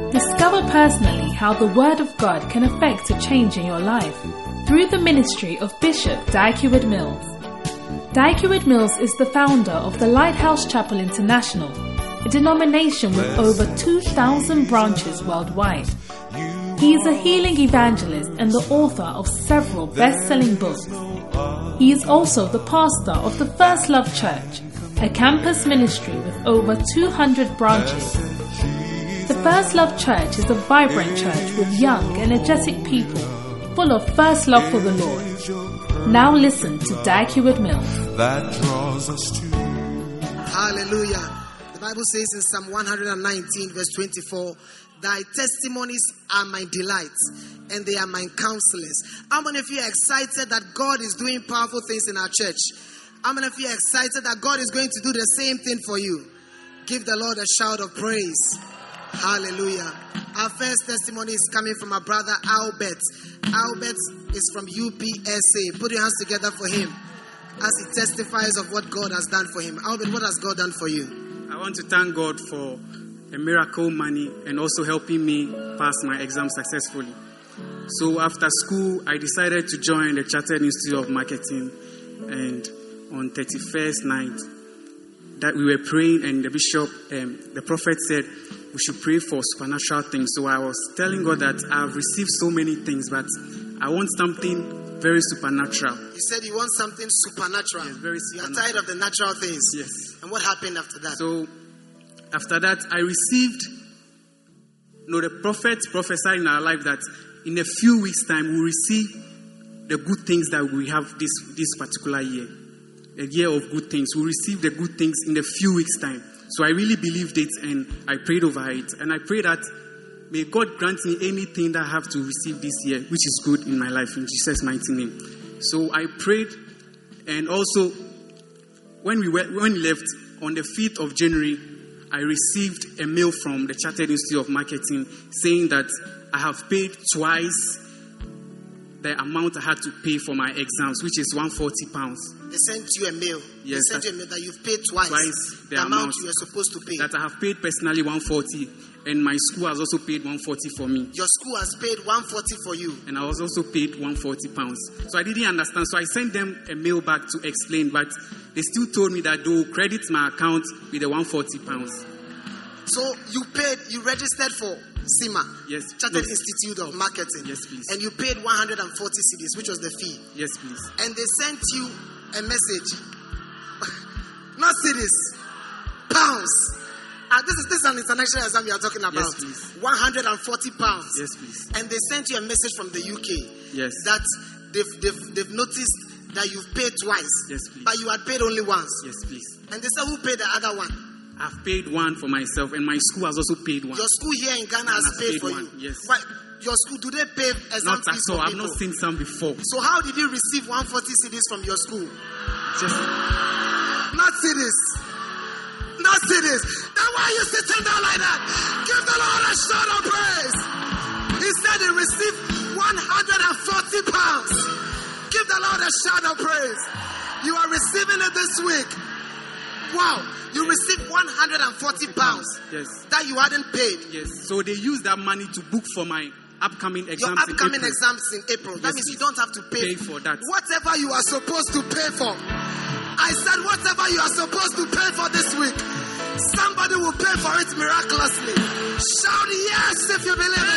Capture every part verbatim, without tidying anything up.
Discover personally how the Word of God can affect a change in your life through the ministry of Bishop Dag Heward-Mills. Dag Heward-Mills is the founder of the Lighthouse Chapel International, a denomination with over two thousand branches worldwide. He is a healing evangelist and the author of several best-selling books. He is also the pastor of the First Love Church, a campus ministry with over two hundred branches. The First Love Church is a vibrant church with young, energetic people, full of first love for the Lord. Now listen to Dag Heward-Mills. That draws us to. Hallelujah. The Bible says in Psalm one nineteen verse twenty-four, thy testimonies are my delights and they are my counselors. How many of you are excited that God is doing powerful things in our church? How many of you are excited that God is going to do the same thing for you? Give the Lord a shout of praise. Hallelujah. Our first testimony is coming from our brother Albert. Albert is from U P S A. Put your hands together for him as he testifies of what God has done for him. Albert, what has God done for you? I want to thank God for a miracle money and also helping me pass my exam successfully. So after school, I decided to join the Chartered Institute of Marketing, and on thirty-first night that we were praying, and the bishop, um, the prophet said we should pray for supernatural things. So I was telling God that I've received so many things, but I want something very supernatural. You said you want something supernatural. Yes, very You supernatural. are tired of the natural things. Yes. And what happened after that? So after that, I received, you know, the prophet prophesied in our life that in a few weeks' time we'll receive the good things that we have this, this particular year. A year of good things. We'll receive the good things in a few weeks' time. So I really believed it and I prayed over it. And I pray that may God grant me anything that I have to receive this year, which is good in my life, in Jesus' mighty name. So I prayed, and also when we went, when we left on the fifth of January, I received a mail from the Chartered Institute of Marketing saying that I have paid twice the amount I had to pay for my exams, which is one hundred forty pounds. They sent you a mail. Yes, they sent you a mail that you've paid twice, twice the, the amount, amount you were supposed to pay. That I have paid personally one hundred forty, and my school has also paid one hundred forty for me. Your school has paid one hundred forty for you. And I was also paid one hundred forty pounds. So I didn't understand. So I sent them a mail back to explain, but they still told me that they will credit my account with the one hundred forty pounds. So you paid, you registered for C I M A, yes, Chartered yes. Institute of Marketing. Yes, please. And you paid one hundred forty cedis, which was the fee. Yes, please. And they sent you a message. Not cedis, pounds. Uh, this is this is an international exam we are talking about. Yes, please. one hundred forty pounds. Yes, please. And they sent you a message from the U K. Yes. That they've, they've, they've noticed that you've paid twice. Yes, please. But you had paid only once. Yes, please. And they said, who paid the other one? I've paid one for myself, and my school has also paid one. Your school here in Ghana has has paid, paid for one, you. yes. Why? Your school, do they pay exam Not at fees all. for I've people? not seen some before. So how did you receive one hundred forty cedis from your school? Just Not cedis. Not cedis. That's why you sitting down like that. Give the Lord a shout of praise. He said he received one hundred forty pounds. Give the Lord a shout of praise. You are receiving it this week. Wow. You received one hundred forty pounds. yes, That you hadn't paid. yes. So they use that money to book for my upcoming exams. Your upcoming in April. exams in April. That Yes, means you please. don't have to pay, Pay for that. Whatever you are supposed to pay for. I said whatever you are supposed to pay for this week, somebody will pay for it miraculously. Shout yes if you believe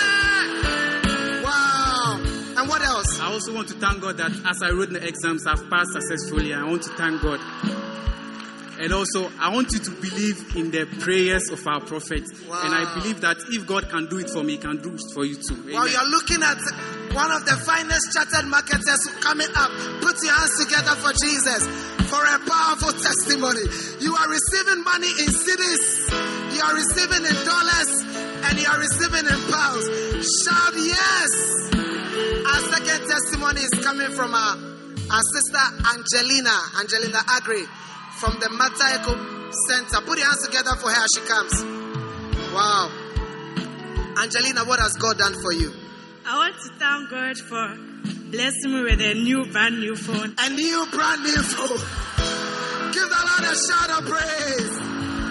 it. Wow. And what else? I also want to thank God that as I wrote the exams, I've passed successfully. I want to thank God. And also, I want you to believe in the prayers of our prophet. Wow. And I believe that if God can do it for me, he can do it for you too. While Amen. you're looking at one of the finest chartered marketers coming up, put your hands together for Jesus for a powerful testimony. You are receiving money in cities, you are receiving in dollars, and you are receiving in pounds. Shout yes! Our second testimony is coming from our, our sister Angelina, Angelina Agri, from the Mata Eco Center. Put your hands together for her as she comes. Wow. Angelina, what has God done for you? I want to thank God for blessing me with a new, brand new phone. A new, brand new phone. Give the Lord a shout of praise.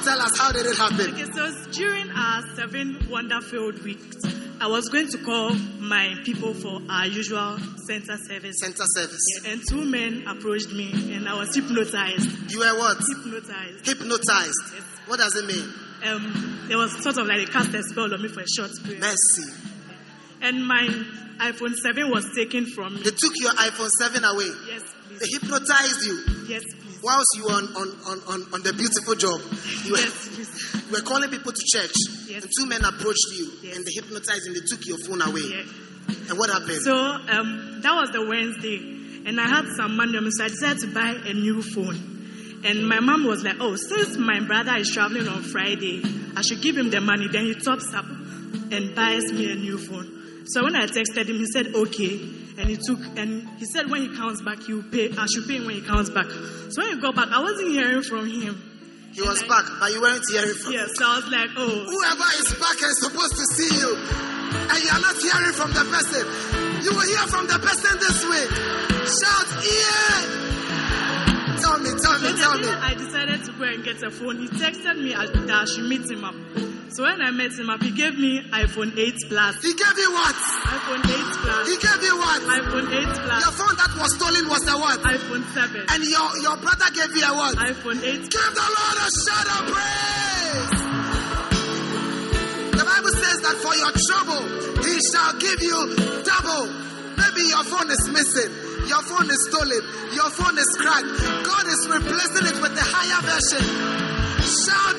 tell us, how did it happen? Okay, so during our seven wonder-filled weeks, I was going to call my people for our usual center service. Center service. Yeah, and two men approached me, and I was hypnotized. You were what? Hypnotized. Hypnotized. Yes. What does it mean? Um, there was sort of like they cast a spell on me for a short period. Mercy. And my iPhone seven was taken from me. They took your iPhone seven away. Yes, please. They hypnotized you. Yes, please. Whilst you were on, on, on, on, on the beautiful job. You were, Yes, please. you were calling people to church. Yes. And two men approached you. Yes. And they hypnotized and they took your phone away. Yeah. And what happened? So um, that was the Wednesday, and I had some money on me, so I decided to buy a new phone. And my mom was like, "Oh, since my brother is traveling on Friday, I should give him the money. Then he tops up and buys me a new phone." So when I texted him, he said, "Okay," and he took, and he said, "When he comes back, he will pay. I should pay him when he comes back." So when he got back, I wasn't hearing from him. He was I, back, but you weren't hearing from him. Yeah, so I was like, "Oh, Whoever is back is supposed to see you. And you are not hearing from the person. You will hear from the person this week. Shout, yeah! Tell me, tell me, So tell the me. day I decided to go and get a phone, he texted me that I should meet him up. So when I met him up, he gave me iPhone eight Plus. He gave you what? iPhone eight Plus. He gave you what? iPhone eight Plus. Your phone that was stolen was a what? iPhone seven. And your, your brother gave you a what? iPhone eight. Give the Lord a shout of praise. The Bible says that for your trouble, he shall give you double. Maybe your phone is missing. Your phone is stolen. Your phone is cracked. God is replacing it with a higher version. Shout,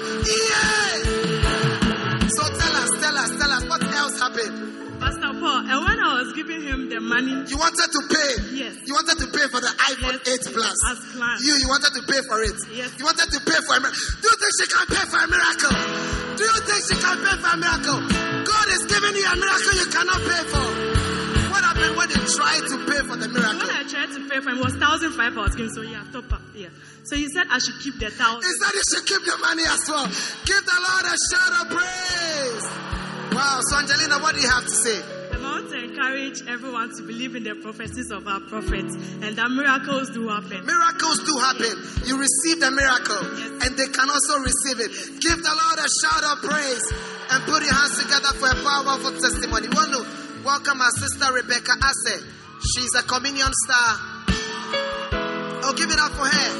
yeah! So tell us, tell us, tell us, what else happened? Pastor Paul, and when I was giving him the money, You wanted to pay. Yes. You wanted to pay for the iPhone Yes. eight Plus. As planned. You, you wanted to pay for it. Yes. You wanted to pay for a miracle. Do you think she can pay for a miracle? Do you think she can pay for a miracle? God is giving you a miracle you cannot pay for. What happened when you tried to pay for the when miracle? I tried to pay for him, it was one thousand five I was giving, so yeah, top up, yeah. So he said I should keep the thousand. He said you should keep the money as well. Give the Lord a shout of praise. Wow. So Angelina, what do you have to say? And I want to encourage everyone to believe in the prophecies of our prophets, and that miracles do happen. Miracles do happen. You receive the miracle, Yes. and they can also receive it. Give the Lord a shout of praise and put your hands together for a powerful testimony. We want to welcome our sister Rebecca Ase. She's a communion star. Oh, give it up for her.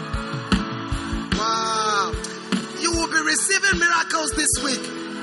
Wow. You will be receiving miracles this week.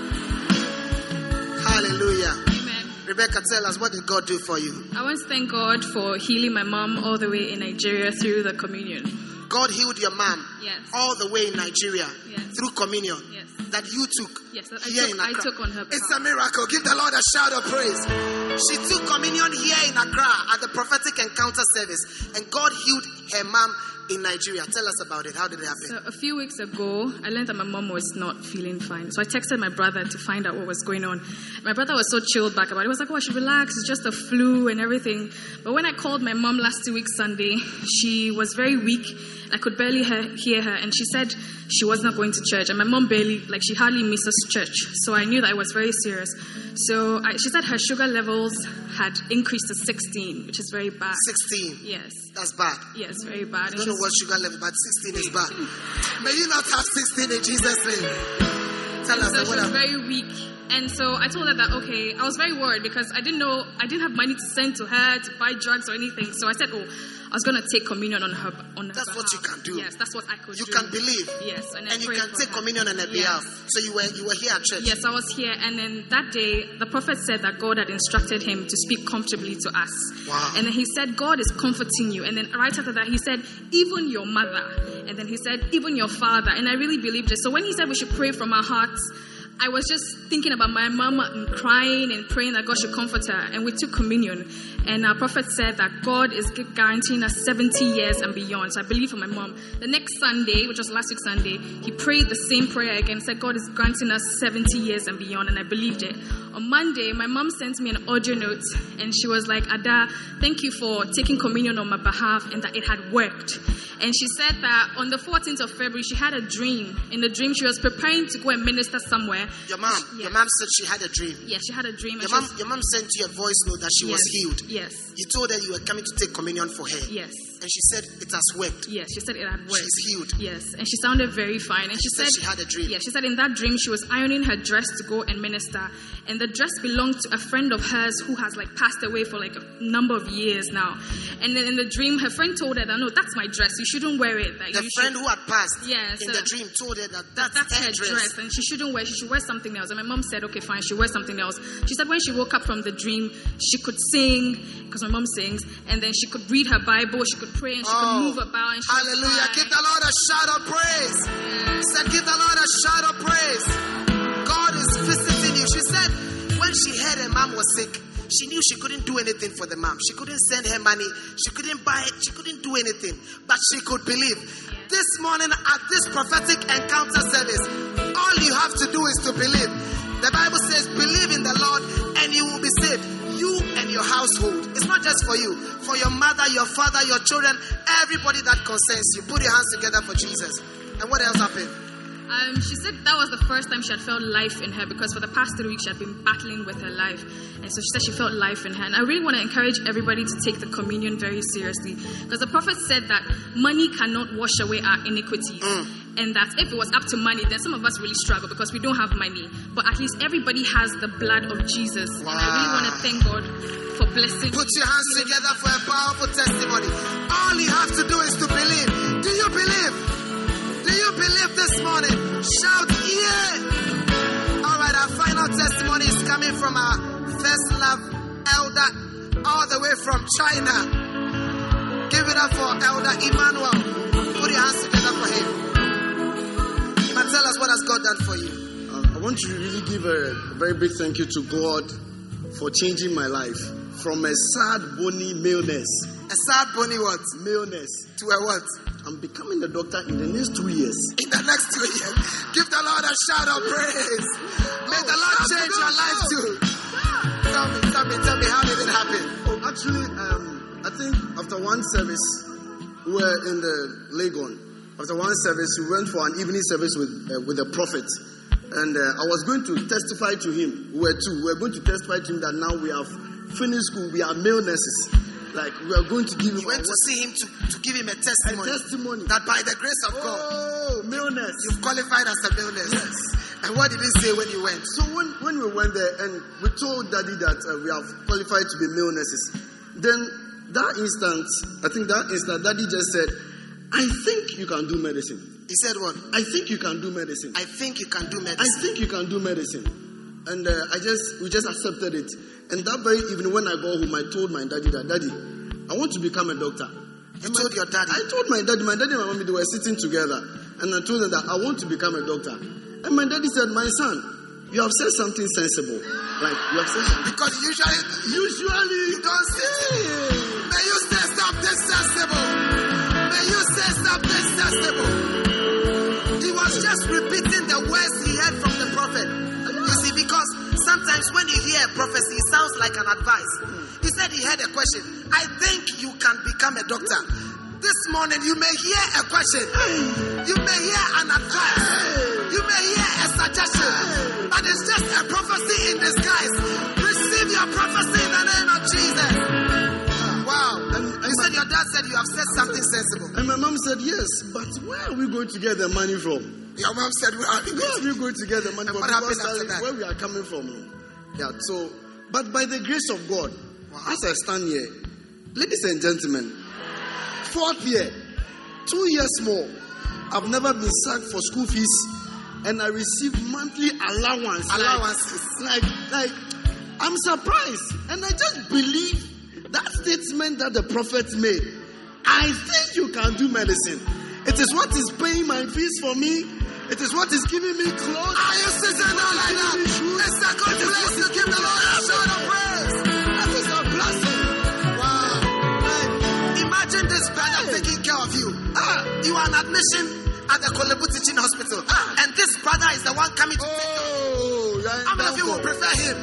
Hallelujah. Amen. Rebecca, tell us, what did God do for you? I want to thank God for healing my mom all the way in Nigeria through the communion. God healed your mom Yes. all the way in Nigeria Yes. through communion Yes. that you took. Yes, that I here took- in I Accra. took on her It's behalf. a miracle. Give the Lord a shout of praise. She took communion here in Accra at the prophetic encounter service, and God healed her mom in Nigeria. Tell us about it. How did it happen? So a few weeks ago, I learned that my mom was not feeling fine. So I texted my brother to find out what was going on. My brother was so chilled back about it. He was like, "Oh, I should relax. It's just a flu and everything." But when I called my mom last two weeks Sunday, she was very weak. I could barely he- hear her, and she said she was not going to church. And my mom barely, like, she hardly misses church. So I knew that it was very serious. So I, she said her sugar levels had increased to sixteen, which is very bad. sixteen. Yes, That's bad. yes, very bad. I And don't know she's- what sugar level, but sixteen is bad. May you not have sixteen in Jesus' name. Tell us So what she was happened. very weak. And so I told her that, okay, I was very worried because I didn't know, I didn't have money to send to her to buy drugs or anything. So I said, oh, I was going to take communion on her on her That's what you behalf. can do. Yes, that's what I could You do. can believe. Yes. And, then And you pray can for take her. communion on her Yes. behalf. So you were you were here at church. Yes, I was here. And then that day, the prophet said that God had instructed him to speak comfortably to us. Wow. And then he said, God is comforting you. And then right after that, he said, even your mother. And then he said, even your father. And I really believed it. So when he said we should pray from our hearts, I was just thinking about my mom and crying and praying that God should comfort her. And we took communion. And our prophet said that God is guaranteeing us seventy years and beyond. So I believe for my mom. The next Sunday, which was last week Sunday, he prayed the same prayer again. Said God is granting us seventy years and beyond. And I believed it. On Monday, my mom sent me an audio note. And she was like, Ada, thank you for taking communion on my behalf and that it had worked. And she said that on the fourteenth of February, she had a dream. In the dream, she was preparing to go and minister somewhere. Your mom, Yes. your mom said she had a dream. Yes, she had a dream. Your and she mom, was- your mom sent you a voice note that she was Yes. healed. Yes. You told her you were coming to take communion for her. Yes. And she said it has worked. Yes, she said it had worked. She's healed. Yes, and she sounded very fine. And she, She said she had a dream. Yeah, she said in that dream she was ironing her dress to go and minister, and the dress belonged to a friend of hers who has like passed away for like a number of years now. And then in the dream, her friend told her that no, that's my dress. You shouldn't wear it. Like, The you friend should, who had passed Yeah, in so- the dream told her that that's, that's her her dress. dress, and she shouldn't wear. She should wear something else. And my mom said, okay, fine, she wear something else. She said when she woke up from the dream, she could sing because my mom sings, and then she could read her Bible, she could pray, and she Oh, could move about. And she would hallelujah. cry. Give the Lord a shout of praise. Said, give the Lord a shout of praise. God is visiting you. She said when she heard her mom was sick, she knew she couldn't do anything for the mom. She couldn't send her money. She couldn't buy it. She couldn't do anything. But she could believe. This morning at this prophetic encounter service, all you have to do is to believe. The Bible says, believe in the Lord and you will be saved. You and your household. It's not just for you. For your mother, your father, your children, everybody that concerns you. Put your hands together for Jesus. And what else happened? Um, she said that was the first time she had felt life in her, because for the past three weeks she had been battling with her life. And so she said she felt life in her. And I really want to encourage everybody to take the communion very seriously, because the prophet said that money cannot wash away our iniquities. Mm. And that if it was up to money, then some of us really struggle because we don't have money. But at least everybody has the blood of Jesus. Wow. And I really want to thank God for blessing. Put your hands together for a powerful testimony. All you have to do is to believe. Do you believe? Do you believe this morning? Shout, yeah! All right, our final testimony is coming from our first love elder, all the way from China. Give it up for Elder Emmanuel. Put your hands together for him. Emmanuel, tell us what has God done for you. Uh, I want to really give a, a very big thank you to God for changing my life from a sad, bony maleness. A sad bony what? Maleness. To a what? I'm becoming a doctor in the next two years. In the next two years. Give the Lord a shout of praise. May the Lord change your life too. Tell me, tell me, tell me, how did it happen? Oh, actually, um, I think after one service, we were in the Legon. After one service, we went for an evening service with uh, with the prophet. And uh, I was going to testify to him. We were two. We were going to testify to him that now we have finished school. We are male nurses. Like, we are going to give him You went a, to see him to, to give him a a testimony. testimony. That by the grace of God, Oh, male nurse. you've qualified as a male nurse. Yes. And what did he say when you went? So when, when we went there and we told Daddy that uh, we have qualified to be male nurses, then that instant, I think that instant, Daddy just said, I think you can do medicine. He said what? I think you can do medicine. I think you can do I medicine. think you can do medicine. And uh, I just, we just accepted it. And that very evening when I got home, I told my daddy that, Daddy, I want to become a doctor. You And my- told your daddy. I told my daddy, my daddy and my mommy, they were sitting together. And I told them that I want to become a doctor. And my daddy said, my son, you have said something sensible. Like, you have said something. Because usually, Usually, you don't say, may you say something sensible. May you say something sensible. He was just repeating the words he heard from the prophet. You see, because sometimes when you hear a prophecy, it sounds like an advice. He said he had a question. I think you can become a doctor. This morning you may hear a question. You may hear an advice. You may hear a suggestion. But it's just a prophecy in disguise. Receive your prophecy in the name of Jesus. Wow. And, You and, said your dad said you have said something sensible. and my mom said, yes, but where are we going to get the money from? Your mom said we are Where are we going to get the money And from? what happened Because after that is that? where we are coming from. Yeah, so, but by the grace of God, as I stand here, ladies and gentlemen, fourth year, two years more, I've never been sacked for school fees, and I receive monthly allowance. Like- Allowances. Like, like, I'm surprised, and I just believe that statement that the prophet made. I think you can do medicine. It is what is paying my fees for me. It is what is giving me clothes. Are you sitting down like that? It's a good place to give the Lord a shout of praise. That is a blessing. Wow. Imagine this brother taking care of you. Ah, you are on admission at the Kolebu Teaching Hospital. Ah, and this brother is the one coming to take you. Oh, yeah, How many of you will prefer him?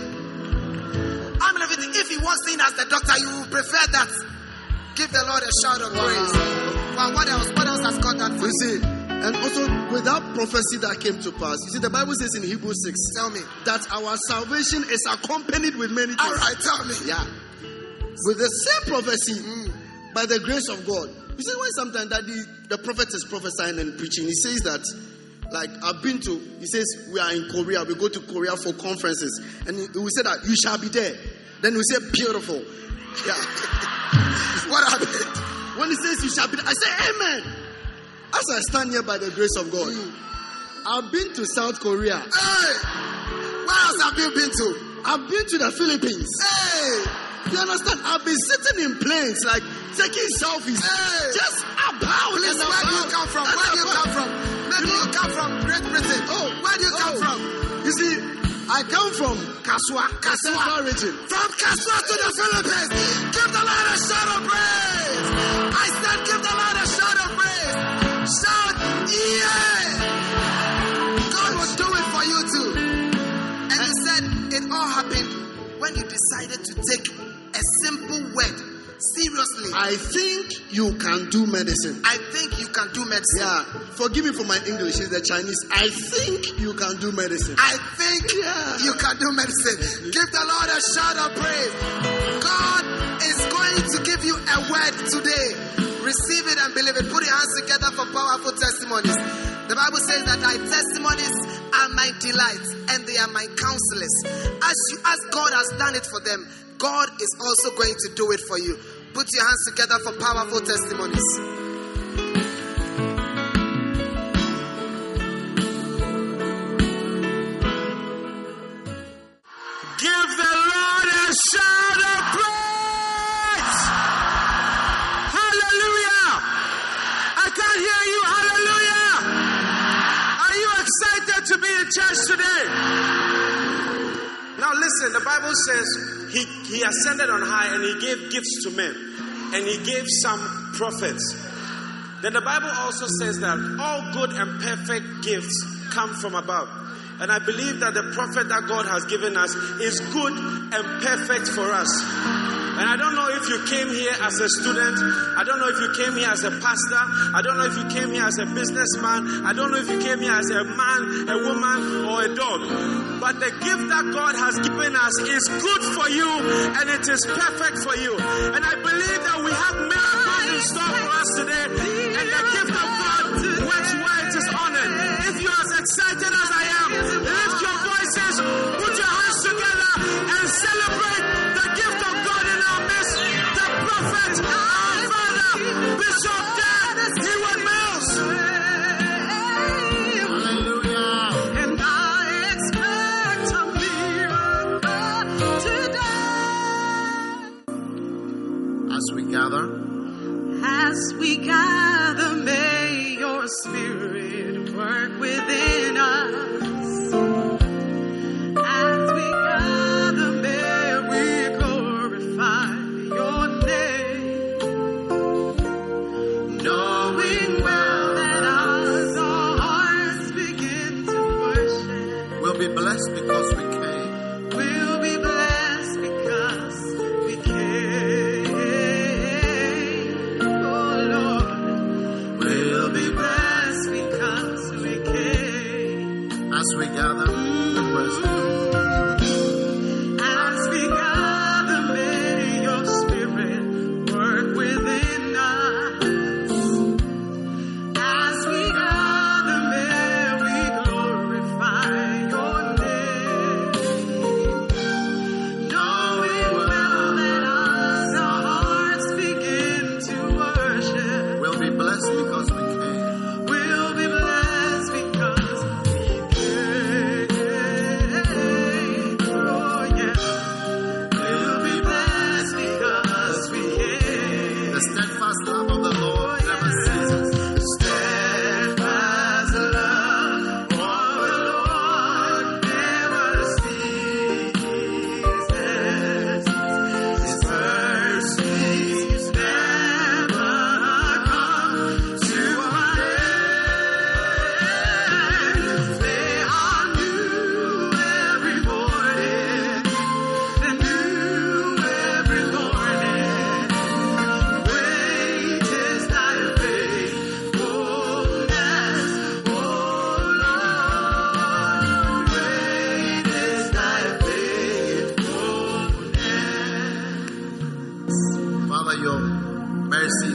How many of you think if he was seen as the doctor, you will prefer that? Give the Lord a shout of praise. Wow, what else? What else has God done for You you? see, and also with that prophecy that came to pass, you see, the Bible says in Hebrews six Tell me. that our salvation is accompanied with many things. All right, tell me. Yeah. With the same prophecy, by the grace of God, You see, why sometimes that the, the prophet is prophesying and preaching, he says that, like, I've been to, he says, we are in Korea, we go to Korea for conferences, and he, he will say that, you shall be there. Then we say, beautiful. Yeah. What happened? When he says, you shall be there, I say, amen. As I stand here by the grace of God, mm. I've been to South Korea. Hey! Where else have you been to? I've been to the Philippines. Hey! You understand? I've been sitting in planes, like taking selfies. Hey! Just about. Please, where do you come from? Where do you come from? Maybe you come from Great Britain. Oh, where do you come oh. from? You see, I come from Kaswa, Kaswa region. From Kaswa to the Philippines. Give the Lord a shout of praise. I said, give the Lord a shout of praise. Shout, yeah! God will do it for you too. And he said, it all happened when you decided to take a simple word seriously. I think you can do medicine. I think you can do medicine. Yeah. Forgive me for my English, it's the Chinese. I think you can do medicine. I think yeah. you can do medicine. Give the Lord a shout of praise. God is going to give you a word today. Receive it and believe it. Put your hands together for powerful testimonies. The Bible says that thy testimonies are my delight and they are my counselors. As you, as God has done it for them, God is also going to do it for you. Put your hands together for powerful testimonies. Give the Lord a shout of praise. Hallelujah. I can't hear you. Hallelujah. Are you excited to be in church today? Now listen, the Bible says he, he ascended on high and he gave gifts to men. And he gave some prophets. Then the Bible also says that all good and perfect gifts come from above. And I believe that the prophet that God has given us is good and perfect for us. And I don't know if you came here as a student. I don't know if you came here as a pastor. I don't know if you came here as a businessman. I don't know if you came here as a man, a woman, or a dog. But the gift that God has given us is good for you and it is perfect for you. And I believe that we have miracles in store for us today. And the gift of God went where it is honored. If you are as excited as I am, lift your voices, put your hands together and celebrate the gift of God in our midst. The prophet, our father, Bishop Dan Heyward Mills. Hallelujah. And I expect a miracle today. As we gather, as we gather, may your spirit work within us. As we gather, may we glorify your name, knowing well that as our hearts begin to worship, we'll be blessed because we came. We'll be blessed because we came. Oh Lord, we'll be blessed because we came.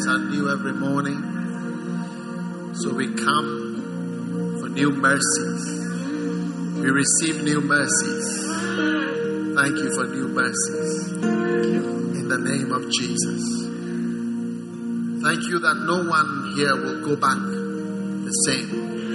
are new every morning. So we come for new mercies. We receive new mercies. Thank you for new mercies. In the name of Jesus. Thank you that no one here will go back the same.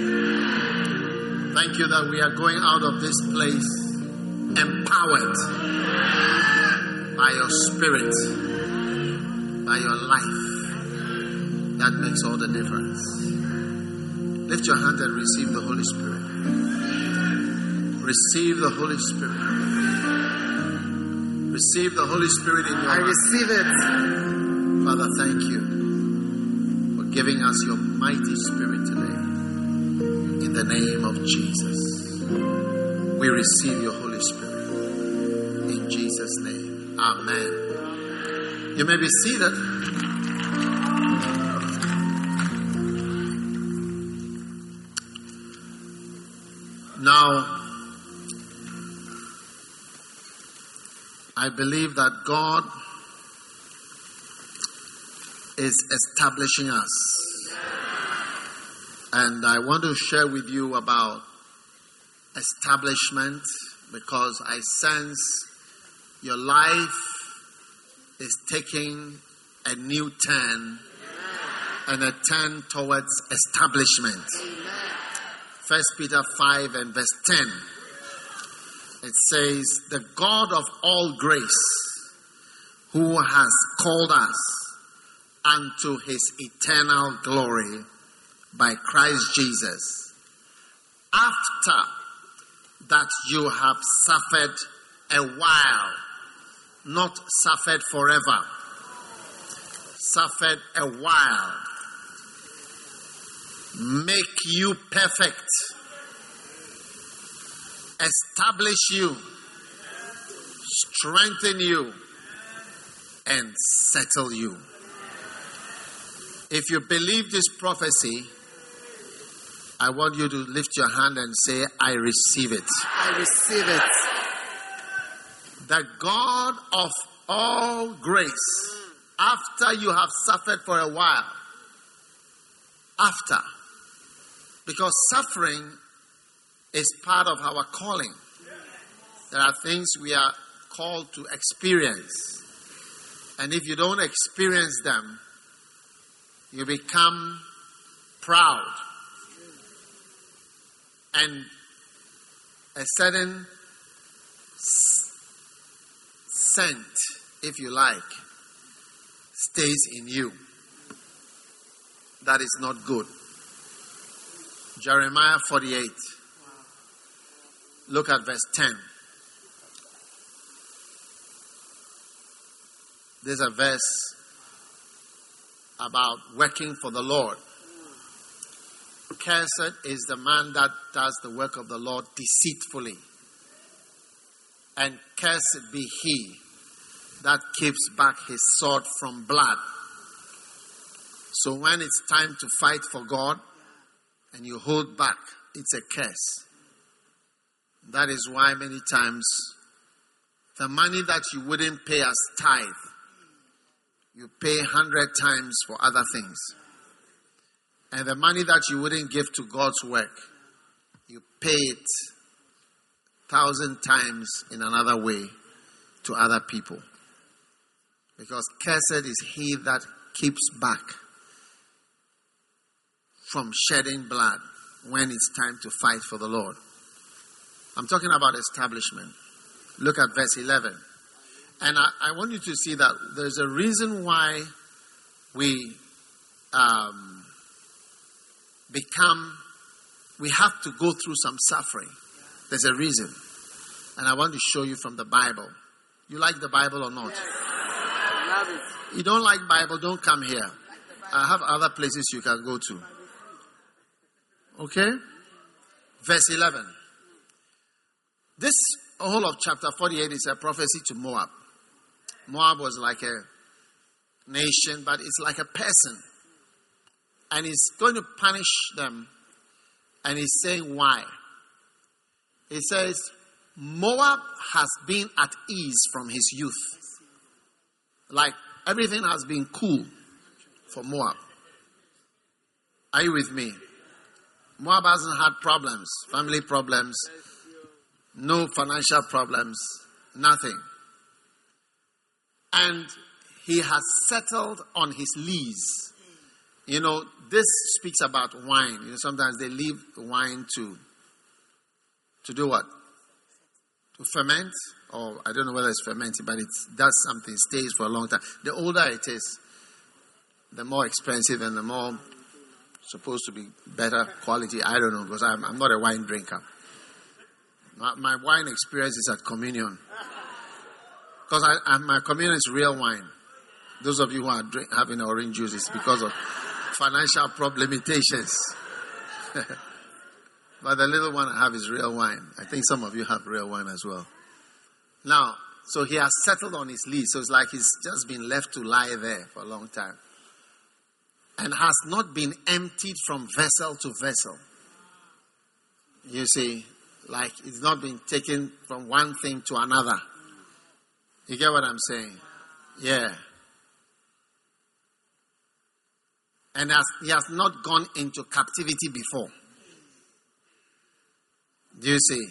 Thank you that we are going out of this place empowered by your spirit, by your life. That makes all the difference. Lift your hand and receive the Holy Spirit. Receive the Holy Spirit. Receive the Holy Spirit in your I heart. receive it. Father, thank you for giving us your mighty spirit today. In the name of Jesus, we receive your Holy Spirit. In Jesus' name, amen. You may be seated. Now, I believe that God is establishing us. And I want to share with you about establishment because I sense your life is taking a new turn and a turn towards establishment. First Peter five and verse ten. It says, the God of all grace, who has called us unto his eternal glory by Christ Jesus, after that you have suffered a while, not suffered forever, suffered a while, make you perfect, establish you, strengthen you, and settle you. If you believe this prophecy, I want you to lift your hand and say, I receive it. I receive it. The God of all grace, after you have suffered for a while, after, because suffering is part of our calling. There are things we are called to experience. And if you don't experience them, you become proud. And a certain scent, if you like, stays in you. That is not good. Jeremiah forty-eight. Look at verse ten. There's a verse about working for the Lord. Cursed is the man that does the work of the Lord deceitfully. And cursed be he that keeps back his sword from blood. So when it's time to fight for God and you hold back, it's a curse. That is why many times the money that you wouldn't pay as tithe, you pay a hundred times for other things. And the money that you wouldn't give to God's work, you pay it thousand times in another way to other people. Because cursed is he that keeps back from shedding blood when it's time to fight for the Lord. I'm talking about establishment. Look at verse eleven. And I, I want you to see that there's a reason why we um, become, we have to go through some suffering. There's a reason. And I want to show you from the Bible. You like the Bible or not? Yes. I love it. You don't like Bible, don't come here. I have other places you can go to. Okay? Verse eleven. This whole of chapter forty-eight is a prophecy to Moab. Moab was like a nation, but it's like a person. And he's going to punish them. And he's saying why. He says, Moab has been at ease from his youth. Like everything has been cool for Moab. Are you with me? Moab hasn't had problems, family problems, no financial problems, nothing. And he has settled on his lees. You know, this speaks about wine. You know, sometimes they leave wine to, to do what? To ferment, or I don't know whether it's fermented, but it does something, stays for a long time. The older it is, the more expensive and the more supposed to be better quality. I don't know, because I'm, I'm not a wine drinker. My, my wine experience is at communion. Because I, I, my communion is real wine. Those of you who are drink, having orange juice, it's because of financial problem limitations. But the little one I have is real wine. I think some of you have real wine as well. Now, so he has settled on his lease. So it's like he's just been left to lie there for a long time. And has not been emptied from vessel to vessel. You see, like it's not been taken from one thing to another. You get what I'm saying? Yeah. And has, he has not gone into captivity before. Do you see?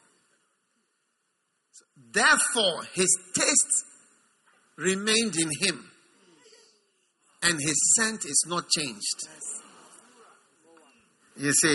Therefore, his taste remained in him, and his scent is not changed. You see,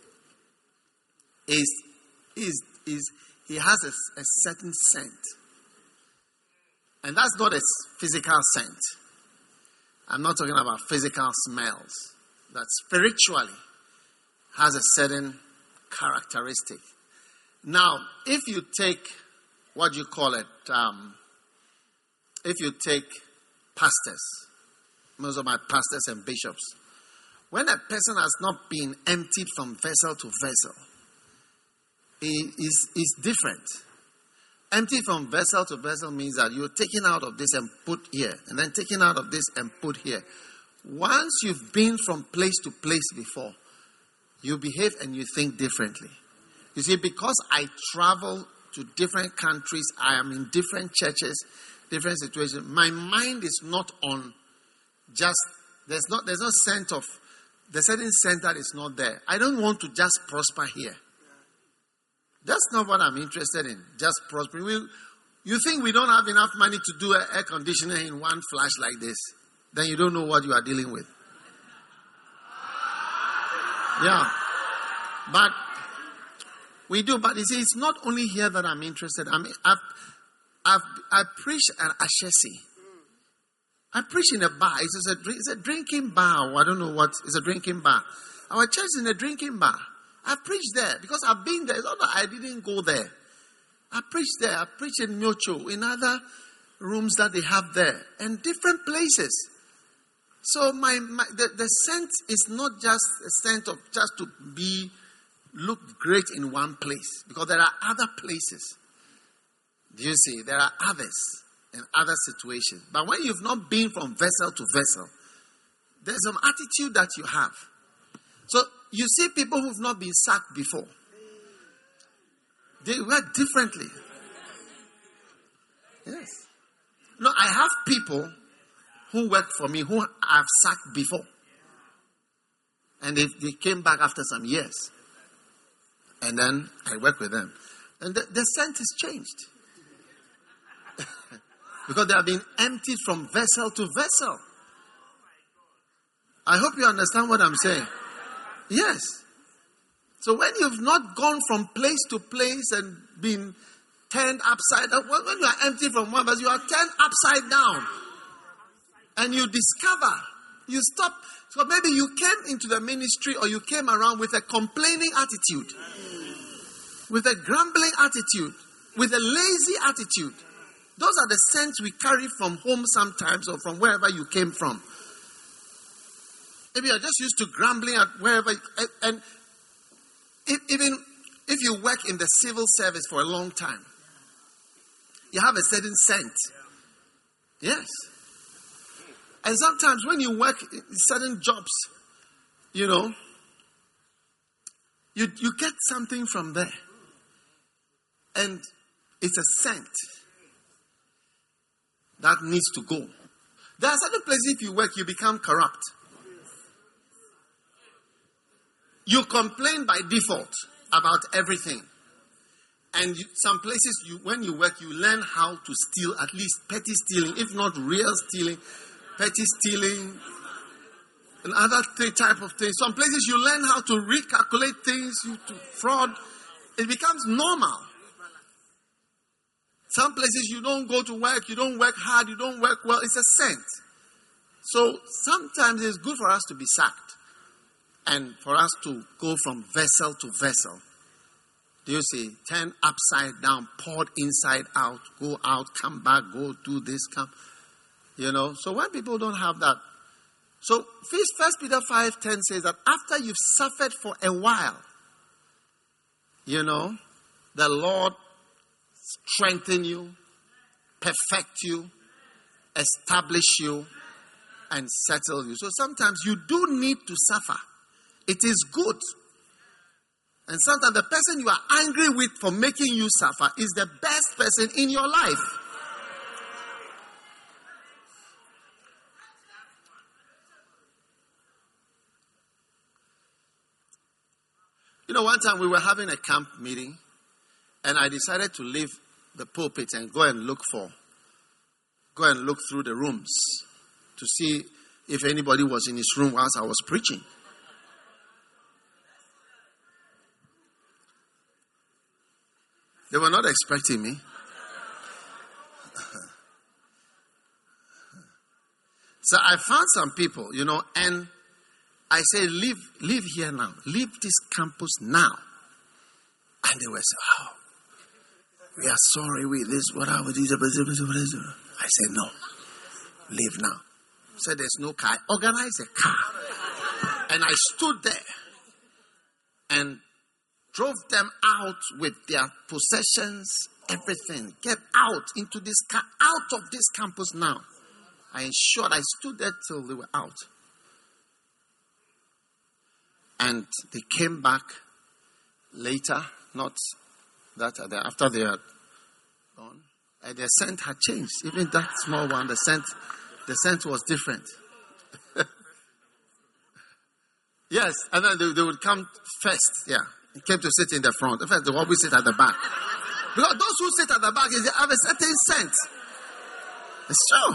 is is is he has a, a certain scent, and that's not a physical scent. I'm not talking about physical smells. That spiritually has a certain characteristic. Now, if you take what you call it, um, if you take pastors, most of my pastors and bishops, when a person has not been emptied from vessel to vessel, it is is different. Empty from vessel to vessel means that you're taking out of this and put here, and then taking out of this and put here. Once you've been from place to place before, you behave and you think differently. You see, because I travel to different countries, I am in different churches, different situations. My mind is not on just, there's not, there's no sense of, the certain center is not there. I don't want to just prosper here. That's not what I'm interested in, just prospering. We, you think we don't have enough money to do an air conditioner in one flash like this, then you don't know what you are dealing with. Yeah. But we do, but you see, it's not only here that I'm interested. I mean, I've, I've, I preach at Ashesi. I preach in a bar. It's a, it's a drinking bar. I don't know what. It's a drinking bar. Our church is in a drinking bar. I preached there because I've been there. It's not that I didn't go there. I preached there. I preached in Myocho, in other rooms that they have there, and different places. So my, my the, the scent is not just a scent of just to be look great in one place, because there are other places. Do you see? There are others in other situations. But when you've not been from vessel to vessel, there's some attitude that you have. So you see people who've not been sacked before. They work differently. Yes. No, I have people who work for me who I've sacked before. And they, they came back after some years. And then I work with them. And the, the scent is changed. Because they have been emptied from vessel to vessel. I hope you understand what I'm saying. Yes. So when you've not gone from place to place and been turned upside down, when you are empty from one place, you are turned upside down. And you discover, you stop. So maybe you came into the ministry or you came around with a complaining attitude, with a grumbling attitude, with a lazy attitude. Those are the scents we carry from home sometimes or from wherever you came from. Maybe you're just used to grumbling at wherever. And, and if, even if you work in the civil service for a long time, you have a certain scent. Yes. And sometimes when you work in certain jobs, you know, you, you get something from there. And it's a scent that needs to go. There are certain places if you work, you become corrupt. You complain by default about everything. And you, some places, you, when you work, you learn how to steal, at least petty stealing, if not real stealing, petty stealing, and other th- type of things. Some places you learn how to recalculate things, you to fraud. It becomes normal. Some places you don't go to work, you don't work hard, you don't work well. It's a scent. So sometimes it's good for us to be sacked and for us to go from vessel to vessel. Do you see? Turn upside down, poured inside out, go out, come back, go do this, come. You know, so when people don't have that. So First Peter five ten says that after you've suffered for a while, you know, the Lord strengthen you, perfect you, establish you, and settle you. So sometimes you do need to suffer. It is good. And sometimes the person you are angry with for making you suffer is the best person in your life. You know, one time we were having a camp meeting, and I decided to leave the pulpit and go and look for, go and look through the rooms to see if anybody was in his room whilst I was preaching. They were not expecting me. So I found some people, you know, and I said, leave, leave here now. Leave this campus now. And they were saying, oh, we are sorry with this, whatever. I said, no, leave now. Said, there's no car. Organize a car. And I stood there and drove them out with their possessions, everything. Get out into this car, out of this campus now. I ensured I stood there till they were out. And they came back later, not that after they had gone. And their scent had changed. Even that small one, the scent, the scent was different. Yes, and then they, they would come first. Yeah, they came to sit in the front. In fact, they always sit at the back. Because those who sit at the back, they have a certain scent. It's true.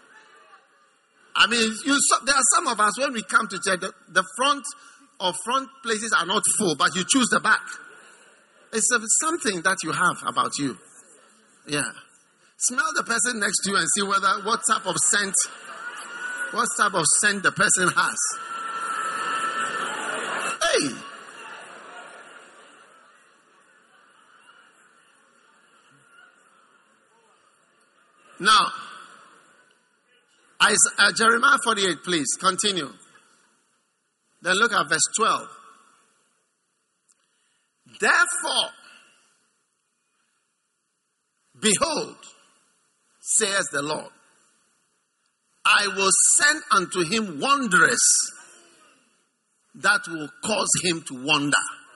I mean, you, there are some of us, when we come to church, the, the front or front places are not full, but you choose the back. It's a, something that you have about you. Yeah. Smell the person next to you and see whether what type of scent, what type of scent the person has. Hey. Now, uh, Jeremiah forty-eight, please, continue. Then look at verse twelve. Therefore, behold, says the Lord, I will send unto him wanderers that will cause him to wander.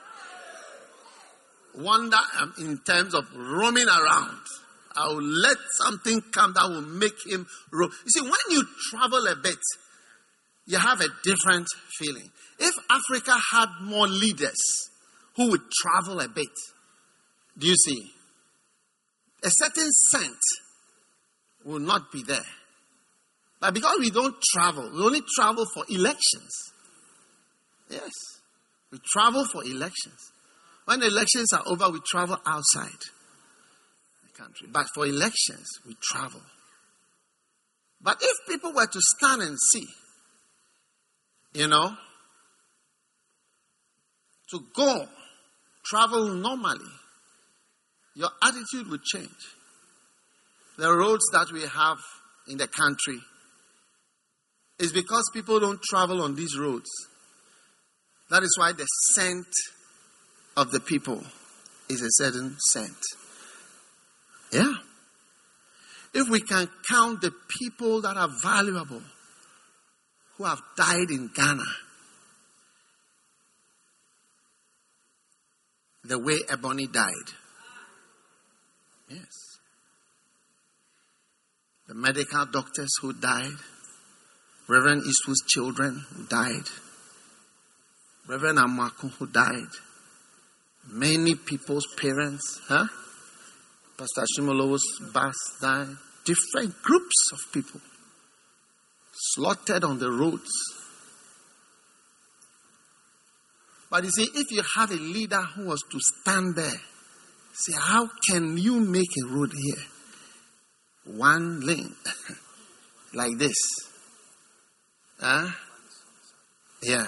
Wander um, in terms of roaming around. I will let something come that will make him roam. You see, when you travel a bit, you have a different feeling. If Africa had more leaders who would travel a bit, do you see? A certain scent will not be there. But because we don't travel, we only travel for elections. Yes. We travel for elections. When the elections are over, we travel outside the country. But for elections, we travel. But if people were to stand and see, you know, to go, travel normally, your attitude would change. The roads that we have in the country is because people don't travel on these roads. That is why the scent of the people is a certain scent. Yeah. If we can count the people that are valuable who have died in Ghana, the way Ebony died. Yes. The medical doctors who died, Reverend Eastwood's children who died. Reverend Amaku who died. Many people's parents, huh? Pastor Shimolowo's bus died. Different groups of people slaughtered on the roads. But you see, if you have a leader who was to stand there, say, how can you make a road here? One lane. Like this. Huh? Yeah.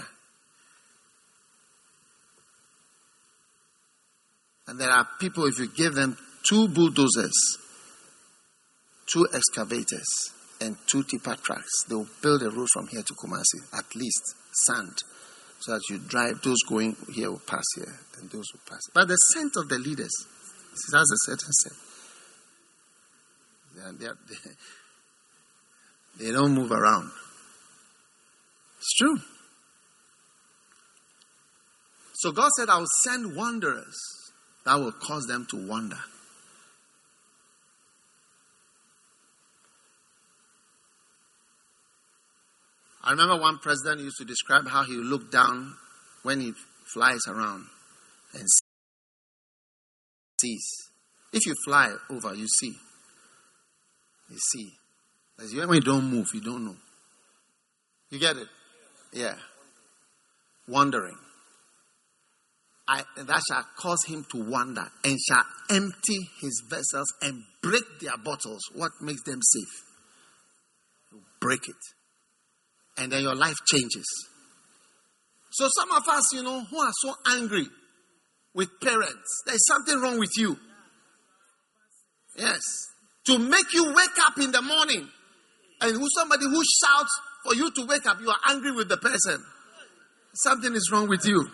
And there are people, if you give them two bulldozers, two excavators, and two tipper trucks, they will build a road from here to Kumasi, at least sand, so that you drive, those going here will pass here, and those will pass. But the scent of the leaders, it has a certain scent. They, are, they, are, they, they don't move around. It's true. So God said, I will send wanderers that will cause them to wander. I remember one president used to describe how he would look down when he flies around and sees. If you fly over, you see. You see. As when you don't move, you don't know. You get it? Yeah. Wandering. I, that shall cause him to wander and shall empty his vessels and break their bottles. What makes them safe? You break it. And then your life changes. So some of us, you know, who are so angry with parents, there's something wrong with you. Yes. To make you wake up in the morning and who somebody who shouts for you to wake up, you are angry with the person. Something is wrong with you.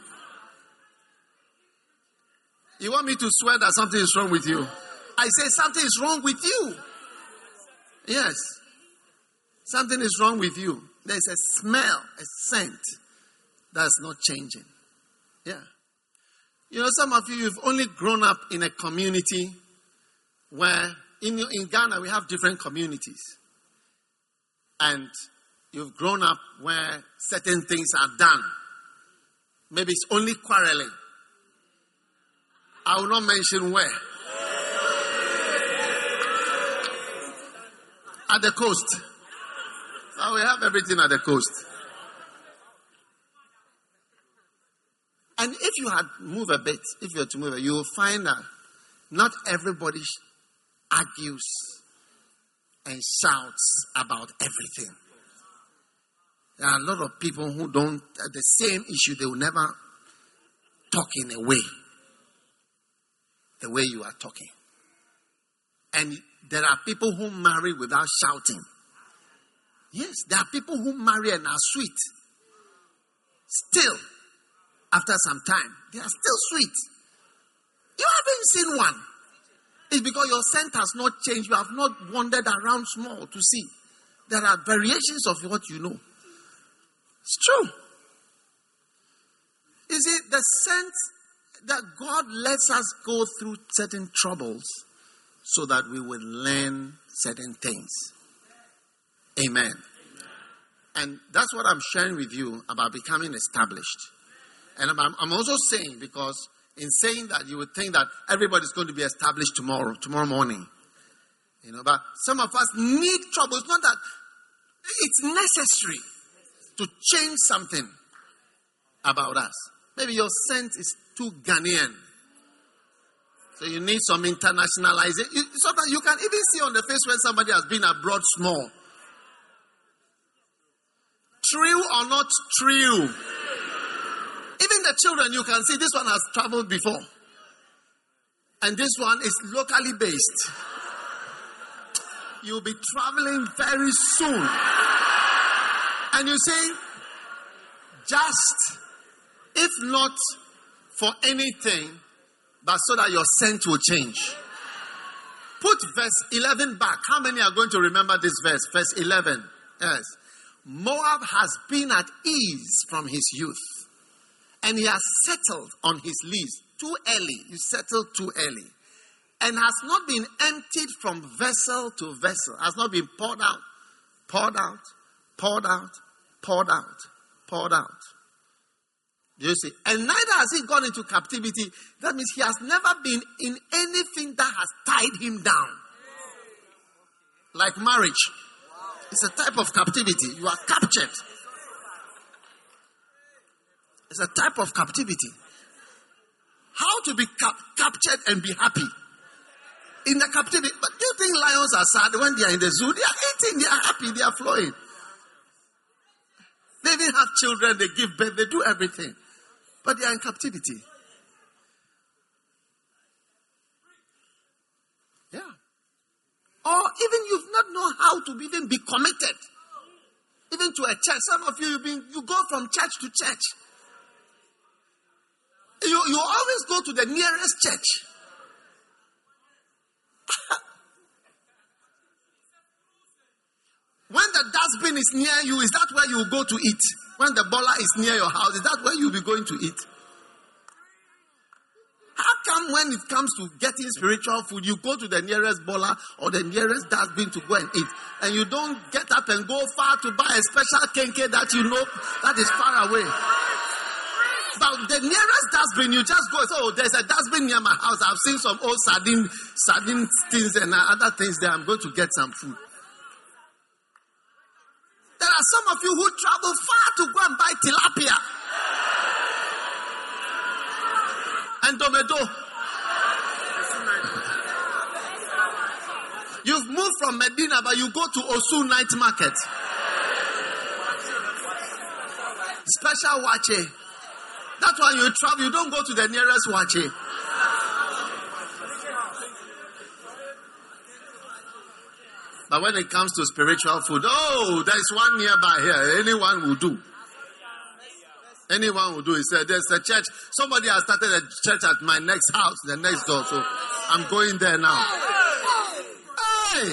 You want me to swear that something is wrong with you? I say something is wrong with you. Yes. Something is wrong with you. There's a smell, a scent that's not changing. Yeah. You know, some of you, you've only grown up in a community where, in, in Ghana, we have different communities. And you've grown up where certain things are done. Maybe it's only quarreling. I will not mention where. At the coast. So we have everything at the coast. And if you had moved a bit, if you were to move, you will find that not everybody argues and shouts about everything. There are a lot of people who don't, at the same issue, they will never talk in a way, the way you are talking. And there are people who marry without shouting. Yes, there are people who marry and are sweet. Still, after some time, they are still sweet. You haven't seen one. It's because your scent has not changed. You have not wandered around small to see. There are variations of what you know. It's true. You see, the scent that God lets us go through certain troubles so that we will learn certain things. Amen. Amen. And that's what I'm sharing with you about becoming established. And I'm, I'm also saying, because in saying that, you would think that everybody's going to be established tomorrow, tomorrow morning. You know, but some of us need trouble. It's not that it's necessary to change something about us. Maybe your scent is too Ghanaian. So you need some internationalization. You, sometimes you can even see on the face when somebody has been abroad small. True or not true? Even the children, you can see this one has traveled before. And this one is locally based. You'll be traveling very soon. And you say, just, if not for anything, but so that your scent will change. Put verse eleven back. How many are going to remember this verse? Verse eleven. Yes. Moab has been at ease from his youth. And he has settled on his lease too early. You settled too early. And has not been emptied from vessel to vessel. Has not been poured out, poured out, poured out, poured out, poured out. You see, and neither has he gone into captivity. That means he has never been in anything that has tied him down. Like marriage. It's a type of captivity. You are captured. It's a type of captivity. How to be cap- captured and be happy in the captivity. But do you think lions are sad when they are in the zoo? They are eating, they are happy, they are flowing. They even have children, they give birth, they do everything. But they are in captivity. Yeah. Or even you've not known how to even be committed. Even to a church. Some of you, you've been, you go from church to church. You, you always go to the nearest church. When the dustbin is near you, is that where you go to eat? When the bola is near your house, is that where you'll be going to eat? How come when it comes to getting spiritual food, you go to the nearest bola or the nearest dustbin to go and eat, and you don't get up and go far to buy a special kenke that you know that is far away? But the nearest dustbin, you just go, oh, there's a dustbin near my house. I've seen some old sardine, sardine things and other things there. I'm going to get some food. There are some of you who travel far to go and buy tilapia and domedo. You've moved from Medina, but you go to Osu night market. Special wache. That's why you travel, you don't go to the nearest wache. But when it comes to spiritual food, oh, there's one nearby here. Anyone will do. Anyone will do. He said, there's a church. Somebody has started a church at my next house, the next door. So I'm going there now. Hey!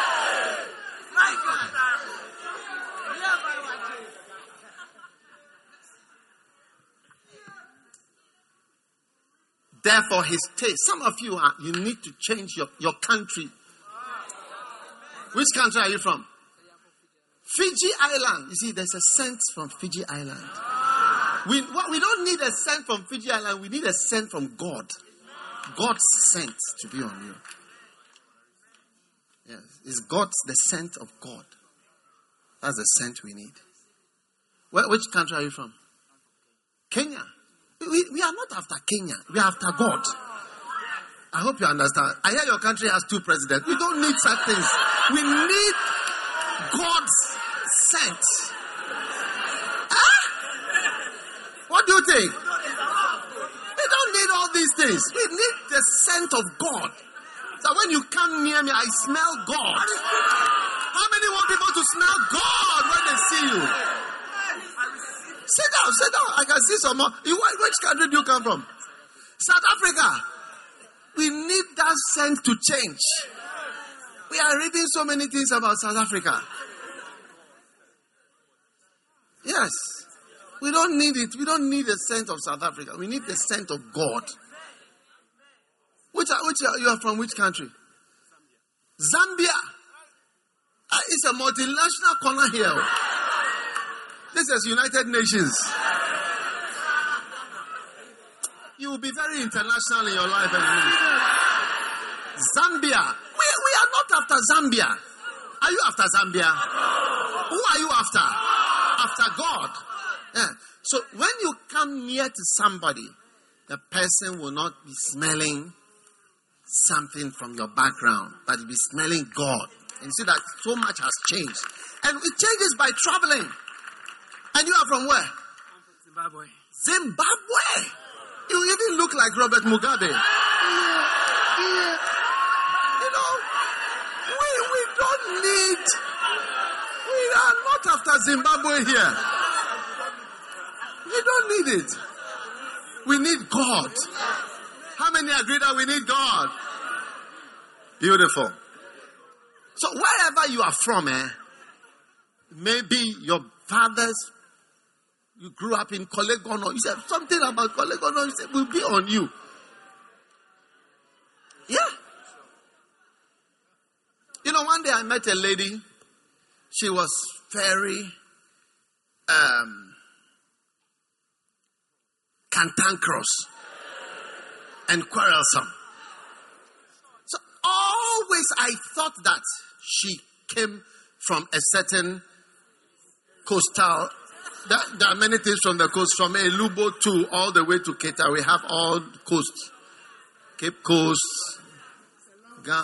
Therefore, his taste. Some of you are, you need to change your, your country. Which country are you from? Fiji Island. You see, there's a scent from Fiji Island. We, what, we don't need a scent from Fiji Island. We need a scent from God. God's scent to be on you. Yes, it's God's, the scent of God. That's the scent we need. Where, which country are you from? Kenya. We, we are not after Kenya. We are after God. I hope you understand. I hear your country has two presidents. We don't need such things. We need God's scent. Huh? What do you think? We don't need all these things. We need the scent of God. So when you come near me, I smell God. How many want people to smell God when they see you? Sit down, sit down. I can see some more. You, which country do you come from? South Africa. We need that scent to change. We are reading so many things about South Africa. Yes. We don't need it. We don't need the scent of South Africa. We need the scent of God. Which, which you are from which country? Zambia. Uh, it's a multinational corner here. This is United Nations. You will be very international in your life. Zambia. We, we are not after Zambia. Are you after Zambia? Who are you after? After God. Yeah. So when you come near to somebody, the person will not be smelling something from your background, but you'll be smelling God. And you see that so much has changed. And it changes by traveling. And you are from where? I'm from Zimbabwe. Zimbabwe? You even look like Robert Mugabe. Yeah. You know, we, we don't need, we are not after Zimbabwe here. We don't need it. We need God. How many agree that we need God? Beautiful. So wherever you are from, eh, maybe your fathers, you grew up in Kolegono. You said something about Kolegono. You said, will be on you. Yeah. You know, one day I met a lady. She was very um, cantankerous and quarrelsome. So always I thought that she came from a certain coastal. There, there are many things from the coast, from Elubo to all the way to Keta. We have all coasts, Cape Coast. But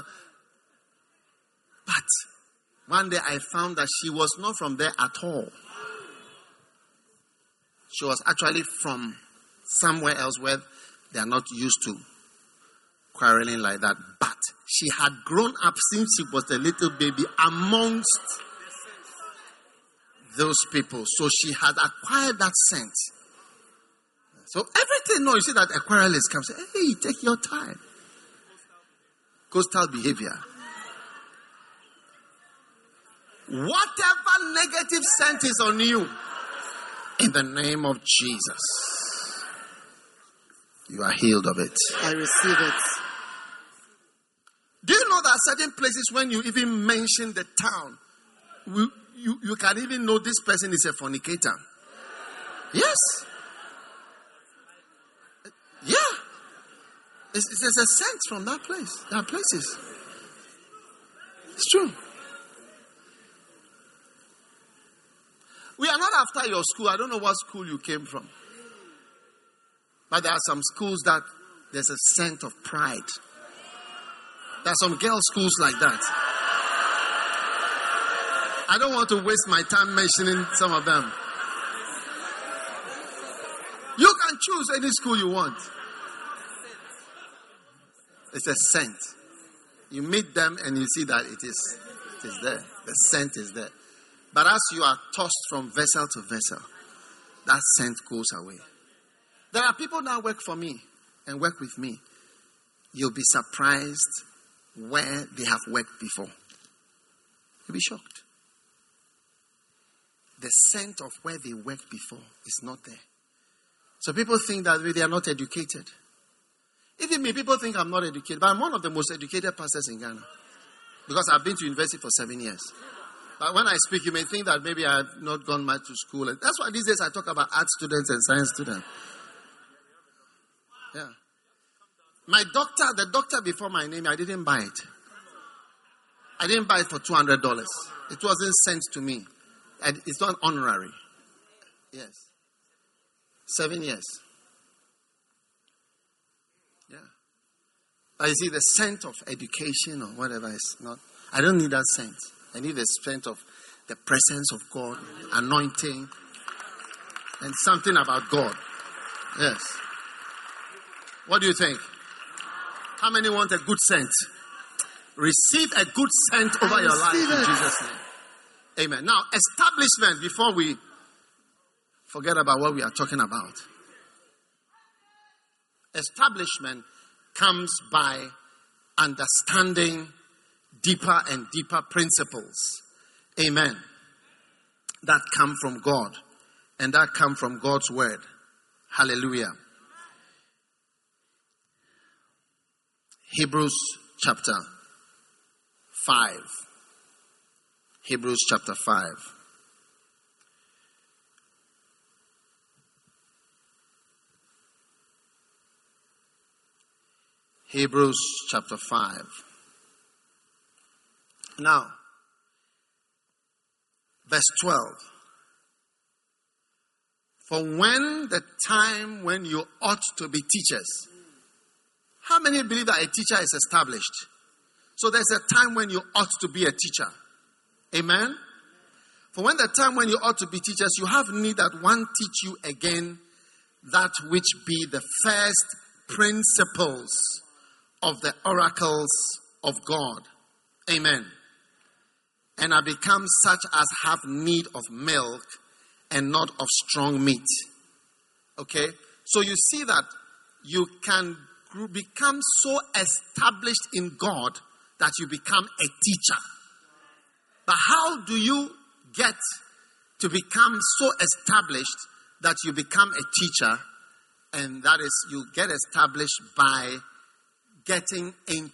one day I found that she was not from there at all. She was actually from somewhere else where they are not used to quarreling like that. But she had grown up since she was a little baby amongst those people. So she had acquired that sense. So everything, no, you see that a quarrelist comes, say, hey, take your time. Coastal behavior. Whatever negative scent is on you, in the name of Jesus, you are healed of it. I receive it. Do you know that certain places when you even mention the town, we, you, you can even know this person is a fornicator? Yes. Yeah. It's, it's, there's a sense from that place. There are places. It's true. We are not after your school. I don't know what school you came from. But there are some schools that there's a scent of pride. There are some girls' schools like that. I don't want to waste my time mentioning some of them. You can choose any school you want. It's a scent. You meet them and you see that it is, it is there. The scent is there. But as you are tossed from vessel to vessel, that scent goes away. There are people that work for me and work with me. You'll be surprised where they have worked before. You'll be shocked. The scent of where they worked before is not there. So people think that they are not educated. Even me, people think I'm not educated, but I'm one of the most educated pastors in Ghana. Because I've been to university for seven years. But when I speak, you may think that maybe I have not gone much to school. And that's why these days I talk about art students and science students. Yeah. My doctor, the doctor before my name, I didn't buy it. I didn't buy it for two hundred dollars. It wasn't sent to me. And it's not honorary. Yes. Seven years. Yeah. But you see, the scent of education or whatever is not. I don't need that scent. I need the scent of the presence of God, anointing, and something about God. Yes. What do you think? How many want a good scent? Receive a good scent over your life in Jesus' name. Amen. Now, establishment, before we forget about what we are talking about. Establishment comes by understanding deeper and deeper principles. Amen. That come from God. And that come from God's word. Hallelujah. Hebrews chapter five. Hebrews chapter five. Hebrews chapter five. Now, verse twelve. For when the time when you ought to be teachers. How many believe that a teacher is established? So there's a time when you ought to be a teacher. Amen? For when the time when you ought to be teachers, you have need that one teach you again that which be the first principles of the oracles of God. Amen. And are become such as have need of milk and not of strong meat. Okay? So you see that you can become so established in God that you become a teacher. But how do you get to become so established that you become a teacher? And that is, you get established by getting into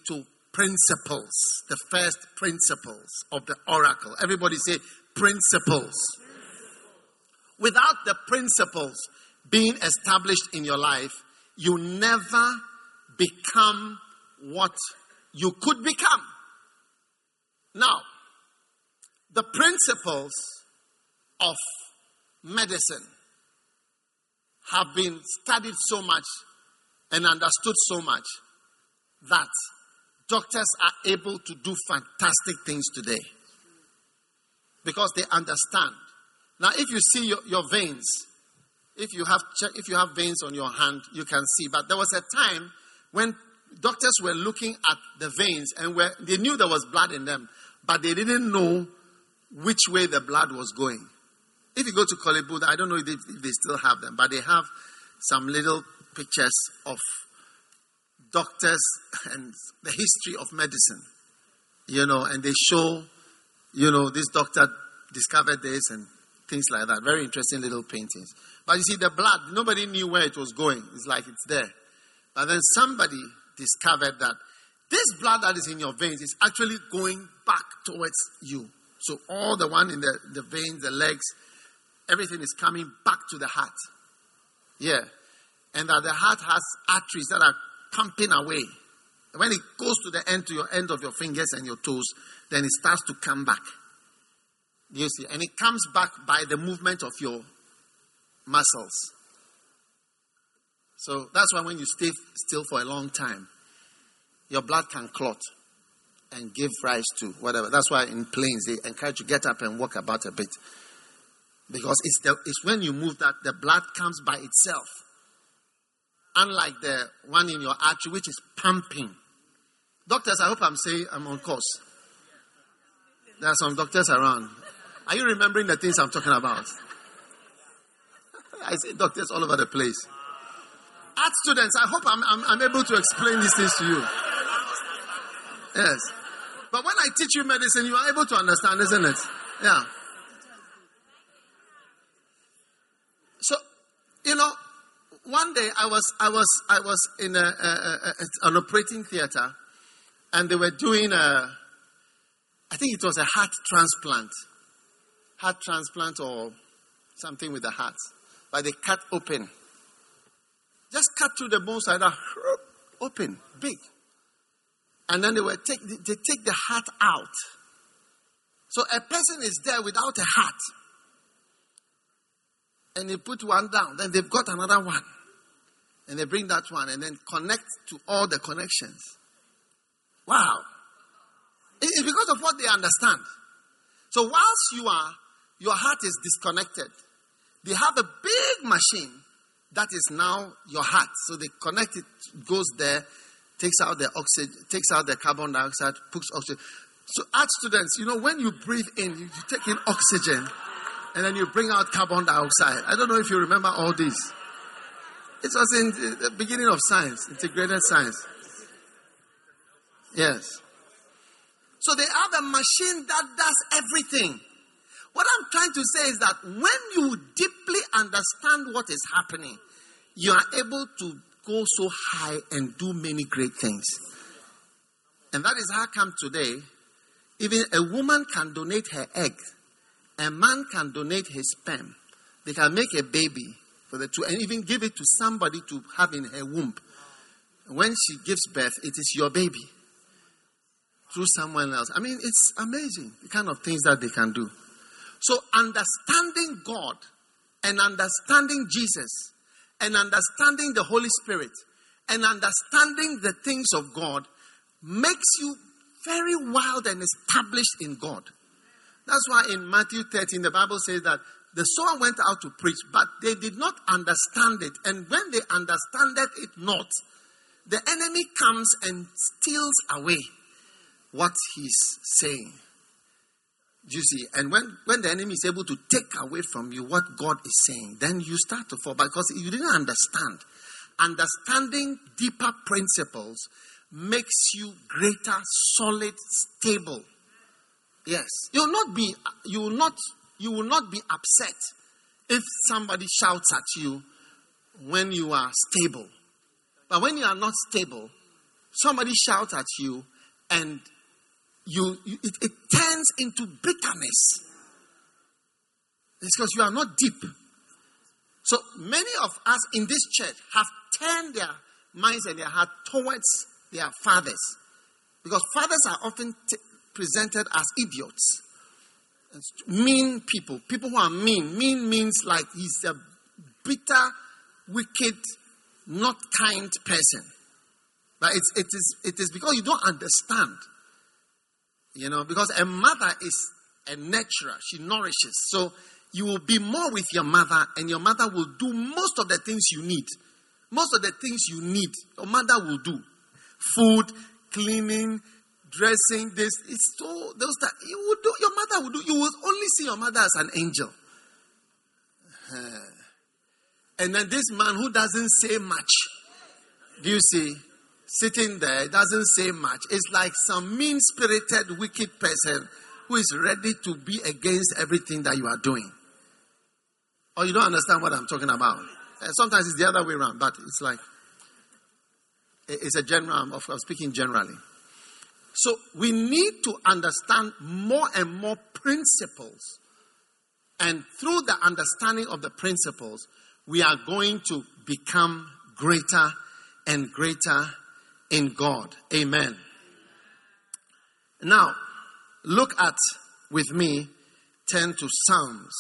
principles. The first principles of the oracle. Everybody say principles. Without the principles being established in your life, you never become what you could become. Now, the principles of medicine have been studied so much and understood so much that doctors are able to do fantastic things today because they understand. Now, if you see your, your veins, if you have if you have veins on your hand, you can see. But there was a time when doctors were looking at the veins and were, they knew there was blood in them, but they didn't know which way the blood was going. If you go to Kolebu, I don't know if they, if they still have them, but they have some little pictures of doctors and the history of medicine, you know, and they show, you know, this doctor discovered this and things like that. Very interesting little paintings. But you see, the blood, nobody knew where it was going. It's like it's there. But then somebody discovered that this blood that is in your veins is actually going back towards you. So all the one in the, the veins, the legs, everything is coming back to the heart. Yeah. And that the heart has arteries that are pumping away. When it goes to the end, to your end of your fingers and your toes, then it starts to come back. You see, and it comes back by the movement of your muscles. So that's why when you stay still for a long time, your blood can clot and give rise to whatever. That's why in planes they encourage you to get up and walk about a bit. Because it's, the, it's when you move that the blood comes by itself. Unlike the one in your artery, which is pumping. Doctors, I hope I'm saying I'm on course. There are some doctors around. Are you remembering the things I'm talking about? I say doctors all over the place. Art students, I hope I'm, I'm, I'm able to explain these things to you. Yes. But when I teach you medicine, you are able to understand, isn't it? Yeah. So, you know, one day I was I was I was in a, a, a, an operating theater, and they were doing a, I think it was a heart transplant, heart transplant or something with the heart, but they cut open, just cut through the bones like that, open, big, and then they were take they take the heart out. So a person is there without a heart. And they put one down. Then they've got another one. And they bring that one and then connect to all the connections. Wow. It's because of what they understand. So whilst you are, your heart is disconnected, they have a big machine that is now your heart. So they connect it, goes there, takes out the oxygen, takes out the carbon dioxide, puts oxygen. So art students, you know, when you breathe in, you, you take in oxygen. And then you bring out carbon dioxide. I don't know if you remember all this. It was in the beginning of science, integrated science. Yes. So they have a machine that does everything. What I'm trying to say is that when you deeply understand what is happening, you are able to go so high and do many great things. And that is how come today, even a woman can donate her egg. A man can donate his sperm. They can make a baby for the two and even give it to somebody to have in her womb. When she gives birth, it is your baby. Through someone else. I mean, it's amazing the kind of things that they can do. So understanding God and understanding Jesus and understanding the Holy Spirit and understanding the things of God makes you very wild and established in God. That's why in Matthew thirteen, the Bible says that the sower went out to preach, but they did not understand it. And when they understood it not, the enemy comes and steals away what he's saying. Do you see? And when, when the enemy is able to take away from you what God is saying, then you start to fall. Because you didn't understand. Understanding deeper principles makes you greater, solid, stable. Yes. You will not be you will not you will not be upset if somebody shouts at you when you are stable. But when you are not stable, somebody shouts at you and you, you it, it turns into bitterness. It's because you are not deep. So many of us in this church have turned their minds and their heart towards their fathers. Because fathers are often t- presented as idiots. Mean people. People who are mean. Mean means like he's a bitter, wicked, not kind person. But it's, it is it is because you don't understand. You know, because a mother is a nurturer. She nourishes. So you will be more with your mother, and your mother will do most of the things you need. Most of the things you need, your mother will do. Food, cleaning, dressing, this. It's so, those that you will do, your mother will do. You will only see your mother as an angel. And then this man who doesn't say much, do you see? Sitting there, doesn't say much. It's like some mean-spirited, wicked person who is ready to be against everything that you are doing. Or you don't understand what I'm talking about. And sometimes it's the other way around, but it's like, it's a general, I'm of course speaking generally. So we need to understand more and more principles. And through the understanding of the principles, we are going to become greater and greater in God. Amen. Now, look at, with me, turn to Psalms.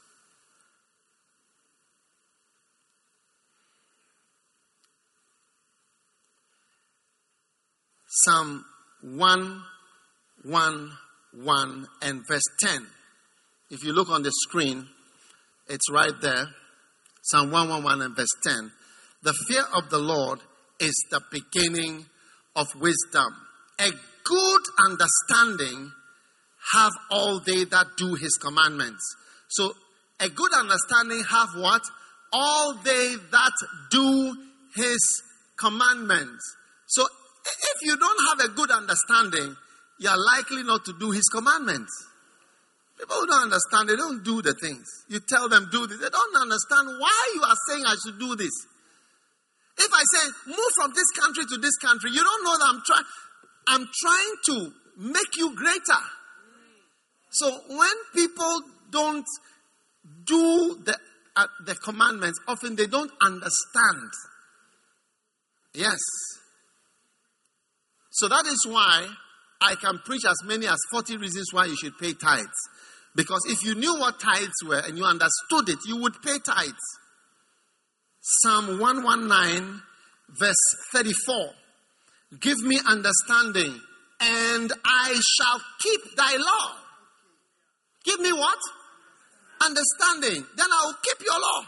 Psalm one one one and verse ten. If you look on the screen, it's right there. Psalm one one one and verse ten. The fear of the Lord is the beginning of wisdom. A good understanding have all they that do his commandments. So a good understanding have what? All they that do his commandments. So if you don't have a good understanding, you are likely not to do his commandments. People who don't understand, they don't do the things. You tell them do this. They don't understand why you are saying I should do this. If I say, move from this country to this country, you don't know that I'm trying. I'm trying to make you greater. So when people don't do the uh, the commandments, often they don't understand. Yes. So that is why I can preach as many as forty reasons why you should pay tithes. Because if you knew what tithes were and you understood it, you would pay tithes. Psalm one nineteen, verse thirty-four. Give me understanding, and I shall keep thy law. Give me what? Understanding. Then I will keep your law.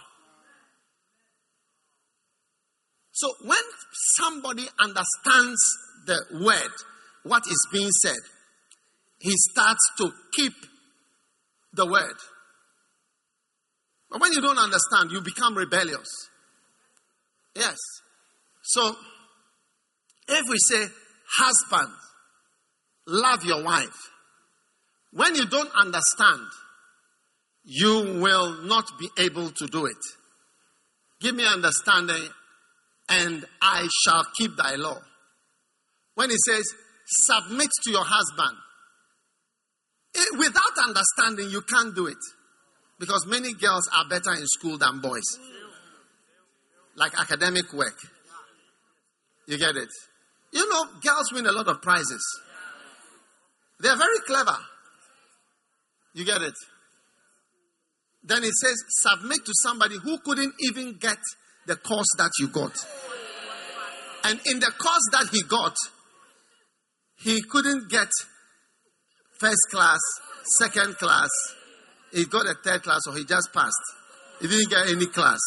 So when somebody understands the word, what is being said, he starts to keep the word. But when you don't understand, you become rebellious. Yes. So, if we say, husband, love your wife, when you don't understand, you will not be able to do it. Give me understanding, and I shall keep thy law. When he says, submit to your husband, it, without understanding, you can't do it. Because many girls are better in school than boys. Like academic work. You get it? You know, girls win a lot of prizes. They are very clever. You get it? Then it says, submit to somebody who couldn't even get the course that you got. And in the course that he got, he couldn't get first class, second class. He got a third class, or he just passed. He didn't get any class.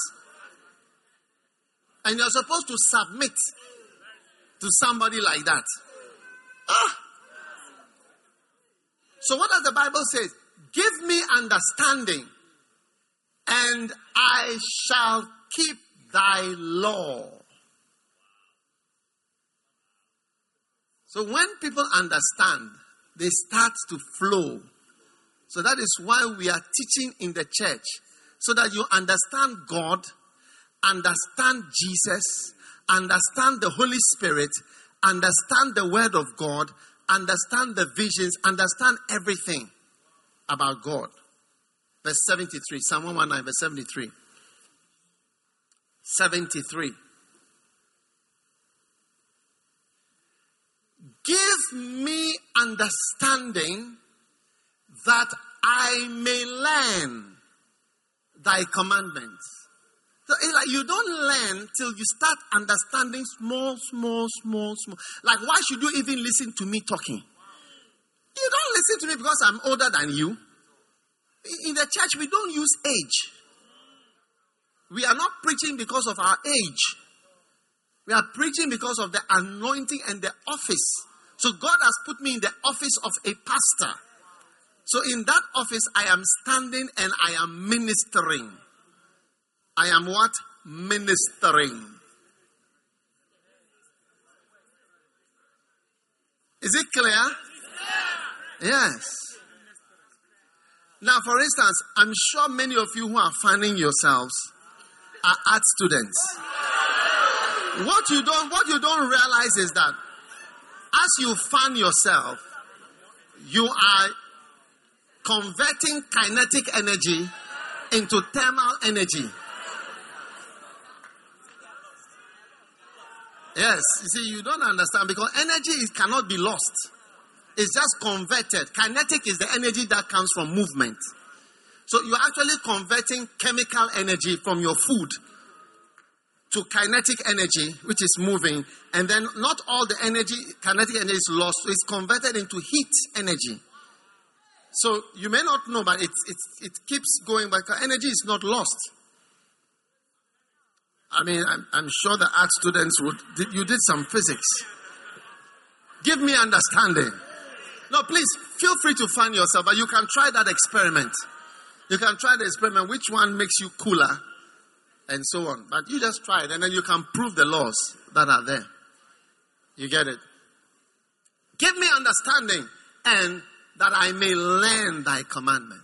And you're supposed to submit to somebody like that. Ah. So what does the Bible say? Give me understanding, and I shall keep thy law. So when people understand, they start to flow. So that is why we are teaching in the church, so that you understand God, understand Jesus, understand the Holy Spirit, understand the Word of God, understand the visions, understand everything about God. Verse seventy-three, Psalm one nineteen, verse seventy-three. seventy-three. Give me understanding that I may learn thy commandments. So it's like you don't learn till you start understanding small, small, small, small. Like, why should you even listen to me talking? You don't listen to me because I'm older than you. In the church, we don't use age. We are not preaching because of our age. We are preaching because of the anointing and the office. So God has put me in the office of a pastor. So in that office, I am standing and I am ministering. I am what? Ministering. Is it clear? Yes. Now, for instance, I'm sure many of you who are finding yourselves are art students. What you don't, what you don't realize is that as you find yourself, you are converting kinetic energy into thermal energy. Yes, you see, you don't understand because energy is, cannot be lost. It's just converted. Kinetic is the energy that comes from movement. So you're actually converting chemical energy from your food to kinetic energy, which is moving. And then not all the energy, kinetic energy is lost. So it's converted into heat energy. So you may not know, but it, it, it keeps going, but energy is not lost. I mean, I'm, I'm sure the art students would, you did some physics. Give me understanding. No, please, feel free to find yourself, but you can try that experiment. You can try the experiment, which one makes you cooler, and so on. But you just try it, and then you can prove the laws that are there. You get it? Give me understanding, and that I may learn thy commandments.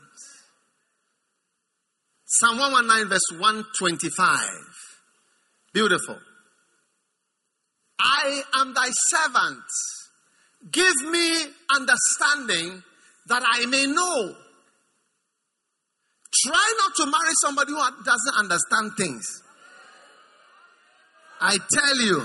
Psalm one nineteen, verse one twenty-five. Beautiful. I am thy servant. Give me understanding that I may know. Try not to marry somebody who doesn't understand things. I tell you,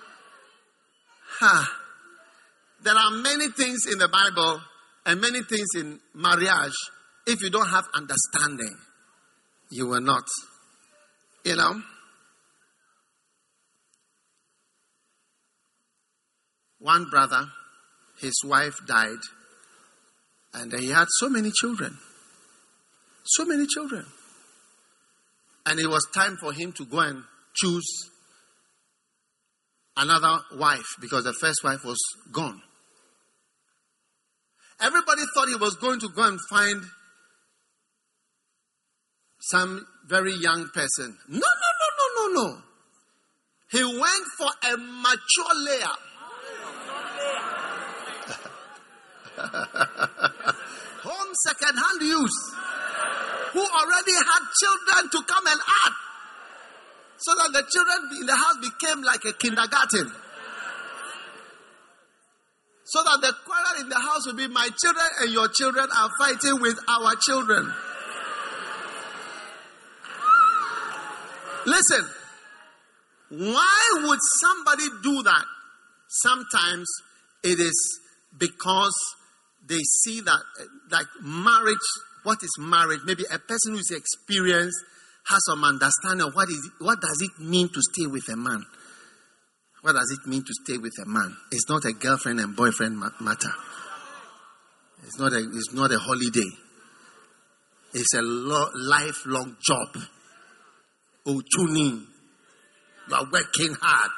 huh, there are many things in the Bible and many things in marriage. If you don't have understanding, you will not. You know? One brother, his wife died, and he had so many children. So many children. And it was time for him to go and choose another wife because the first wife was gone. Everybody thought he was going to go and find some very young person. No, no, no, no, no, no. He went for a mature layer. Home second-hand use, who already had children to come and add, so that the children in the house became like a kindergarten. So that the quarrel in the house will be my children and your children are fighting with our children. Listen, why would somebody do that? Sometimes it is because they see that, like marriage, what is marriage? Maybe a person who is experienced has some understanding of what is it, what does it mean to stay with a man. What does it mean to stay with a man? It's not a girlfriend and boyfriend matter. It's not a, it's not a holiday. It's a lo- lifelong job. Oh, tuning. You are working hard.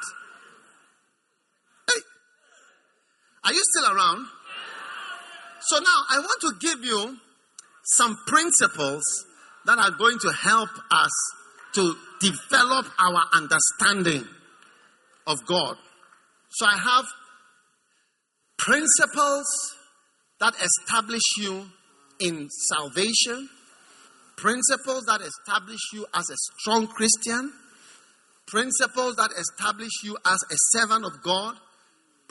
Hey, are you still around? So now I want to give you some principles that are going to help us to develop our understanding of God. So I have principles that establish you in salvation, principles that establish you as a strong Christian, principles that establish you as a servant of God,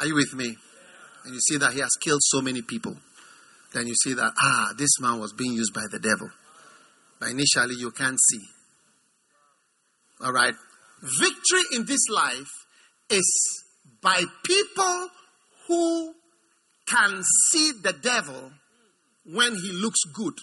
Are you with me? And you see that he has killed so many people. Then you see that, ah, this man was being used by the devil. But initially you can't see. All right. Victory in this life is by people who can see the devil when he looks good.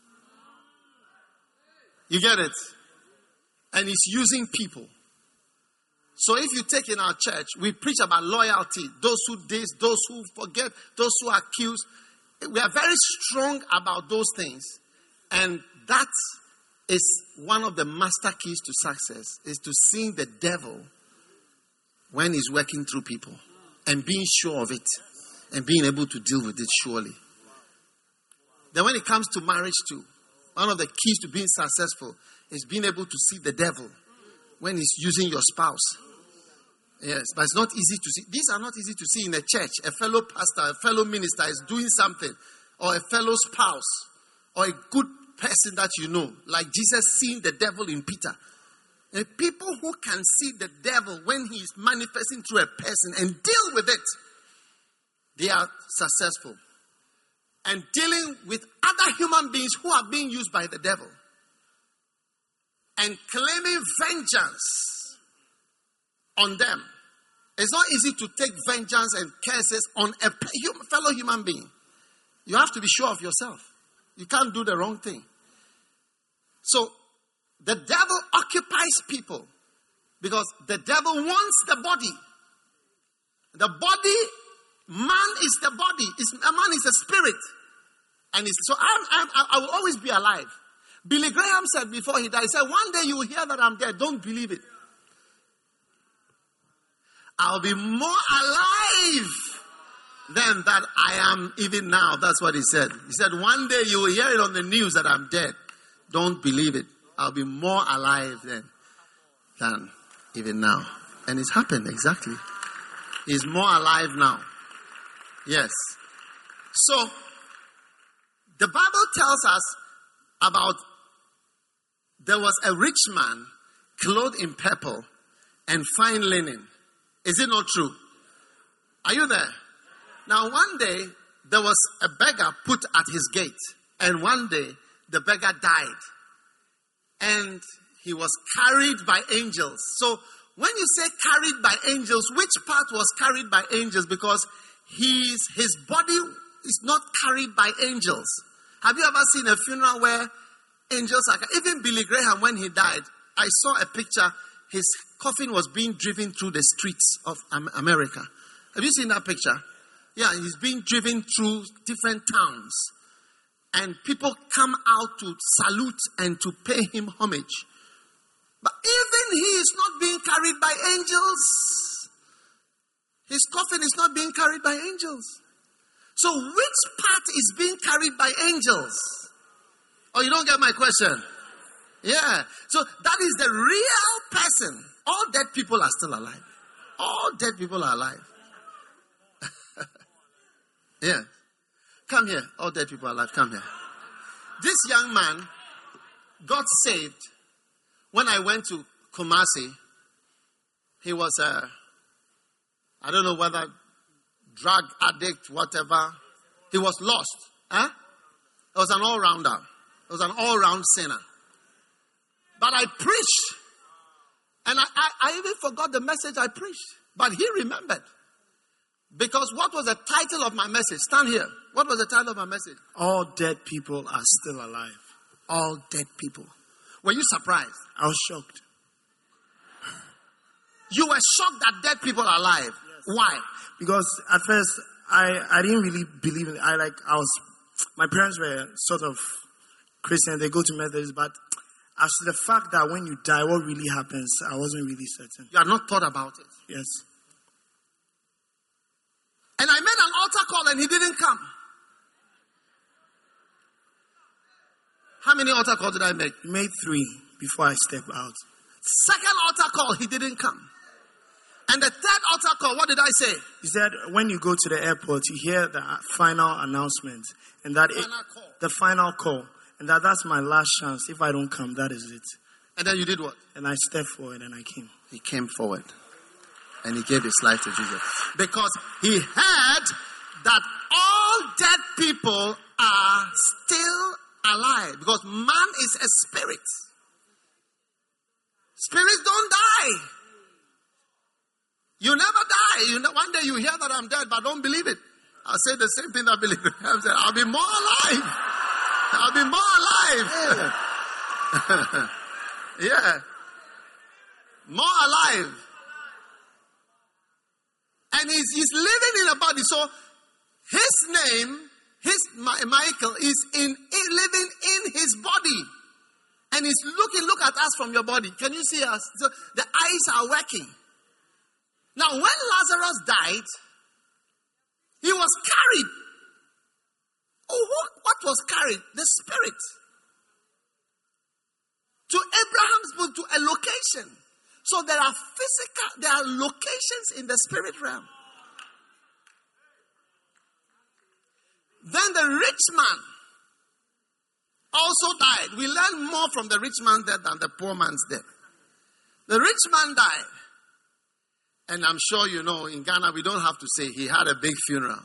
You get it? And he's using people. So if you take in our church, we preach about loyalty. Those who dis, those who forget, those who accuse. We are very strong about those things. And that is one of the master keys to success, is to seeing the devil when he's working through people and being sure of it and being able to deal with it surely. Then when it comes to marriage too, one of the keys to being successful is being able to see the devil when he's using your spouse. Yes, but it's not easy to see. These are not easy to see in a church. A fellow pastor, a fellow minister is doing something, or a fellow spouse, or a good person that you know, like Jesus seeing the devil in Peter. And people who can see the devil when he is manifesting through a person and deal with it, they are successful. And dealing with other human beings who are being used by the devil and claiming vengeance on them. It's not easy to take vengeance and curses on a fellow human being. You have to be sure of yourself. You can't do the wrong thing. So, the devil occupies people because the devil wants the body. The body, man is the body. It's, a man is a spirit. And it's, so I'm, I'm, I will always be alive. Billy Graham said before he died, he said, one day you will hear that I'm dead. Don't believe it. I'll be more alive than that I am even now. That's what he said. He said, one day you will hear it on the news that I'm dead. Don't believe it. I'll be more alive then than even now. And it's happened exactly. He's more alive now. Yes. So, the Bible tells us about there was a rich man clothed in purple and fine linen. Is it not true? Are you there? Now one day, there was a beggar put at his gate. And one day, the beggar died. And he was carried by angels. So, when you say carried by angels, which part was carried by angels? Because his, his body is not carried by angels. Have you ever seen a funeral where angels are... Even Billy Graham, when he died, I saw a picture. His coffin was being driven through the streets of America. Have you seen that picture? Yeah, he's being driven through different towns. And people come out to salute and to pay him homage. But even he is not being carried by angels. His coffin is not being carried by angels. So which part is being carried by angels? Oh, you don't get my question? Yeah. So that is the real person. All dead people are still alive. All dead people are alive. Yeah. Come here. All dead people are alive. Come here. This young man got saved when I went to Kumasi. He was a, I don't know whether drug addict, whatever. He was lost. Huh? He was an all-rounder. He was an all-round sinner. But I preached. And I, I, I even forgot the message I preached. But he remembered. Because what was the title of my message? Stand here. What was the title of my message? All dead people are still alive. All dead people. Were you surprised? I was shocked. You were shocked that dead people are alive. Yes. Why? Because at first I, I didn't really believe in it. I like I was my parents were sort of Christian, they go to Methodist, but as to the fact that when you die, what really happens, I wasn't really certain. You had not thought about it? Yes. And I made an altar call and he didn't come. How many altar calls did I make? I made three before I stepped out. Second altar call, he didn't come. And the third altar call, what did I say? He said, when you go to the airport, you hear the final announcement. And that final it, call. the final call. And that that's my last chance. If I don't come, that is it. And then you did what? And I stepped forward and I came. He came forward. And he gave his life to Jesus. Because he heard that all dead people are still alive. Because man is a spirit. Spirits don't die. You never die. You know, one day you hear that I'm dead, but don't believe it. I'll say the same thing I believe it. I'll say, I'll be more alive. I'll be more alive. Yeah. More alive. And he's, he's living in a body. So his name, his Michael, is in living in his body. And he's looking, look at us from your body. Can you see us? So the eyes are working. Now, when Lazarus died, he was carried. Oh, what, what was carried? The spirit. To Abraham's book, to a location. So there are physical, there are locations in the spirit realm. Then the rich man also died. We learn more from the rich man's death than the poor man's death. The rich man died. And I'm sure you know, in Ghana, we don't have to say he had a big funeral.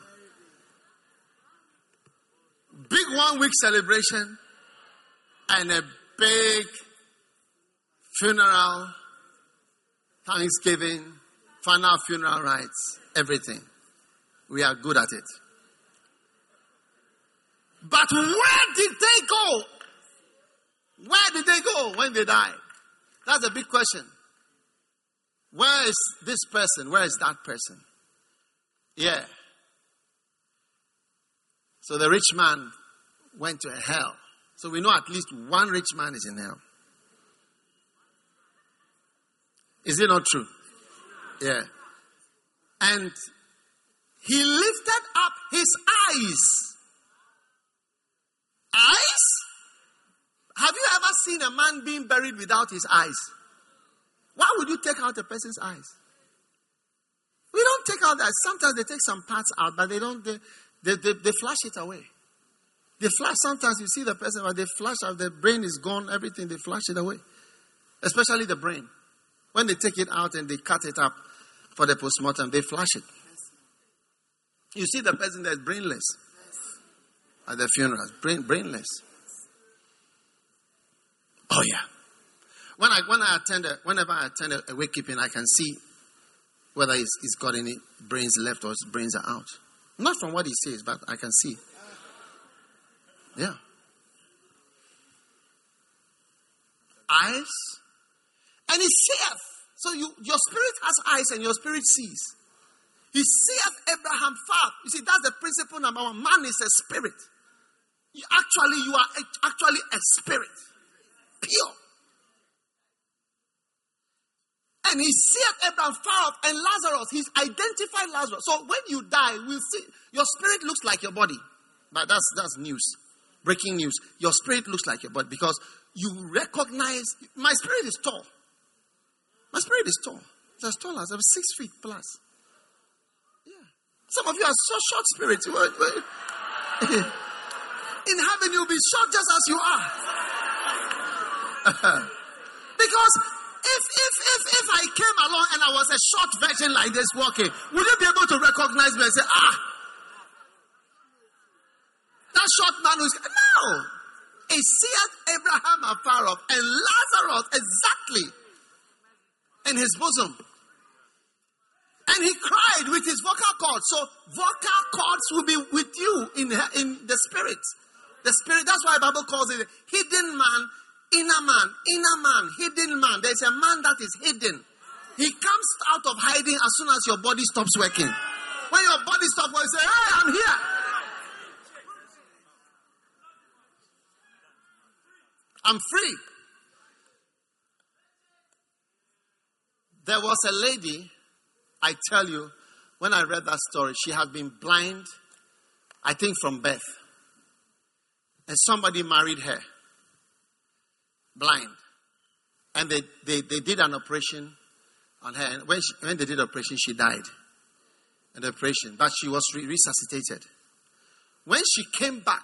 Big one week celebration and a big funeral, Thanksgiving, final funeral rites, everything. We are good at it. But where did they go? Where did they go when they died? That's a big question. Where is this person? Where is that person? Yeah. So the rich man went to hell. So we know at least one rich man is in hell. Is it not true? Yeah. And he lifted up his eyes. Eyes? Have you ever seen a man being buried without his eyes? Why would you take out a person's eyes? We don't take out that. Sometimes they take some parts out, but they don't, they, they, they, they flash it away. They flash, sometimes you see the person, but they flash out, the brain is gone, everything, they flash it away. Especially the brain. When they take it out and they cut it up for the postmortem, they flash it. You see the person that's brainless at the funerals, brain, brainless. Oh yeah. When I when I attend a, whenever I attend a, a wakekeeping, I can see whether he's, he's got any brains left or his brains are out. Not from what he says, but I can see. Yeah. Eyes. And he seeth. So you, your spirit has eyes and your spirit sees. He seeth Abraham far. You see, that's the principle number one. Man is a spirit. You actually, you are actually a spirit. Pure. And he seeth Abraham far off, and Lazarus, he's identified Lazarus. So when you die, we'll see, your spirit looks like your body. But that's, that's news. Breaking news. Your spirit looks like your body because you recognize, my spirit is tall. My spirit is tall. It's as tall as I'm six feet plus. Yeah. Some of you are so short spirits. In heaven, you'll be short just as you are. Because if if if if I came along and I was a short version like this walking, would you be able to recognize me and say, ah, that short man who's no. He seeth Abraham afar off and Lazarus exactly in his bosom. And he cried with his vocal cords. So vocal cords will be with you in, in the spirit. The spirit, that's why the Bible calls it hidden man, inner man, inner man, hidden man. There's a man that is hidden. He comes out of hiding as soon as your body stops working. When your body stops working, you say, hey, I'm here. I'm free. There was a lady, I tell you, when I read that story, she had been blind, I think from birth. And somebody married her, blind. And they, they, they did an operation on her. And when, she, when they did the operation, she died. In the operation. But she was re- resuscitated. When she came back,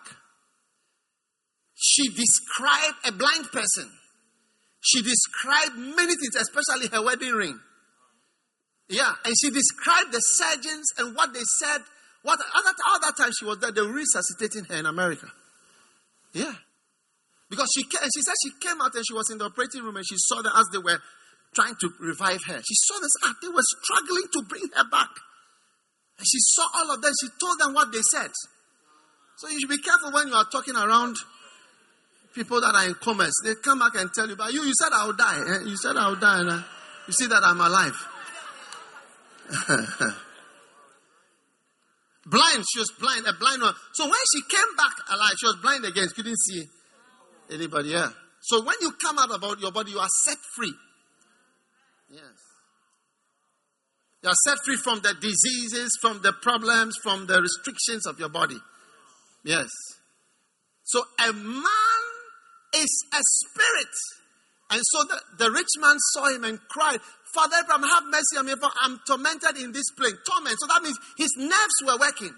she described a blind person. She described many things, especially her wedding ring. Yeah, and she described the surgeons and what they said. What at that, all that time she was there, they were resuscitating her in America. Yeah. Because she came, and she said she came out and she was in the operating room and she saw them as they were trying to revive her. She saw this, ah, they were struggling to bring her back. And she saw all of them. She told them what they said. So you should be careful when you are talking around people that are in comas. They come back and tell you, but you, you said I'll die. Eh? You said I'll die. And uh, you see that I'm alive. Blind. She was blind. A blind one. So when she came back alive, she was blind again. She couldn't see anybody. Yeah. So when you come out of your body, you are set free. Yes. You are set free from the diseases, from the problems, from the restrictions of your body. Yes. So a man is a spirit. And so the, the rich man saw him and cried, Father Abraham, have mercy on me, for I'm tormented in this plague. Torment. So that means his nerves were working.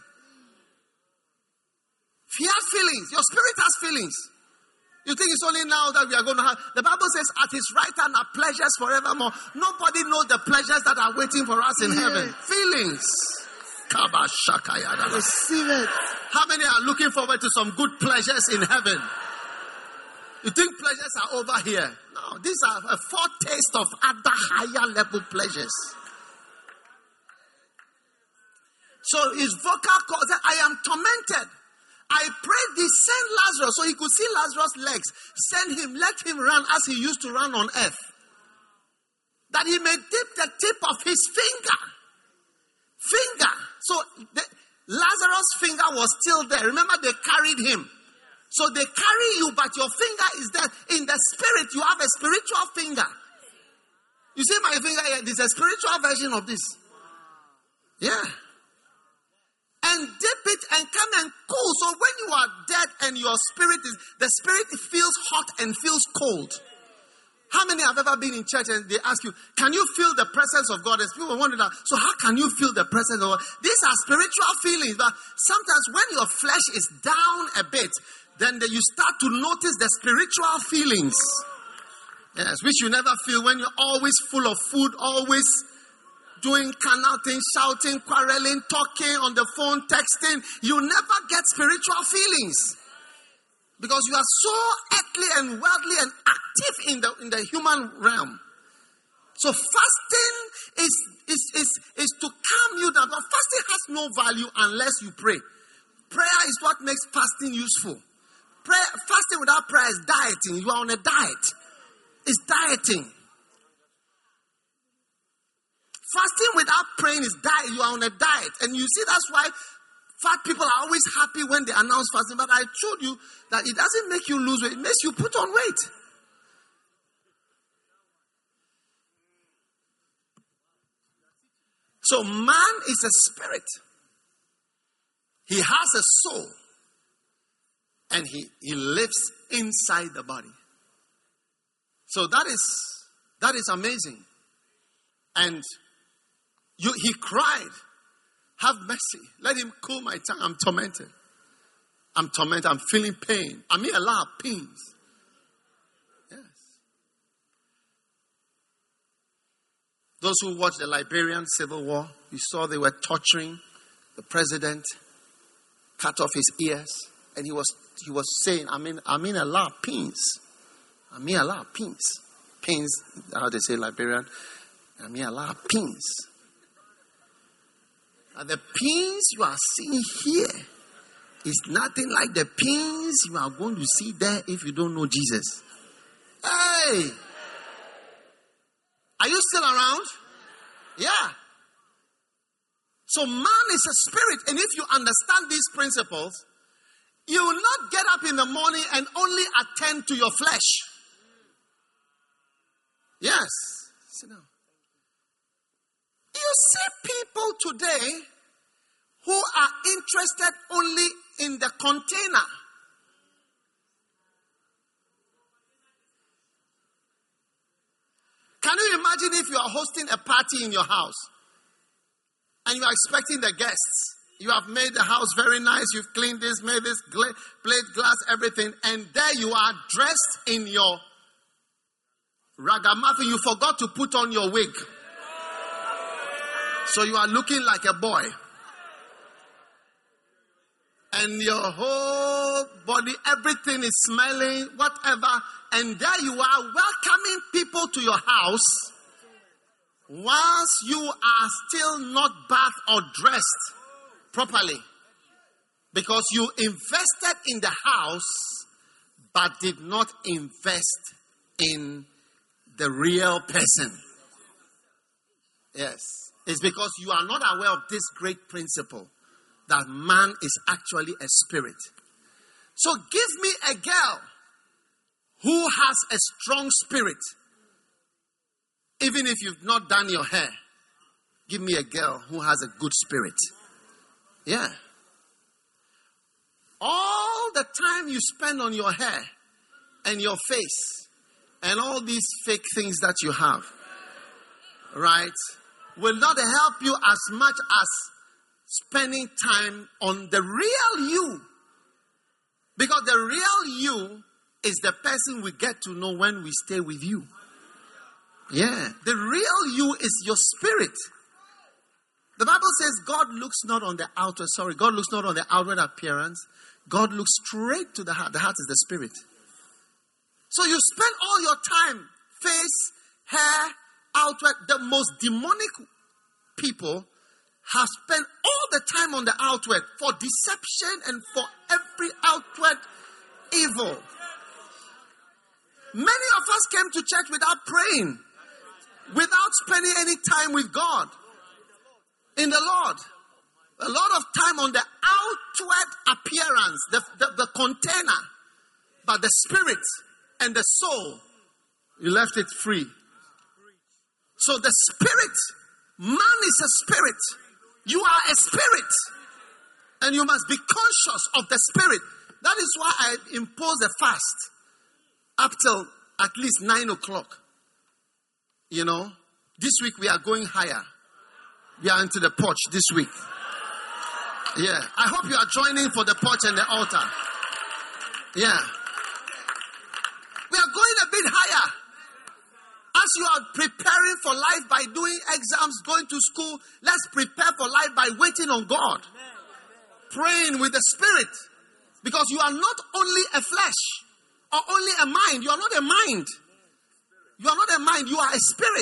He has feelings. Your spirit has feelings. You think it's only now that we are going to have... The Bible says, at his right hand are pleasures forevermore. Nobody knows the pleasures that are waiting for us in yeah. heaven. Feelings. Receive it. How many are looking forward to some good pleasures in heaven? You think pleasures are over here? No, these are a foretaste of other higher level pleasures. So his vocal cord said, I am tormented. I pray thee, send Lazarus. So he could see Lazarus' legs. Send him, let him run as he used to run on earth. That he may dip the tip of his finger. Finger. So the, Lazarus' finger was still there. Remember, they carried him. So they carry you, but your finger is there. In the spirit, you have a spiritual finger. You see my finger here? This is a spiritual version of this. Yeah. And dip it and come and cool. So when you are dead and your spirit is, the spirit feels hot and feels cold. How many have ever been in church and they ask you, can you feel the presence of God? And people wonder that, so how can you feel the presence of God? These are spiritual feelings, but sometimes when your flesh is down a bit, then you start to notice the spiritual feelings. Yes, which you never feel when you're always full of food, always doing carnal things, shouting, quarreling, talking on the phone, texting. You never get spiritual feelings. Because you are so earthly and worldly and active in the in the human realm. So fasting is, is, is, is to calm you down. But fasting has no value unless you pray. Prayer is what makes fasting useful. Prayer, fasting without prayer is dieting. You are on a diet. It's dieting. Fasting without praying is diet. You are on a diet. And you see, that's why fat people are always happy when they announce fasting. But I told you that it doesn't make you lose weight. It makes you put on weight. So man is a spirit. He has a soul. And he, he lives inside the body. So that is that is amazing. And you, he cried, have mercy. Let him cool my tongue. I'm tormented. I'm tormented. I'm feeling pain. I mean a lot of pains. Yes. Those who watched the Liberian Civil War, you saw they were torturing the president, cut off his ears, and he was he was saying, I mean, I mean a lot of pains. I mean a lot of pains. Pains, how they say Liberian. I mean a lot of pains. And the pains you are seeing here is nothing like the pains you are going to see there if you don't know Jesus. Hey! Are you still around? Yeah. So man is a spirit, and if you understand these principles, you will not get up in the morning and only attend to your flesh. Yes. Sit down. You see people today who are interested only in the container. Can you imagine if you are hosting a party in your house and you are expecting the guests? You have made the house very nice. You've cleaned this, made this, gla- plate, glass, everything. And there you are dressed in your ragamuffin. You forgot to put on your wig. So you are looking like a boy. And your whole body, everything is smelling, whatever. And there you are welcoming people to your house whilst you are still not bathed or dressed properly. Because you invested in the house but did not invest in the real person. Yes. It's because you are not aware of this great principle that man is actually a spirit. So give me a girl who has a strong spirit. Even if you've not done your hair, give me a girl who has a good spirit. Yeah. All the time you spend on your hair and your face and all these fake things that you have, right, will not help you as much as spending time on the real you. Because the real you is the person we get to know when we stay with you. Yeah. The real you is your spirit. The Bible says God looks not on the outward, sorry, God looks not on the outward appearance. God looks straight to the heart. The heart is the spirit. So you spend all your time, face, hair, outward. The most demonic people have spent all the time on the outward for deception and for every outward evil. Many of us came to church without praying, without spending any time with God, in the Lord. A lot of time on the outward appearance, the, the, the container, but the spirit and the soul, you left it free. So the spirit, man is a spirit. You are a spirit. And you must be conscious of the spirit. That is why I impose a fast up till at least nine o'clock. You know, this week we are going higher. We are into the porch this week. Yeah. I hope you are joining for the porch and the altar. Yeah. We are going a bit higher. As you are preparing for life by doing exams, going to school, let's prepare for life by waiting on God. Praying with the Spirit. Because you are not only a flesh or only a mind. You are not a mind. You are not a mind. You are a spirit.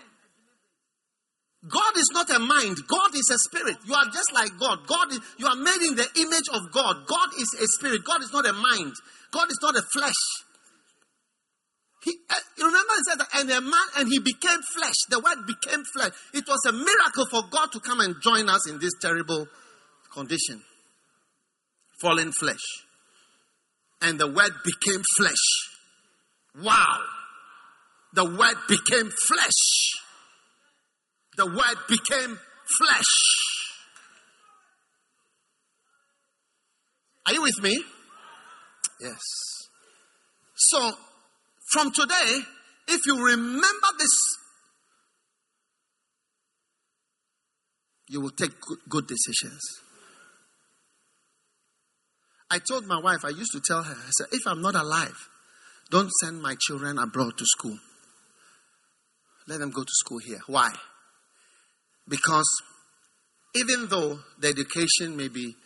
God is not a mind. God is a spirit. You are just like God. God is, you are made in the image of God. God is a spirit. God is not a mind. God is not a flesh. He, uh, you remember he said that, and a man, and he became flesh. The word became flesh. It was a miracle for God to come and join us in this terrible condition. Fallen flesh. And the word became flesh. Wow. The word became flesh. The word became flesh. Are you with me? Yes. So, from today, if you remember this, you will take good, good decisions. I told my wife, I used to tell her, I said, if I'm not alive, don't send my children abroad to school. Let them go to school here. Why? Because even though the education may be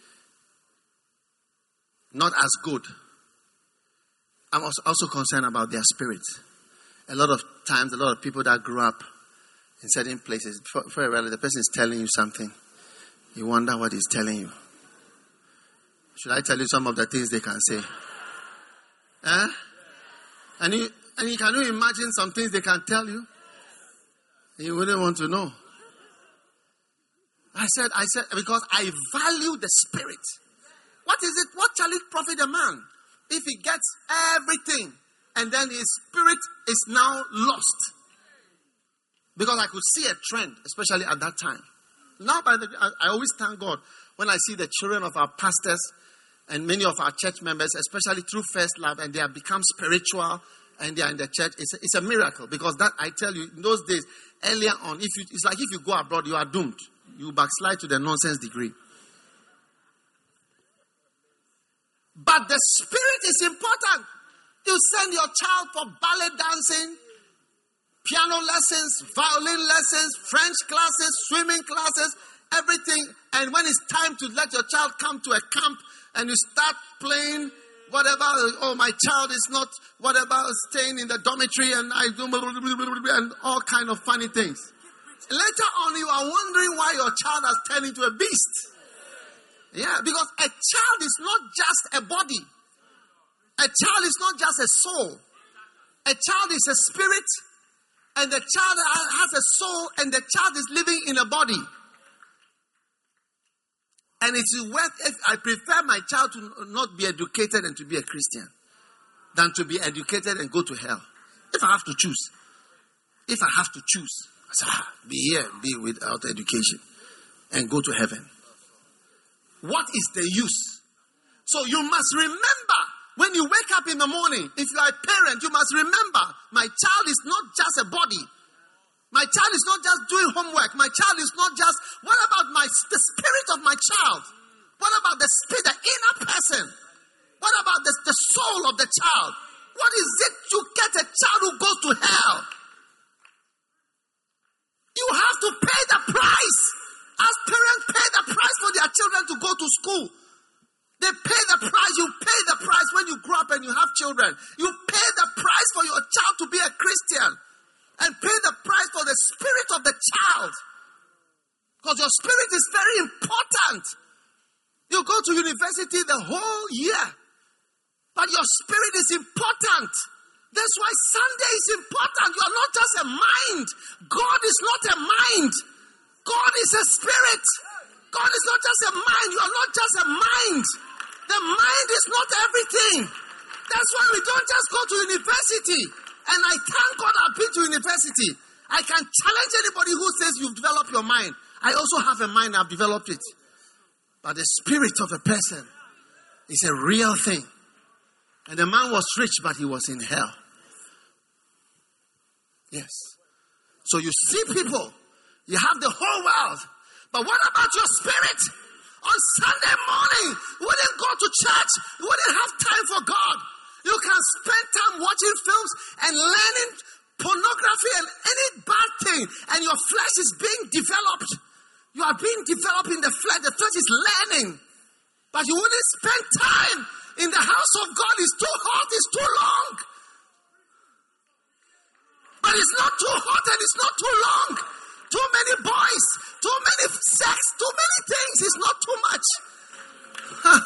not as good, I'm also, also concerned about their spirit. A lot of times, a lot of people that grew up in certain places, very rarely the person is telling you something. You wonder what he's telling you. Should I tell you some of the things they can say? Eh? And you, and you can you imagine some things they can tell you? You wouldn't want to know. I said, I said, because I value the spirit. What is it? What shall it profit a man if he gets everything and then his spirit is now lost? Because I could see a trend, especially at that time. Now, by the, I, I always thank God when I see the children of our pastors and many of our church members, especially through First Love, and they have become spiritual and they are in the church. It's a, it's a miracle, because that, I tell you, in those days, earlier on, if you, it's like if you go abroad, you are doomed. You backslide to the nonsense degree. But the spirit is important. You send your child for ballet dancing, piano lessons, violin lessons, French classes, swimming classes, everything. And when it's time to let your child come to a camp and you start playing whatever, oh, my child is not, whatever, staying in the dormitory and I do, and all kind of funny things. Later on, you are wondering why your child has turned into a beast. Yeah, because a child is not just a body. A child is not just a soul. A child is a spirit, and the child has a soul, and the child is living in a body. And it is worth, I prefer my child to not be educated and to be a Christian than to be educated and go to hell. If I have to choose. If I have to choose. I say, ah, be here, be without education and go to heaven. What is the use? So you must remember when you wake up in the morning, if you are a parent, you must remember my child is not just a body. My child is not just doing homework. My child is not just, what about my the spirit of my child? What about the spirit, the inner person? What about the, the soul of the child? What is it to get a child who goes to hell? You have to pay the price. As parents pay the price for their children to go to school. They pay the price. You pay the price when you grow up and you have children. You pay the price for your child to be a Christian. And pay the price for the spirit of the child. Because your spirit is very important. You go to university the whole year. But your spirit is important. That's why Sunday is important. You are not just a mind. God is not a mind. God is a spirit. God is not just a mind. You are not just a mind. The mind is not everything. That's why we don't just go to university. And I thank God I've been to university. I can challenge anybody who says you've developed your mind. I also have a mind, I've developed it. But the spirit of a person is a real thing. And the man was rich, but he was in hell. Yes. So you see people, you have the whole world. But what about your spirit? On Sunday morning, you wouldn't go to church. You wouldn't have time for God. You can spend time watching films and learning pornography and any bad thing. And your flesh is being developed. You are being developed in the flesh. The flesh is learning. But you wouldn't spend time in the house of God. It's too hot. It's too long. But it's not too hot and it's not too long. Too many boys. Too many sex. Too many things. It's not too much. Huh.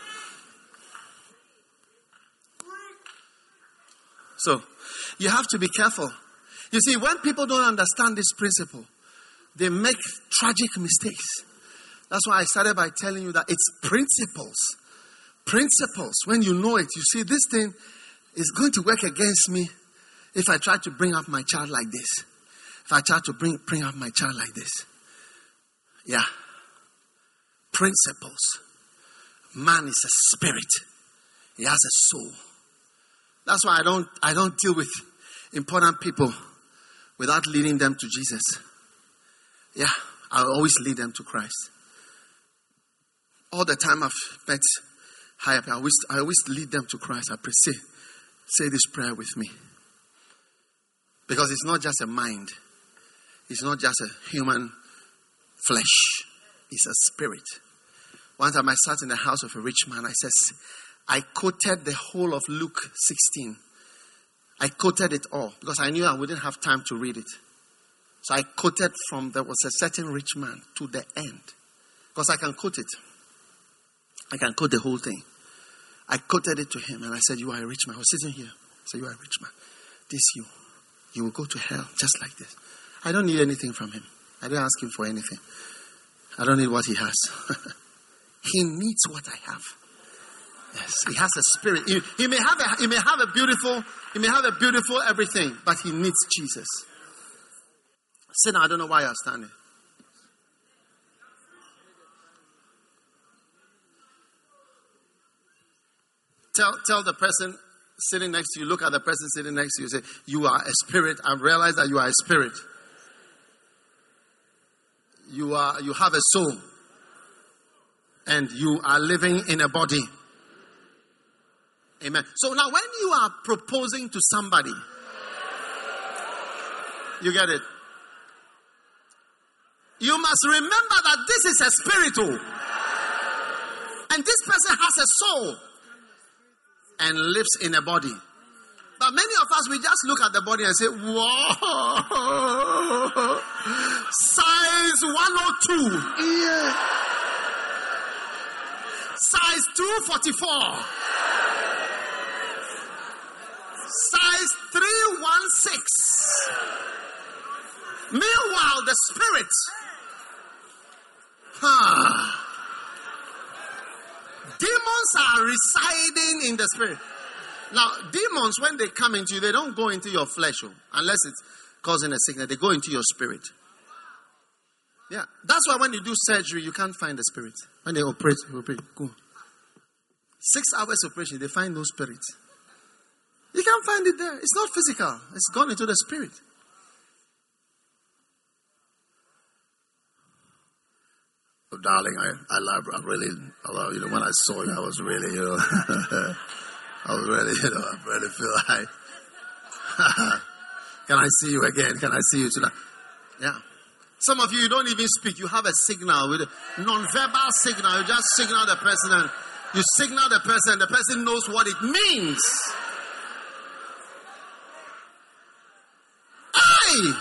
So, you have to be careful. You see, when people don't understand this principle, they make tragic mistakes. That's why I started by telling you that it's principles. Principles. When you know it, you see this thing is going to work against me if I try to bring up my child like this. If I try to bring, bring up my child like this. Yeah. Principles. Man is a spirit. He has a soul. That's why I don't I don't deal with important people without leading them to Jesus. Yeah, I always lead them to Christ. All the time I've met higher, I always I always lead them to Christ. I pray, say, say this prayer with me. Because it's not just a mind. It's not just a human flesh. It's a spirit. One time I sat in the house of a rich man. I said, I quoted the whole of Luke sixteen. I quoted it all because I knew I wouldn't have time to read it. So I quoted from there was a certain rich man to the end. Because I can quote it. I can quote the whole thing. I quoted it to him and I said, you are a rich man. I was sitting here. I said, you are a rich man. This you. You will go to hell just like this. I don't need anything from him. I didn't ask him for anything. I don't need what he has. He needs what I have. Yes, he has a spirit. He, he may have a he may have a beautiful, he may have a beautiful everything, but he needs Jesus. Sit down, I don't know why you're standing. Tell tell the person sitting next to you, look at the person sitting next to you, say, you are a spirit. I realize that you are a spirit. You are you have a soul. And you are living in a body. Amen. So now when you are proposing to somebody, You get it? You must remember that this is a spiritual. And this person has a soul and lives in a body. But many of us, we just look at the body and say, whoa, size one oh two. Yeah. Size two forty-four. Size three sixteen. Meanwhile, the spirit, huh, demons are residing in the spirit. Now, demons, when they come into you, they don't go into your flesh, oh, unless it's causing a sickness. They go into your spirit. Yeah, that's why when you do surgery, you can't find the spirit. When they operate, they operate, go. Six hours operation, they find no spirit. You can't find it there. It's not physical. It's gone into the spirit. Oh, darling, I, I love, I really, I love, you know, when I saw you, I was really, you know, I was really, you know, I really feel like, can I see you again? Can I see you tonight? Yeah. Some of you, you don't even speak. You have a signal with a non-verbal signal. You just signal the person and you signal the person. The person knows what it means. Hey!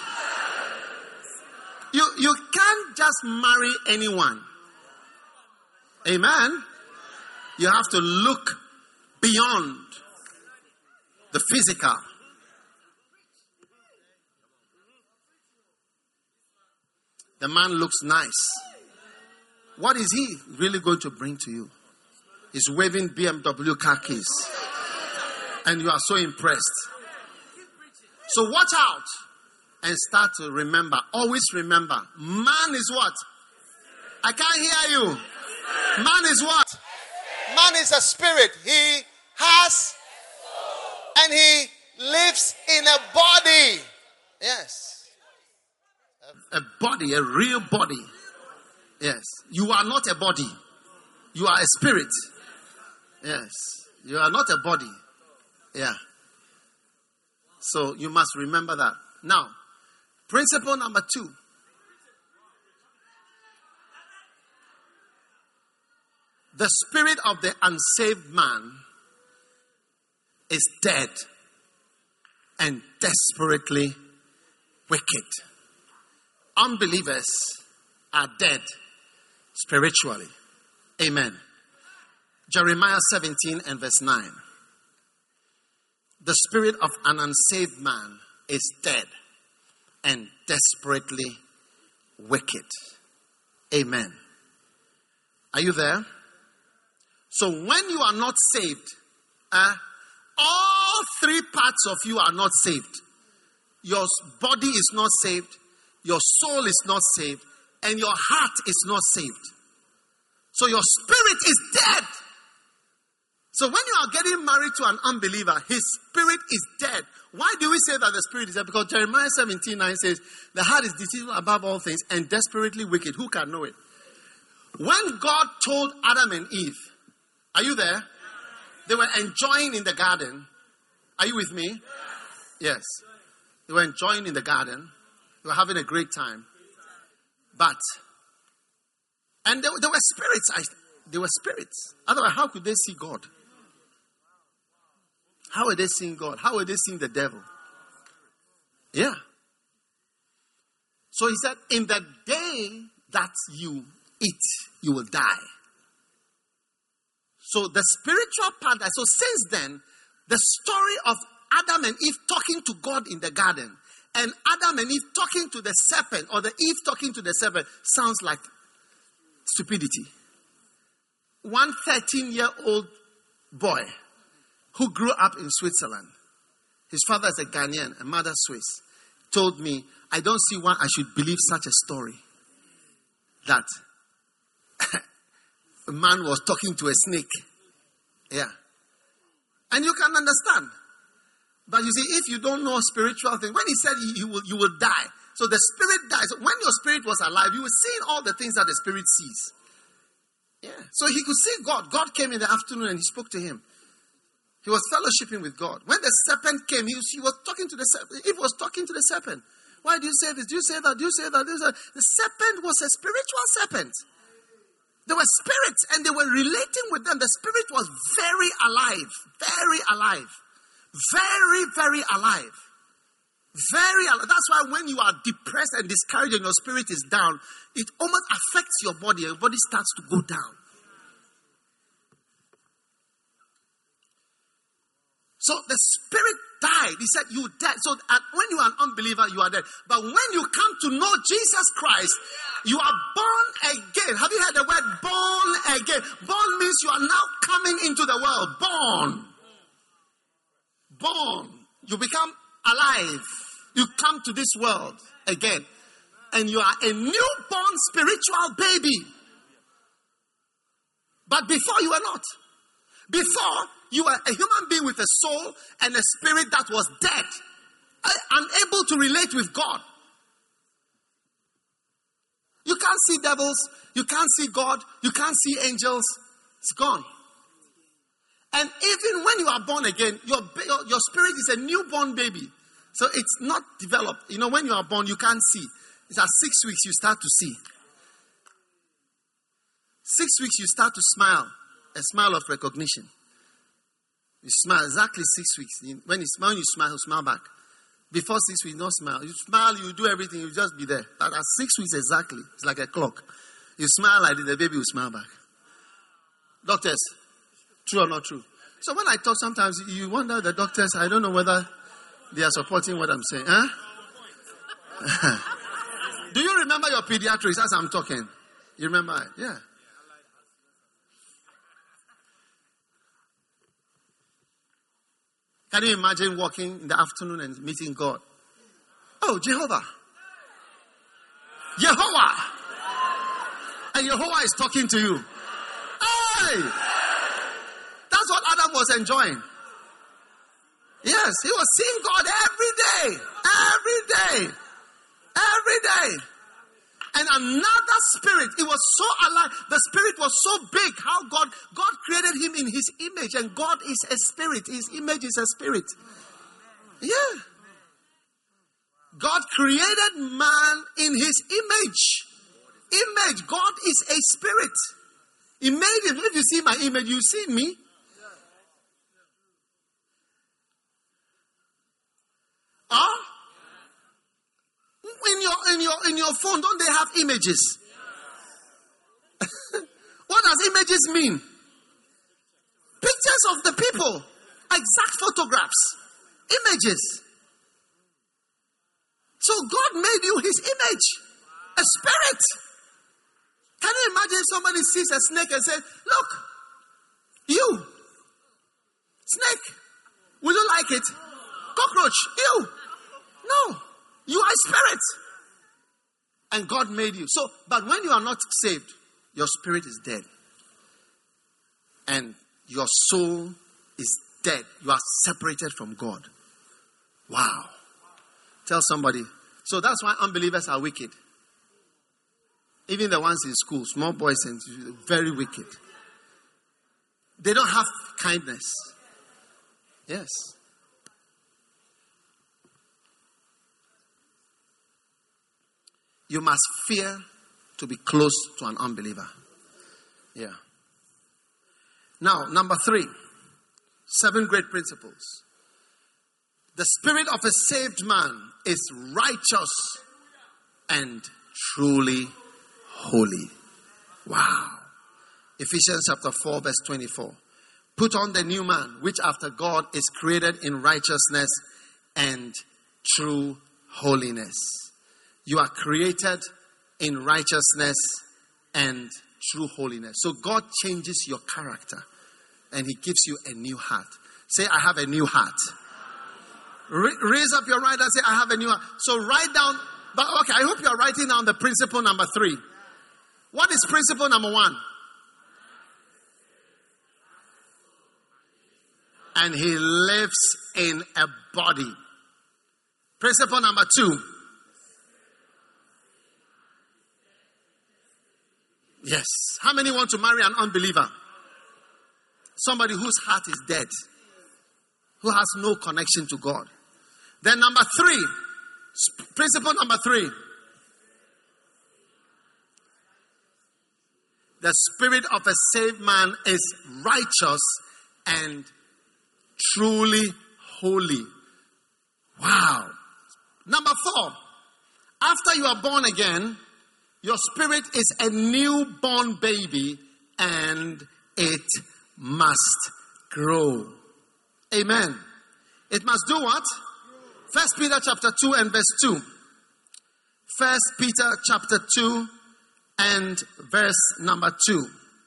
You, you can't just marry anyone. Amen? You have to look beyond the physical. The man looks nice. What is he really going to bring to you? He's waving B M W car keys. And you are so impressed. So watch out and start to remember. Always remember. Man is what? I can't hear you. Man is what? Man is a spirit. He has and he lives in a body. Yes. A body, a real body. Yes. You are not a body. You are a spirit. Yes. You are not a body. Yeah. So you must remember that. Now, principle number two. The spirit of the unsaved man is dead and desperately wicked. Unbelievers are dead spiritually. Amen. Jeremiah seventeen and verse nine. The spirit of an unsaved man is dead and desperately wicked. Amen. Are you there? So when you are not saved, uh, all three parts of you are not saved. Your body is not saved. Your soul is not saved. And your heart is not saved. So your spirit is dead. So when you are getting married to an unbeliever, his spirit is dead. Why do we say that the spirit is dead? Because Jeremiah seventeen nine says, the heart is deceitful above all things and desperately wicked. Who can know it? When God told Adam and Eve, are you there? They were enjoying in the garden. Are you with me? Yes. They were enjoying in the garden. They were having a great time. But, and there, there were spirits. I, there were spirits. Otherwise, how could they see God? How were they seeing God? How were they seeing the devil? Yeah. So he said, in the day that you eat, you will die. So the spiritual part, so since then, the story of Adam and Eve talking to God in the garden and Adam and Eve talking to the serpent or the Eve talking to the serpent sounds like stupidity. One thirteen-year-old boy who grew up in Switzerland, his father is a Ghanaian, a mother Swiss, told me, I don't see why I should believe such a story. That a man was talking to a snake. Yeah. And you can understand. But you see, if you don't know spiritual things, when he said you, you, will, you will die. So the spirit dies. When your spirit was alive, you were seeing all the things that the spirit sees. Yeah. So he could see God. God came in the afternoon and he spoke to him. He was fellowshipping with God. When the serpent came, he was, he was talking to the serpent. Eve was talking to the serpent. Why do you say this? Do you say that? Do you say that? This, uh, the serpent was a spiritual serpent. They were spirits and they were relating with them. The spirit was very alive. Very alive. Very, very alive. Very alive. That's why when you are depressed and discouraged and your spirit is down, it almost affects your body. Your body starts to go down. So the spirit died. He said, you died. So at, when you are an unbeliever, you are dead. But when you come to know Jesus Christ, you are born again. Have you heard the word born again? Born means you are now coming into the world. Born. Born. You become alive. You come to this world again. And you are a newborn spiritual baby. But before you were not. Before, you were a human being with a soul and a spirit that was dead, unable to relate with God. You can't see devils, you can't see God, you can't see angels. It's gone. And even when you are born again, your, your, your spirit is a newborn baby. So it's not developed. You know, when you are born, you can't see. It's at six weeks you start to see. Six weeks you start to smile. A smile of recognition. You smile exactly six weeks. When you smile, you smile, you smile back. Before six weeks, no smile. You smile, you do everything, you just be there. But at six weeks exactly, it's like a clock. You smile like this, the baby will smile back. Doctors, true or not true? So when I talk, sometimes you wonder, the doctors, I don't know whether they are supporting what I'm saying. Huh? Do you remember your pediatrics as I'm talking? You remember? Yeah. Can you imagine walking in the afternoon and meeting God? Oh, Jehovah. Jehovah. And Jehovah is talking to you. Hey! That's what Adam was enjoying. Yes, he was seeing God every day. Every day. Every day. And another spirit, it was so alive. The spirit was so big. How God, God created him in his image. And God is a spirit. His image is a spirit. Yeah. God created man in his image. Image. God is a spirit. He made him. If you see my image, you see me. Huh? In your in your in your phone, don't they have images? What does images mean? Pictures of the people, exact photographs, images. So God made you his image, a spirit. Can you imagine if somebody sees a snake and says, "Look, you, snake, will you like it? Cockroach, you, no." You are a spirit. And God made you. So, but when you are not saved, your spirit is dead. And your soul is dead. You are separated from God. Wow. Tell somebody. So that's why unbelievers are wicked. Even the ones in school, small boys, and very wicked. They don't have kindness. Yes. You must fear to be close to an unbeliever. Yeah. Now, number three. Seven great principles. The spirit of a saved man is righteous and truly holy. Wow. Ephesians chapter four, verse twenty-four. Put on the new man, which after God is created in righteousness and true holiness. You are created in righteousness and true holiness. So God changes your character and he gives you a new heart. Say, I have a new heart. Ra- raise up your right hand and say, I have a new heart. So write down, but okay, I hope you are writing down the principle number three. What is principle number one? And he lives in a body. Principle number two. Yes. How many want to marry an unbeliever? Somebody whose heart is dead. Who has no connection to God. Then number three. Principle number three. The spirit of a saved man is righteous and truly holy. Wow. Number four. After you are born again, your spirit is a newborn baby and it must grow. Amen. It must do what? First Peter chapter two and verse two. First Peter chapter two and verse number two.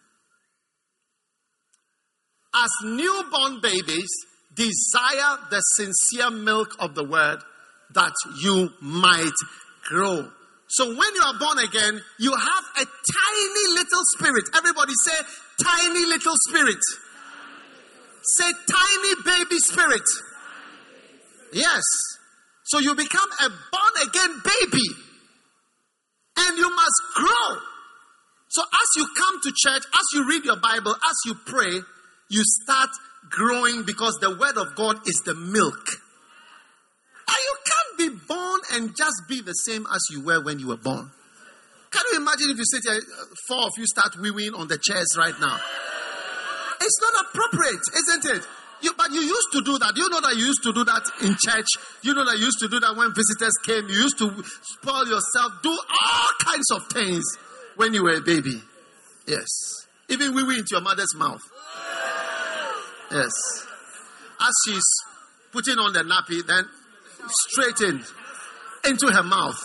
As newborn babies, desire the sincere milk of the word that you might grow. So when you are born again, you have a tiny little spirit. Everybody say, tiny little spirit. Say, tiny baby spirit. Yes. So you become a born again baby. And you must grow. So as you come to church, as you read your Bible, as you pray, you start growing because the word of God is the milk. And you can't be born and just be the same as you were when you were born. Can you imagine if you sit here, four of you start weeing on the chairs right now? It's not appropriate, isn't it? You, but you used to do that. You know that you used to do that in church. You know that you used to do that when visitors came. You used to spoil yourself, do all kinds of things when you were a baby. Yes. Even wee wee into your mother's mouth. Yes. As she's putting on the nappy, then straight in into her mouth.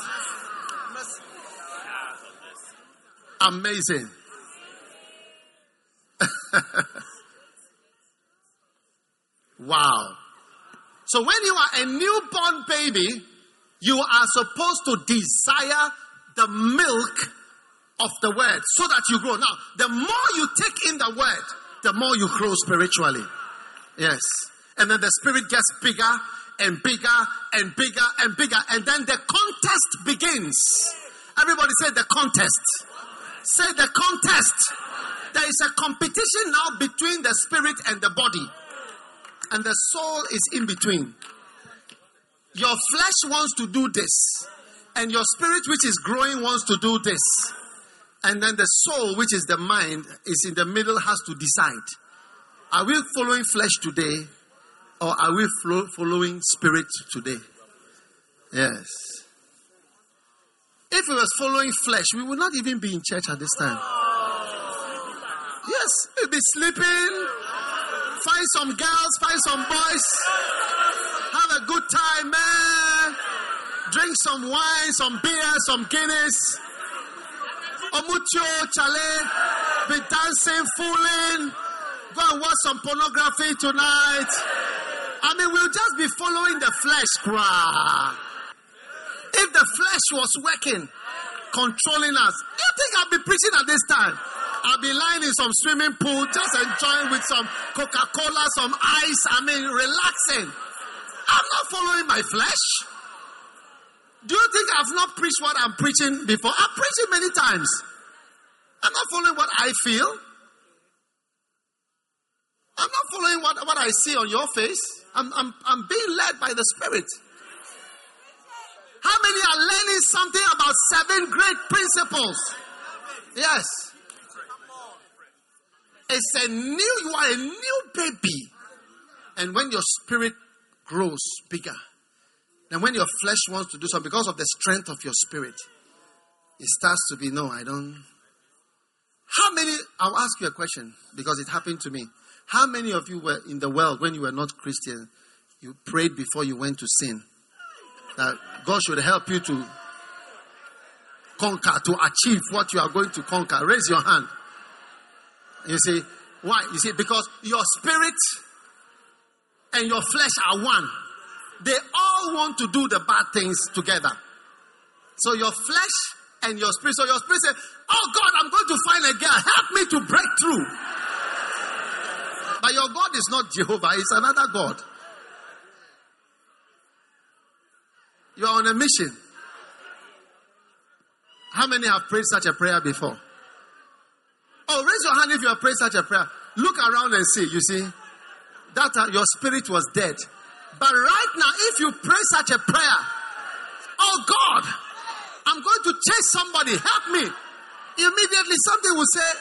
Amazing. Wow. So when you are a newborn baby, you are supposed to desire the milk of the word so that you grow. Now, the more you take in the word, the more you grow spiritually. Yes. And then the spirit gets bigger and bigger and bigger and bigger. And then the contest begins. Everybody say the contest. Say the contest. There is a competition now between the spirit and the body. And the soul is in between. Your flesh wants to do this. And your spirit, which is growing, wants to do this. And then the soul, which is the mind, is in the middle, has to decide. Are we following flesh today? Or are we flo- following spirit today? Yes. If we were following flesh, we would not even be in church at this time. Yes, we'll be sleeping. Find some girls, find some boys. Have a good time, man. Drink some wine, some beer, some Guinness. Omucho, chale. Be dancing, fooling. Go and watch some pornography tonight. I mean, we'll just be following the flesh, cry. If the flesh was working, controlling us, do you think I'll be preaching at this time? I'll be lying in some swimming pool, just enjoying with some Coca-Cola, some ice. I mean, relaxing. I'm not following my flesh. Do you think I've not preached what I'm preaching before? I've preached it many times. I'm not following what I feel. I'm not following what, what I see on your face. I'm, I'm, I'm being led by the Spirit. How many are learning something about seven great principles? Yes. It's a new, you are a new baby. And when your spirit grows bigger, and when your flesh wants to do something, because of the strength of your spirit, it starts to be, no, I don't. How many, I'll ask you a question, because it happened to me. How many of you were in the world when you were not Christian, you prayed before you went to sin? That God should help you to conquer, to achieve what you are going to conquer. Raise your hand. You see, why? You see, because your spirit and your flesh are one. They all want to do the bad things together. So your flesh and your spirit. So your spirit says, oh God, I'm going to find a girl. Help me to break through. But your God is not Jehovah. It's another God. You are on a mission. How many have prayed such a prayer before? Oh, raise your hand if you have prayed such a prayer. Look around and see. You see, that uh, your spirit was dead. But right now, if you pray such a prayer, oh God, I'm going to chase somebody, help me. Immediately something will say,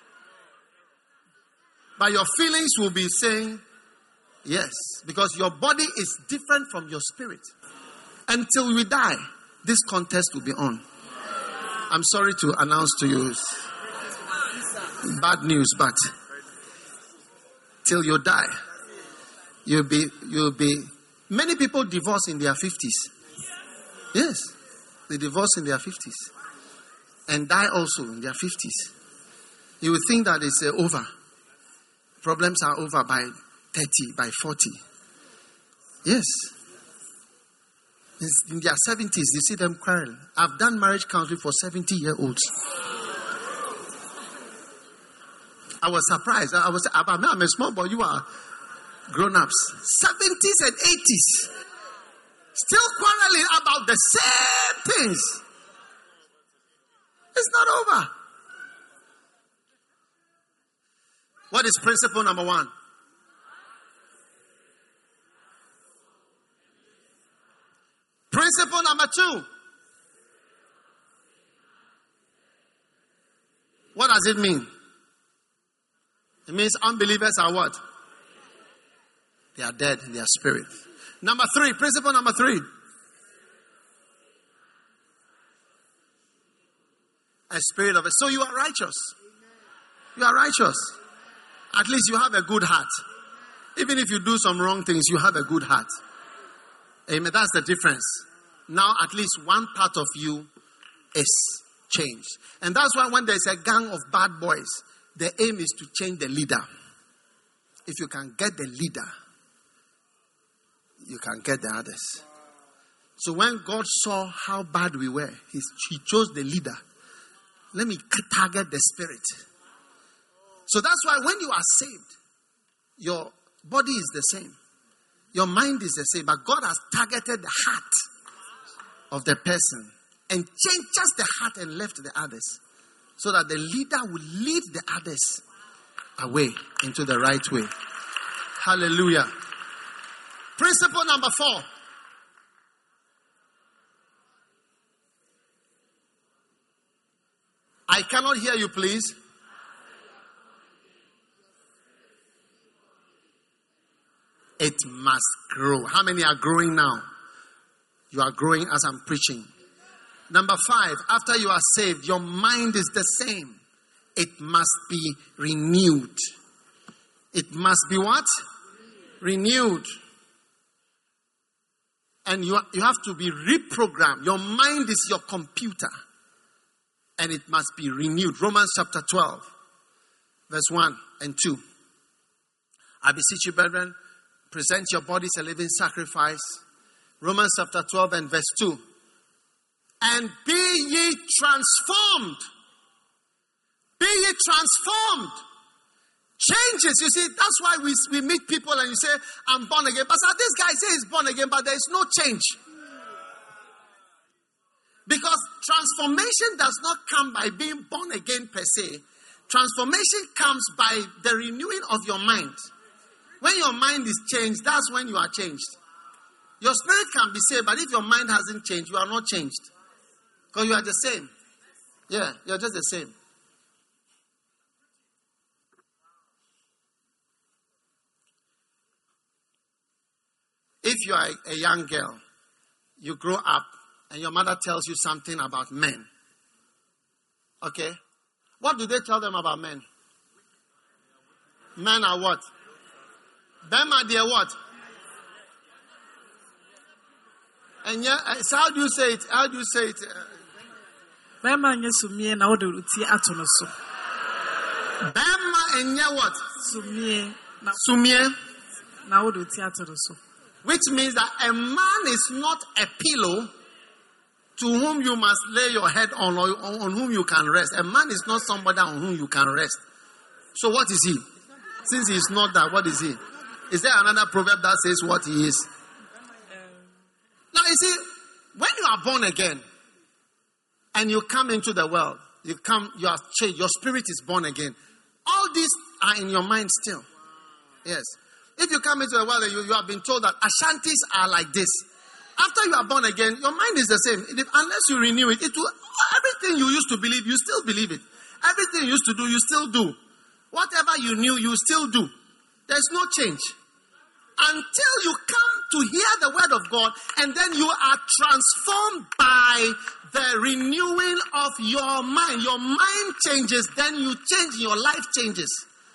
but your feelings will be saying, yes, because your body is different from your spirit. Until we die, this contest will be on. I'm sorry to announce to you bad news, but till you die, you'll be, you'll be, many people divorce in their fifties. Yes, they divorce in their fifties and die also in their fifties. You will think that it's uh, over. Problems are over by thirty, by forty. Yes. In their seventies, you see them quarrel. I've done marriage counseling for seventy-year-olds. I was surprised. I was, I'm a small boy. You are grown-ups. seventies and eighties. Still quarreling about the same things. It's not over. What is principle number one? Principle number two. What does it mean? It means unbelievers are what? They are dead in their spirit. Number three, principle number three. A spirit of it. So you are righteous. You are righteous. At least you have a good heart. Even if you do some wrong things, you have a good heart. Amen. That's the difference. Now at least one part of you is changed. And that's why when there's a gang of bad boys, the aim is to change the leader. If you can get the leader, you can get the others. So when God saw how bad we were, he, he chose the leader. Let me target the spirit. So that's why when you are saved, your body is the same. Your mind is the same. But God has targeted the heart of the person and changed just the heart and left the others. So that the leader will lead the others away into the right way. Hallelujah. Principle number four. I cannot hear you, please. It must grow. How many are growing now? You are growing as I'm preaching. Number five, after you are saved, your mind is the same. It must be renewed. It must be what? Renewed. And you, you have to be reprogrammed. Your mind is your computer. And it must be renewed. Romans chapter twelve, verse one and two. I beseech you, brethren, present your bodies a living sacrifice. Romans chapter twelve and verse two. And be ye transformed. Be ye transformed. Changes. You see, that's why we, we meet people and you say, I'm born again. But this guy says he's born again, but there is no change. Because transformation does not come by being born again per se. Transformation comes by the renewing of your mind. When your mind is changed, that's when you are changed. Your spirit can be saved, but if your mind hasn't changed, you are not changed. Because you are the same. Yeah, you're just the same. If you are a young girl, you grow up, and your mother tells you something about men. Okay? What do they tell them about men? Men are what? Men are their what? And yeah, so how do you say it? How do you say it? Bema nye sumie na ode uti ato no so. Bema enye what? Sumie na sumie na ode uti ato no so. Which means that a man is not a pillow to whom you must lay your head on or on whom you can rest. A man is not somebody on whom you can rest. So what is he? Since he is not that, what is he? Is there another proverb that says what he is? Now you see, when you are born again and you come into the world, you come, you are changed, your spirit is born again. All these are in your mind still. Yes. If you come into the world and you, you have been told that Ashantis are like this, After you are born again, your mind is the same. It, unless you renew it, it will, everything you used to believe, you still believe it. Everything you used to do, you still do. Whatever you knew, you still do. There's no change. Until you come to hear the word of God, and then you are transformed by the renewing of your mind. Your mind changes, then you change, your life changes.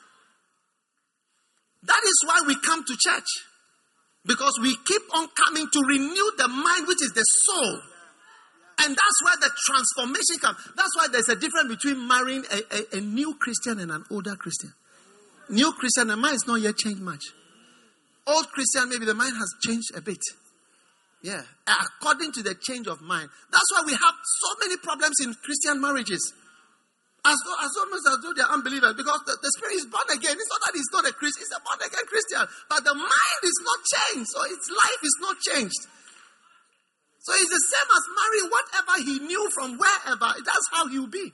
That is why we come to church. Because we keep on coming to renew the mind, which is the soul. And that's where the transformation comes. That's why there's a difference between marrying a, a, a new Christian and an older Christian. New Christian, the mind is not yet changed much. Old Christian, maybe the mind has changed a bit. Yeah. According to the change of mind. That's why we have so many problems in Christian marriages. As, though, as almost as though they're unbelievers. Because the, the spirit is born again. It's not that he's not a Christian. He's a born again Christian. But the mind is not changed. So its life is not changed. So it's the same as marrying whatever he knew from wherever. That's how he will be.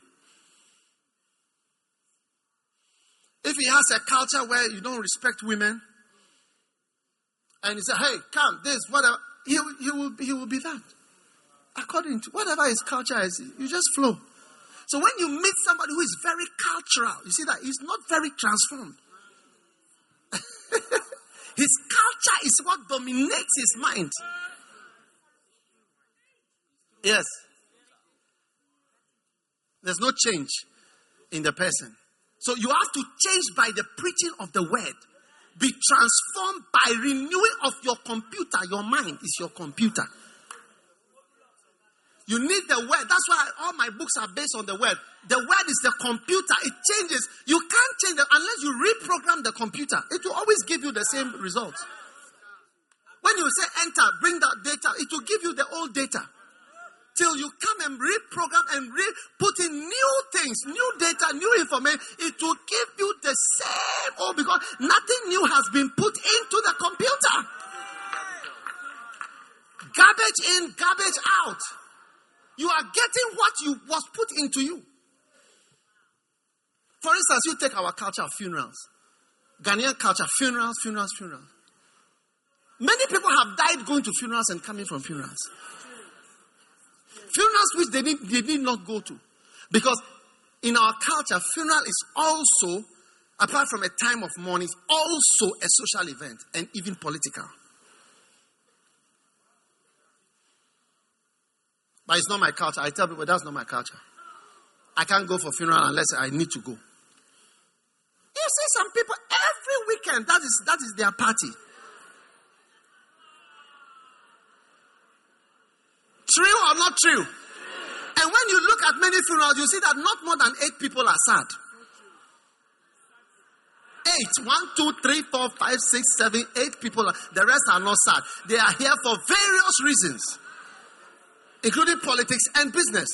If he has a culture where you don't respect women, and he says, hey, come, this, whatever, he, he, will, he will be that. According to whatever his culture is, you just flow. So when you meet somebody who is very cultural, you see that he's not very transformed. His culture is what dominates his mind. Yes. There's no change in the person. So you have to change by the preaching of the word. Be transformed by renewing of your computer. Your mind is your computer. You need the word. That's why all my books are based on the word. The word is the computer. It changes. You can't change it unless you reprogram the computer. It will always give you the same results. When you say enter, bring that data, it will give you the old data. Till you come and reprogram and re- put in new things, new data, new information, it will give you the same. Oh, because nothing new has been put into the computer. Garbage in, garbage out. You are getting what you was put into you. For instance, you take our culture of funerals. Ghanaian culture, funerals, funerals, funerals. Many people have died going to funerals and coming from funerals. Funerals which they did, they did not go to. Because in our culture, funeral is also, apart from a time of mourning, also a social event and even political. But it's not my culture. I tell people that's not my culture. I can't go for funeral unless I need to go. You see some people every weekend, that is that is their party. True or not true? And when you look at many funerals, you see that not more than eight people are sad. Eight. One, two, three, four, five, six, seven, eight people. Are, the rest are not sad. They are here for various reasons, including politics and business.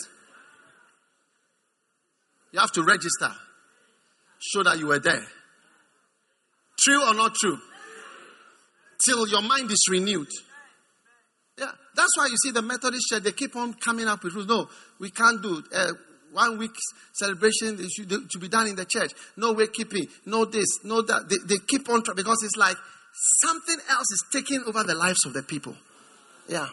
You have to register. Show that you were there. True or not true? Till your mind is renewed. Yeah, that's why you see the Methodist Church, they keep on coming up with rules. No, we can't do uh, one week celebration. It should, it should be done in the church. No wakekeeping, no this, no that. They, they keep on trying because it's like something else is taking over the lives of the people. Yeah.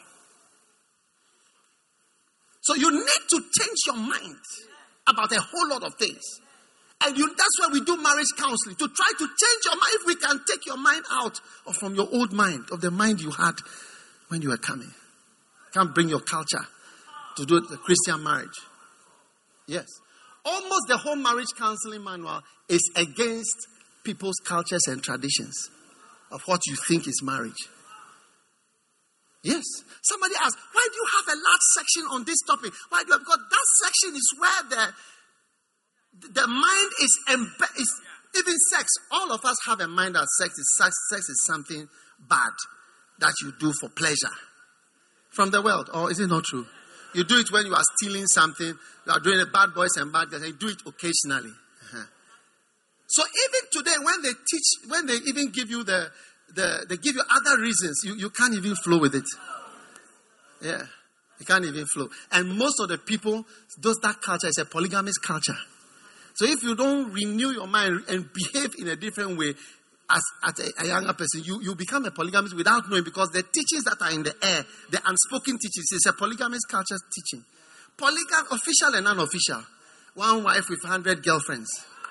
So you need to change your mind about a whole lot of things. And you, that's why we do marriage counseling, to try to change your mind. If we can take your mind out of from your old mind, of the mind you had when you were coming. Can't bring your culture to do the Christian marriage. Yes. Almost the whole marriage counseling manual is against people's cultures and traditions of what you think is marriage. Yes. Somebody asked, why do you have a large section on this topic? Why do you have, because that section is where the the mind is, embe- is even sex. All of us have a mind that sex is sex, sex is something bad that you do for pleasure from the world. Or is it not true? You do it when you are stealing something. You are doing a bad boys and bad guys. And you do it occasionally. Uh-huh. So even today, when they teach, when they even give you the, the they give you other reasons, you, you can't even flow with it. Yeah, you can't even flow. And most of the people, those that culture is a polygamous culture. So if you don't renew your mind and behave in a different way, as, as a, a younger person, you, you become a polygamist without knowing, because the teachings that are in the air, the unspoken teachings, is a polygamist culture teaching. Polygamy, official and unofficial. One wife with one hundred girlfriends.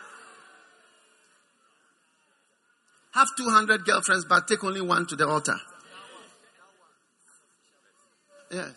Have two hundred girlfriends, but take only one to the altar. Yes.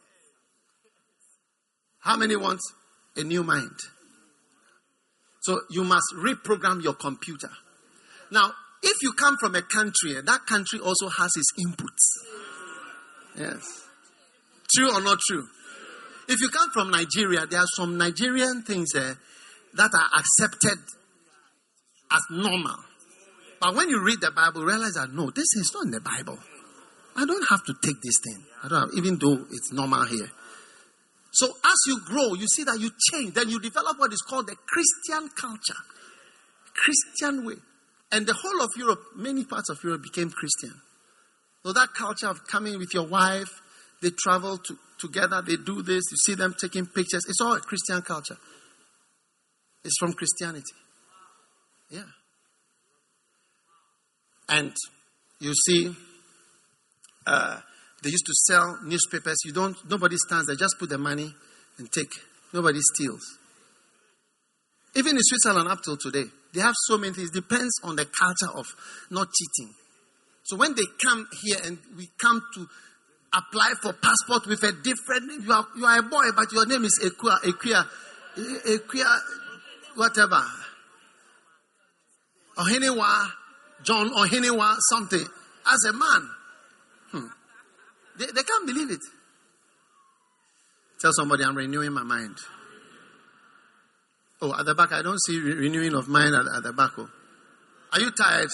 How many want a new mind? So you must reprogram your computer. Now, if you come from a country, that country also has its inputs. Yes. True or not true? If you come from Nigeria, there are some Nigerian things uh, that are accepted as normal. But when you read the Bible, you realize that no, this is not in the Bible. I don't have to take this thing. I don't have, even though it's normal here. So as you grow, you see that you change. Then you develop what is called the Christian culture. Christian way. And the whole of Europe, many parts of Europe became Christian. So that culture of coming with your wife, they travel to, together, they do this, you see them taking pictures. It's all a Christian culture. It's from Christianity. Yeah. And you see, uh, they used to sell newspapers. You don't, nobody stands there. Just put the money and take. Nobody steals. Even in Switzerland up till today, they have so many things. It depends on the culture of not cheating. So when they come here and we come to apply for passport with a different name, you are, you are a boy, but your name is Equia, Equia, Equia, whatever. Ohiniwa, John Ohiniwa, something. As a man. Hmm. They, they can't believe it. Tell somebody, I'm renewing my mind. Oh, at the back, I don't see re- renewing of mind at, at the back. Oh. Are you tired?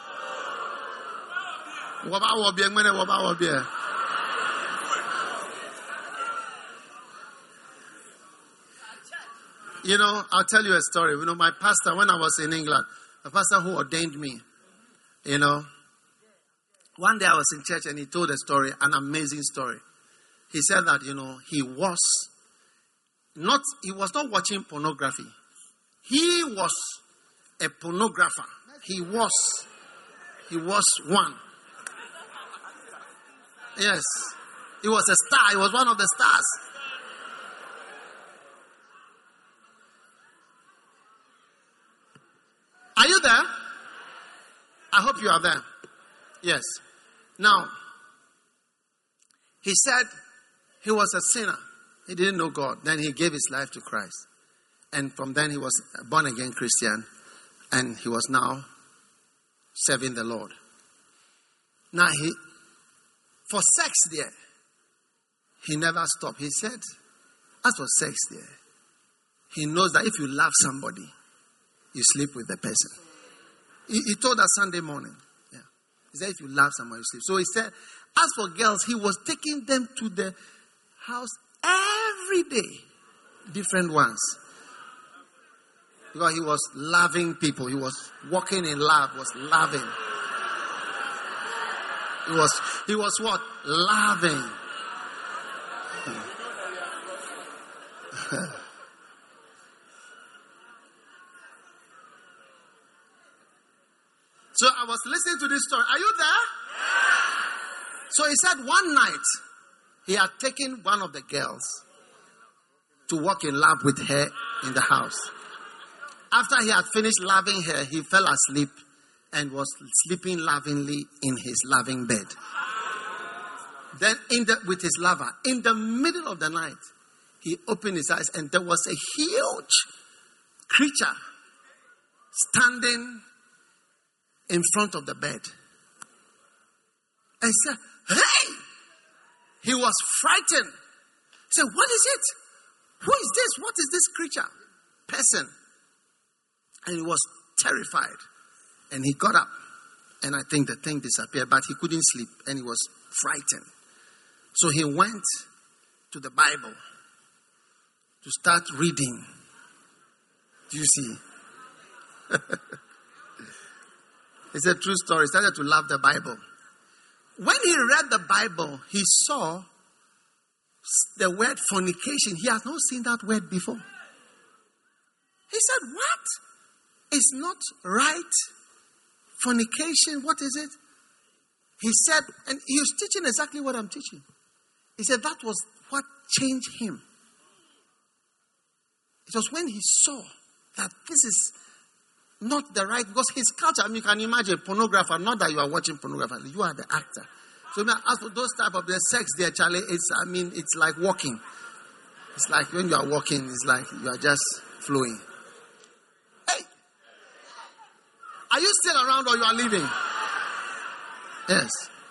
You know, I'll tell you a story. You know, my pastor, when I was in England, the pastor who ordained me, you know, one day I was in church and he told a story, an amazing story. He said that, you know, he was not, he was not watching pornography. He was a pornographer. He was, he was one. Yes. He was a star. He was one of the stars. Are you there? I hope you are there. Yes. Now, he said he was a sinner. He didn't know God. Then he gave his life to Christ. And from then he was a born again Christian. And he was now serving the Lord. Now he, for sex there, he never stopped. He said, as for sex there, he knows that if you love somebody, you sleep with the person. He, he told us Sunday morning. Yeah. He said, if you love someone, you sleep. So he said, as for girls, he was taking them to the house every day. Different ones. Because he was loving people. He was walking in love, was loving. He was, he was what? Loving. So I was listening to this story. Are you there? So he said one night he had taken one of the girls to walk in love with her in the house. After he had finished loving her, he fell asleep and was sleeping lovingly in his loving bed. Then in the, with his lover, in the middle of the night, he opened his eyes and there was a huge creature standing in front of the bed. And he said, hey! He was frightened. He said, what is it? Who is this? What is this creature? Person. And he was terrified. And he got up. And I think the thing disappeared. But he couldn't sleep. And he was frightened. So he went to the Bible to start reading. Do you see? It's a true story. He started to love the Bible. When he read the Bible, he saw the word fornication. He has not seen that word before. He said, what? It's not right fornication, what is it? He said, and he was teaching exactly what I'm teaching. He said that was what changed him. It was when he saw that this is not the right, because his culture, I mean, you can imagine, pornographer, not that you are watching pornography, you are the actor. So as for those type of the sex there, Charlie, it's, I mean, it's like walking. It's like when you are walking, it's like you are just flowing. Hey! Are you still around or you are leaving? Yes.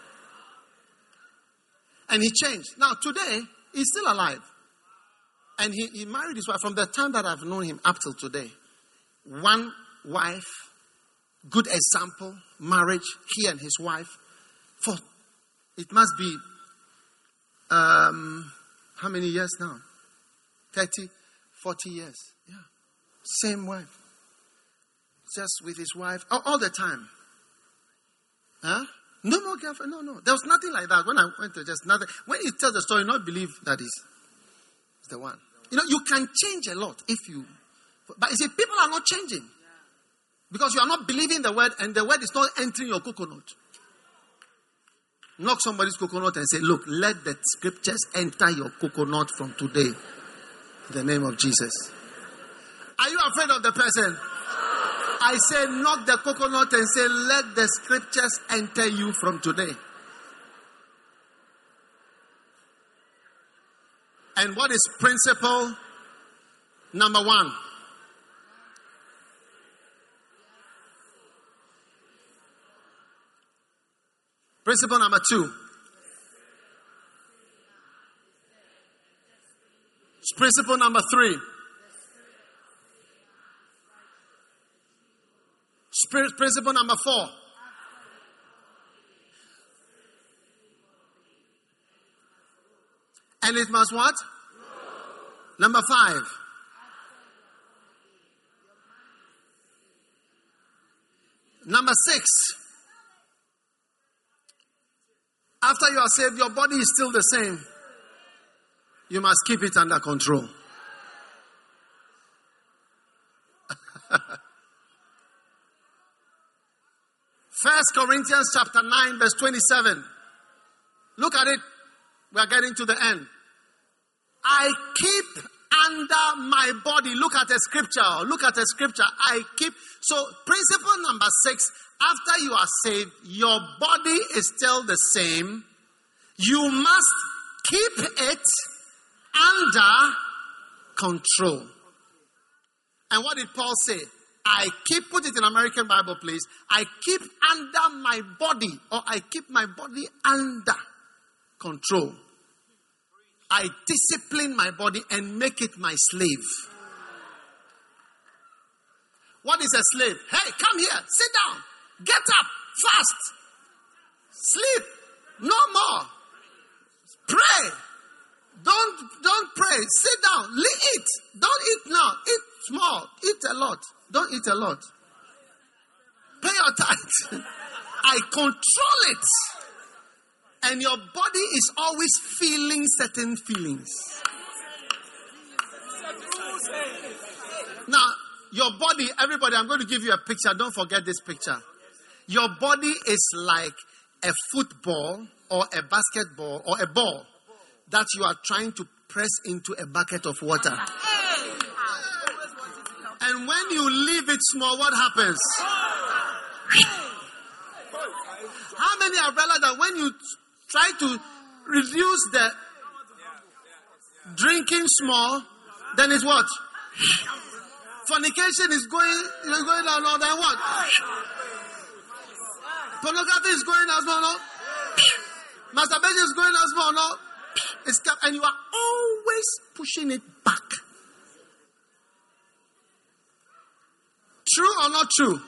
And he changed. Now today, he's still alive. And he, he married his wife from the time that I've known him up till today. One wife, good example, marriage, he and his wife. For it must be, um, how many years now? thirty, forty years. Yeah. Same wife. Just with his wife all, all the time. Huh? No more girlfriend. No, no. There was nothing like that. When I went to just nothing. When he tells the story, not believe that is the one. You know, you can change a lot if you. But you see, people are not changing. Because you are not believing the word and the word is not entering your coconut. Knock somebody's coconut and say, look, let the scriptures enter your coconut from today. In the name of Jesus. Are you afraid of the person? I say, knock the coconut and say, let the scriptures enter you from today. And what is principle number one? Principle number two. Principle number three. Principle number four. And it must what? Number five. Number six. After you are saved, your body is still the same. You must keep it under control. First Corinthians chapter nine, verse twenty-seven. Look at it. We are getting to the end. I keep under my body. Look at the scripture. Look at the scripture. I keep. So principle number six. After you are saved, your body is still the same. You must keep it under control. And what did Paul say? I keep, put it in American Bible, please. I keep under my body, or I keep my body under control. I discipline my body and make it my slave. What is a slave? Hey, come here, sit down, get up, fast, sleep, no more. Pray. Don't don't pray. Sit down. Eat. Don't eat now. Eat small. Eat a lot. Don't eat a lot. Pay your tithe. I control it. And your body is always feeling certain feelings. Now, your body, everybody, I'm going to give you a picture. Don't forget this picture. Your body is like a football or a basketball or a ball that you are trying to press into a bucket of water. And when you leave it small, what happens? How many have realized that when you try to reduce the drinking small, then it's what? Fornication is going, is going down, no, then what? Pornography is going as well, no? Masturbation is going as well, no? It's kept, and you are always pushing it back. True or not true?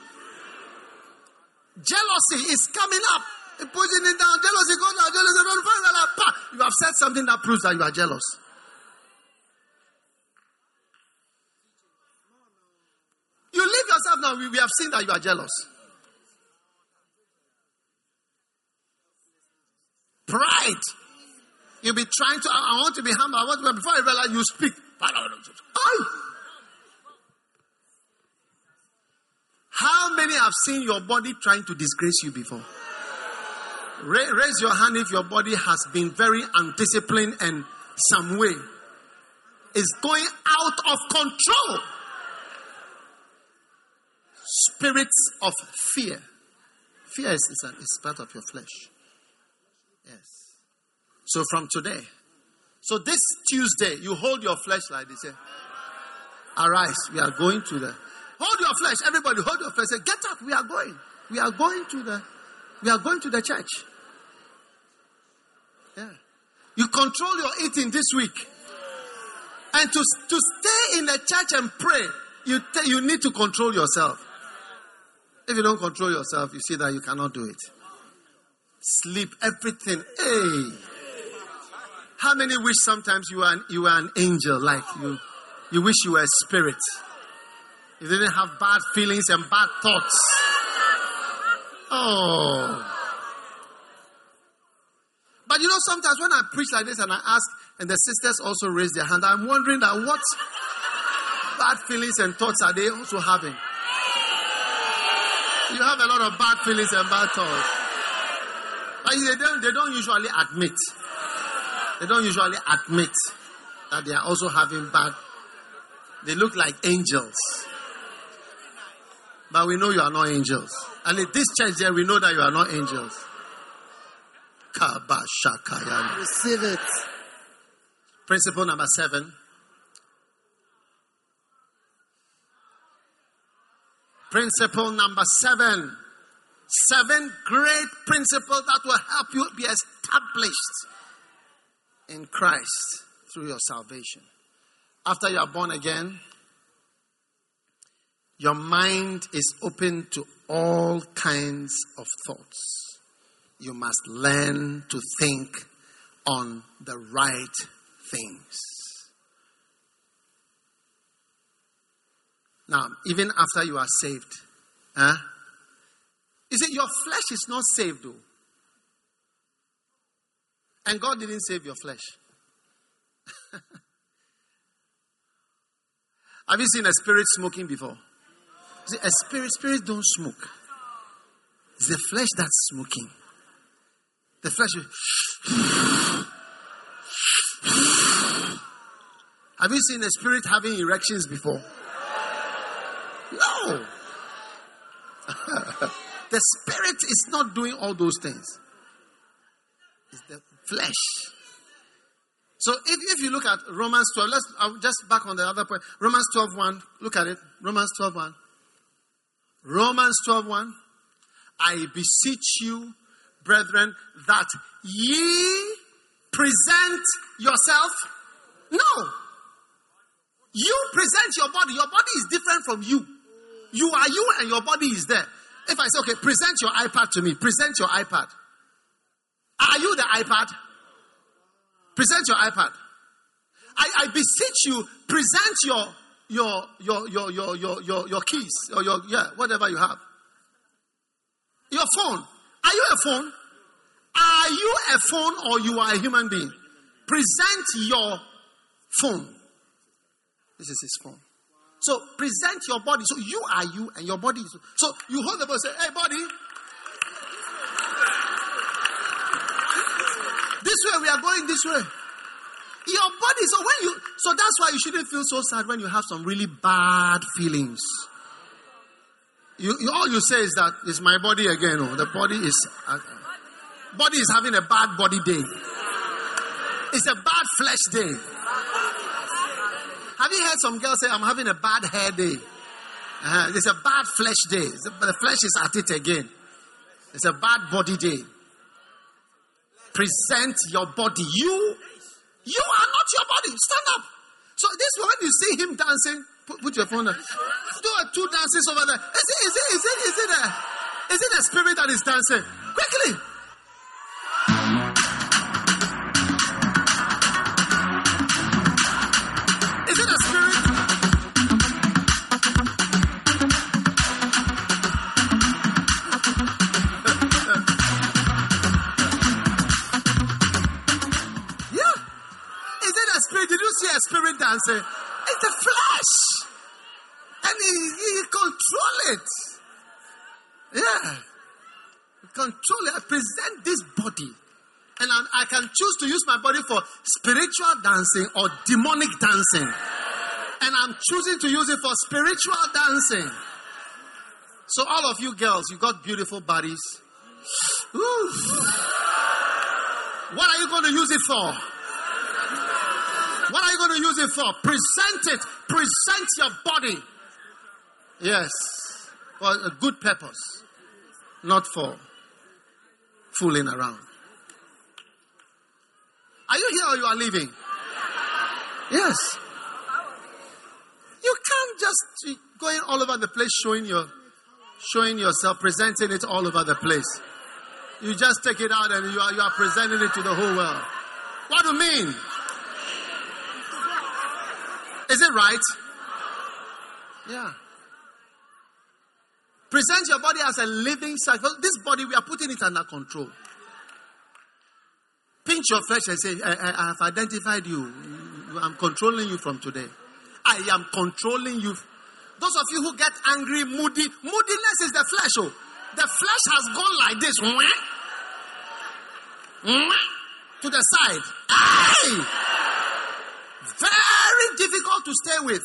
Jealousy is coming up. You're pushing it down. Jealousy goes down. Jealousy goes down. You have said something that proves that you are jealous. You leave yourself now. We, we have seen that you are jealous. Pride. You'll be trying to, I, I want to be humble. I want to be, before you realize you speak. How How many have seen your body trying to disgrace you before? Ra- raise your hand if your body has been very undisciplined and some way is going out of control. Spirits of fear. Fear is, is, a, is part of your flesh. Yes. So from today, so this Tuesday, you hold your flesh like this. Say, arise, we are going to the... Hold your flesh, everybody, hold your flesh. Say, get up, we are going. We are going to the... We are going to the church. Yeah. You control your eating this week. And to, to stay in the church and pray, you, t- you need to control yourself. If you don't control yourself, you see that you cannot do it. Sleep, everything. Hey. How many wish sometimes you were an, you were an angel, like you, you wish you were a spirit? You didn't have bad feelings and bad thoughts. Oh. But you know, sometimes when I preach like this and I ask, and the sisters also raise their hand, I'm wondering that what bad feelings and thoughts are they also having? You have a lot of bad feelings and bad thoughts. But they don't, they don't usually admit. They don't usually admit that they are also having bad. They look like angels. But we know you are not angels. And in this church there, we know that you are not angels. Receive it. Principle number seven. Principle number seven. Seven great principles that will help you be established in Christ through your salvation. After you are born again, your mind is open to all kinds of thoughts. You must learn to think on the right things. Now, even after you are saved, huh? You see, your flesh is not saved though. And God didn't save your flesh. Have you seen a spirit smoking before? See, a spirit, spirit don't smoke. It's the flesh that's smoking. The flesh is... Have you seen a spirit having erections before? No. The spirit is not doing all those things. It's the flesh. So if, if you look at Romans twelve, let's I'll just back on the other point. Romans twelve one, look at it. Romans twelve one. Romans twelve one. I beseech you, brethren, that ye present yourself. No. You present your body. Your body is different from you. You are you and your body is there. If I say, okay, present your iPad to me. Present your iPad. Are you the iPad? Present your iPad. I, I beseech you, present your your your your your your your, your keys or your yeah, whatever you have. Your phone. Are you a phone? Are you a phone or you are a human being? Present your phone. This is his phone. So present your body. So you are you and your body is. So you hold the body and say, hey body. This way, we are going this way. Your body. So when you, so that's why you shouldn't feel so sad when you have some really bad feelings. You, you all you say is that it's my body again. Oh, the body is, uh, body is having a bad body day. It's a bad flesh day. Have you heard some girls say, I'm having a bad hair day? Uh-huh. It's a bad flesh day. A, the flesh is at it again. It's a bad body day. Present your body. You, you are not your body. Stand up. So this when you see him dancing, put, put your phone there. Do a two dances over there. Is it, is it, is it, is it a, is it a spirit that is dancing? Quickly. Is it a spirit? Did you see a spirit dancing? It's the flesh. And he, he control it. Yeah. Control it. I present this body. And I, I can choose to use my body for spiritual dancing or demonic dancing. And I'm choosing to use it for spiritual dancing. So all of you girls, you got beautiful bodies. Ooh. What are you going to use it for? What are you going to use it for? Present it. Present your body. Yes. For a good purpose. Not for fooling around. Are you here or you are leaving? Yes. You can't just be going all over the place showing your, showing yourself, presenting it all over the place. You just take it out and you are, you are presenting it to the whole world. What do you mean? Is it right? Yeah. Present your body as a living sacrifice. This body, we are putting it under control. Pinch your flesh and say, I, I, I have identified you. I'm controlling you from today. I am controlling you. Those of you who get angry, moody, moodiness is the flesh. Oh. The flesh has gone like this. To the side. Aye. Very difficult to stay with.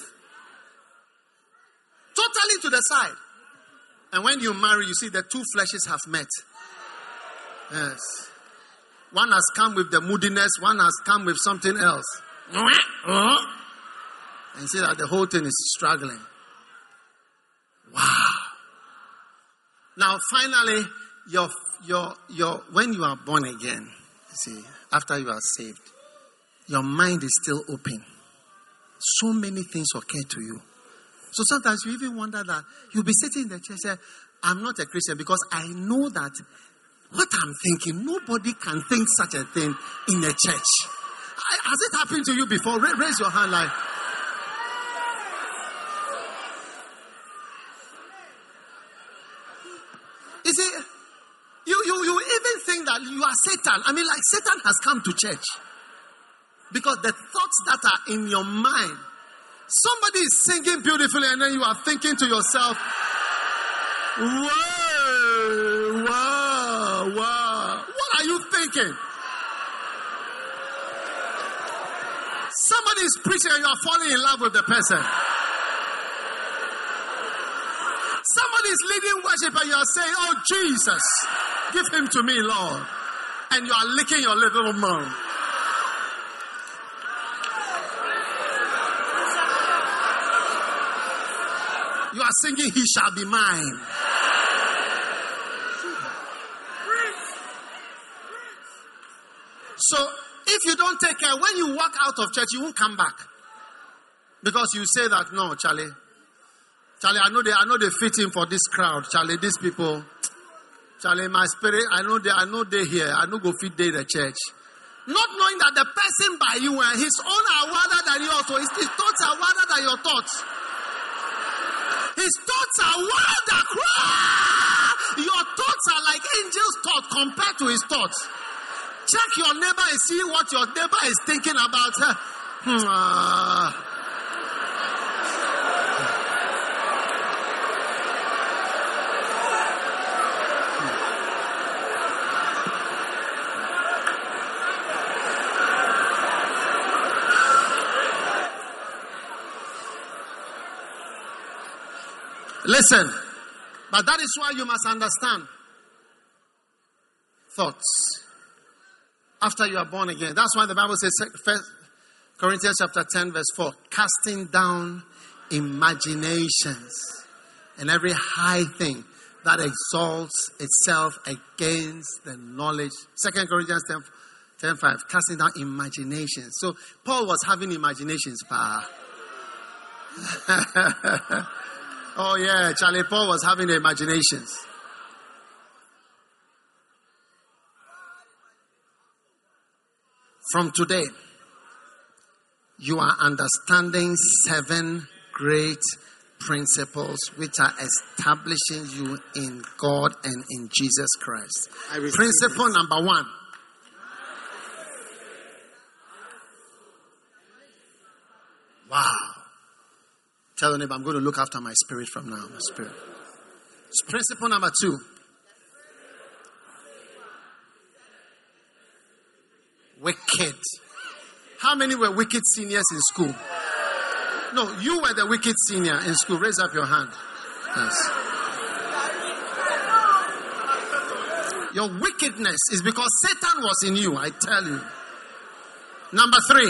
Totally to the side. And when you marry, you see the two fleshes have met. Yes. One has come with the moodiness, one has come with something else. And you see that the whole thing is struggling. Wow. Now finally, your your your when you are born again, you see, after you are saved, your mind is still open. So many things occur to you. So sometimes you even wonder that you'll be sitting in the church and say, I'm not a Christian because I know that what I'm thinking, nobody can think such a thing in a church. I, has it happened to you before? Ra- raise your hand like. You see, you, you, you even think that you are Satan. I mean, like Satan has come to church. Because the thoughts that are in your mind, somebody is singing beautifully and then you are thinking to yourself, whoa, wow, wow. What are you thinking? Somebody is preaching and you are falling in love with the person. Somebody is leading worship and you are saying, oh Jesus, give him to me, Lord. And you are licking your little mouth. You are singing, he shall be mine. So, if you don't take care, when you walk out of church, you won't come back. Because you say that, no, Charlie. Charlie, I know they, I know they fit in for this crowd. Charlie, these people. Charlie, my spirit, I know they, I know they here. I know go fit there the church. Not knowing that the person by you, and his own are wilder than yours. So his, his thoughts are wilder than your thoughts. His thoughts are wilder. Your thoughts are like angels' thoughts compared to his thoughts. Check your neighbor and see what your neighbor is thinking about her. Hmm. Uh, Listen, but that is why you must understand thoughts after you are born again. That's why the Bible says, First Corinthians chapter ten, verse four, casting down imaginations and every high thing that exalts itself against the knowledge. Second Corinthians ten, ten five, casting down imaginations. So Paul was having imaginations, pa. Oh yeah, Charlie Paul was having the imaginations. From today, you are understanding seven great principles which are establishing you in God and in Jesus Christ. Principle it. Number one. Wow. Tell your neighbor, I'm going to look after my spirit from now. My spirit. Principle number two. Wicked. How many were wicked seniors in school? No, you were the wicked senior in school. Raise up your hand. Yes. Your wickedness is because Satan was in you, I tell you. Number three.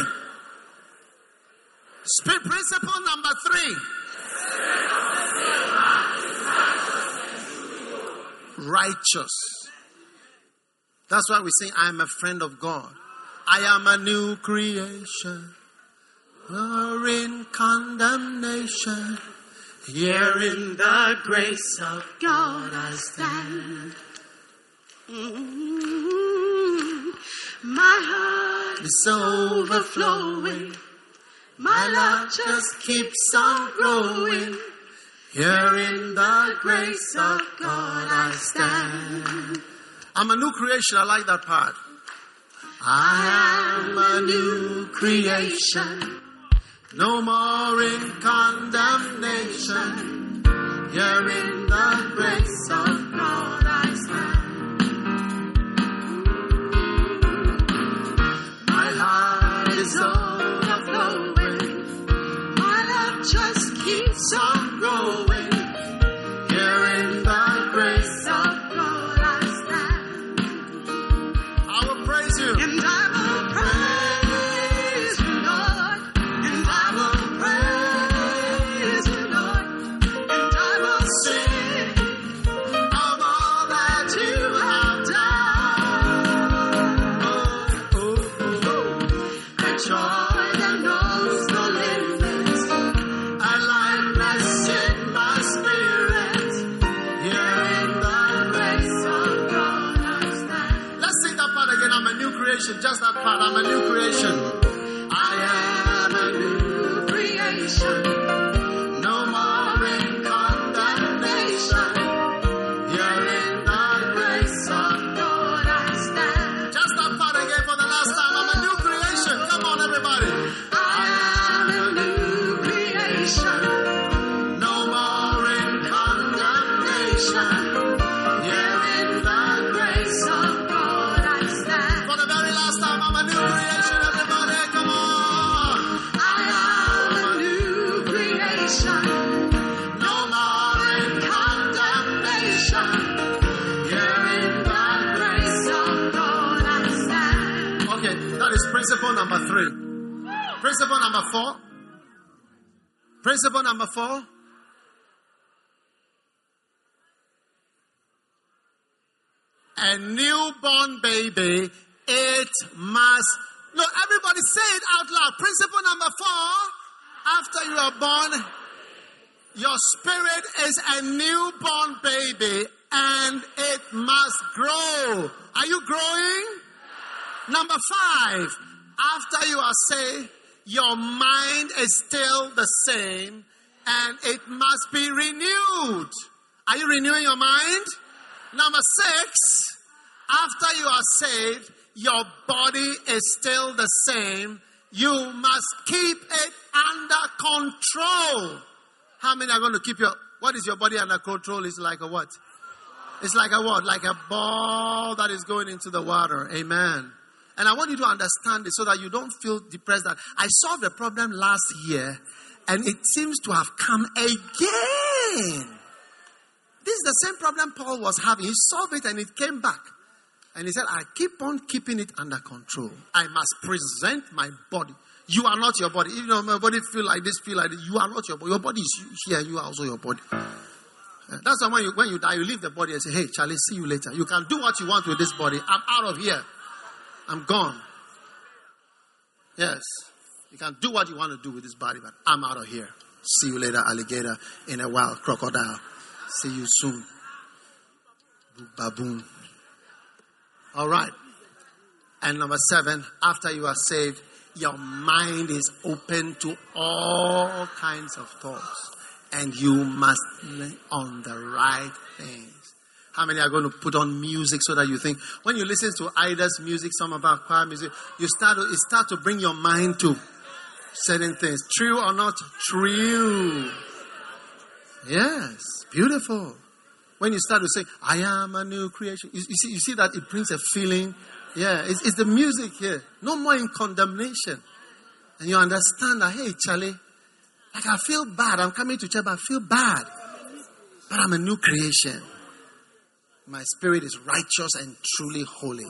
Spirit principle number three. Righteous. That's why we sing, I am a friend of God. I am a new creation. Nor in condemnation. Here in the grace of God I stand. Mm-hmm. My heart is overflowing. My love just keeps on growing. Here in the grace of God I stand. I'm a new creation. I like that part. I am a new creation. No more in condemnation. Here in the grace of God I stand. My heart is overflowing. My love just keeps on growing. Here in the grace of God I stand. I will praise you. And I will praise you, Lord. And I will praise you, Lord. And I will sing of all that you have done. Oh, oh, oh. A joy that knows no limits. A lightness in my spirit. Here in the grace of God I stand. Let's sing that part again. I'm a new creation. Just that part. I'm a new creation. I am a new creation. No more in condemnation. Here in the grace of God I stand. Just that part again for the last time. I'm a new creation. Come on, everybody. I am a new creation. No more in condemnation. Here in the grace of God I stand. For the very last time, I'm a new creation. Everybody, come on. I am a new creation. No more in condemnation. Here in the grace of God I stand. Okay, that is principle number three. Principle number four. Principle number four. A newborn baby, it must. No, everybody say it out loud. Principle number four. After you are born, your spirit is a newborn baby and it must grow. Are you growing? Number five. After you are saved, your mind is still the same and it must be renewed. Are you renewing your mind? Number six. After you are saved, your body is still the same. You must keep it under control. How many are going to keep your, what is your body under control? It's like a what? It's like a what? Like a ball that is going into the water. Amen. And I want you to understand it so that you don't feel depressed that I solved the problem last year and it seems to have come again. This is the same problem Paul was having. He solved it and it came back. And he said, I keep on keeping it under control. I must present my body. You are not your body. Even though my body feel like this, feel like this, you are not your body. Your body is here, you are also your body. That's why when you, when you die, you leave the body and say, hey, Charlie, see you later. You can do what you want with this body. I'm out of here. I'm gone. Yes. You can do what you want to do with this body, but I'm out of here. See you later, alligator, in a while, crocodile. See you soon. Baboon. All right. And number seven, after you are saved, your mind is open to all kinds of thoughts. And you must lay on the right things. How many are going to put on music so that you think, when you listen to Ida's music, some of our choir music, you start to, it start to bring your mind to certain things. True or not true? Yes, beautiful. When you start to say, I am a new creation, you, you see, you see that it brings a feeling. Yeah, it's, it's the music here. No more in condemnation. And you understand that, hey, Charlie, like I feel bad. I'm coming to church, but I feel bad. But I'm a new creation. My spirit is righteous and truly holy.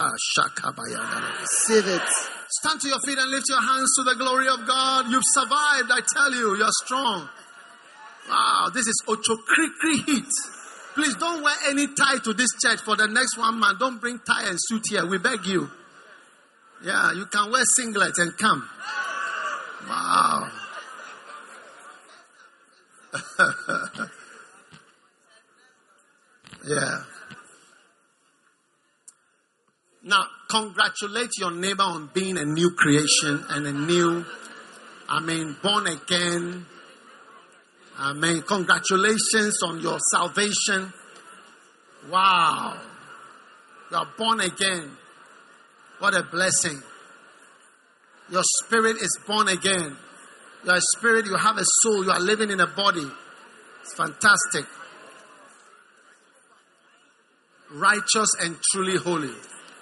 Save it. Stand to your feet and lift your hands to the glory of God. You've survived, I tell you. You're strong. Wow, this is Ochokrikri heat. Please don't wear any tie to this church for the next one month. Don't bring tie and suit here. We beg you. Yeah, you can wear singlet and come. Wow. Yeah. Now, congratulate your neighbor on being a new creation and a new, I mean, born again. I mean, congratulations on your salvation. Wow. You are born again. What a blessing. Your spirit is born again. Your spirit, you have a soul. You are living in a body. It's fantastic. Righteous and truly holy.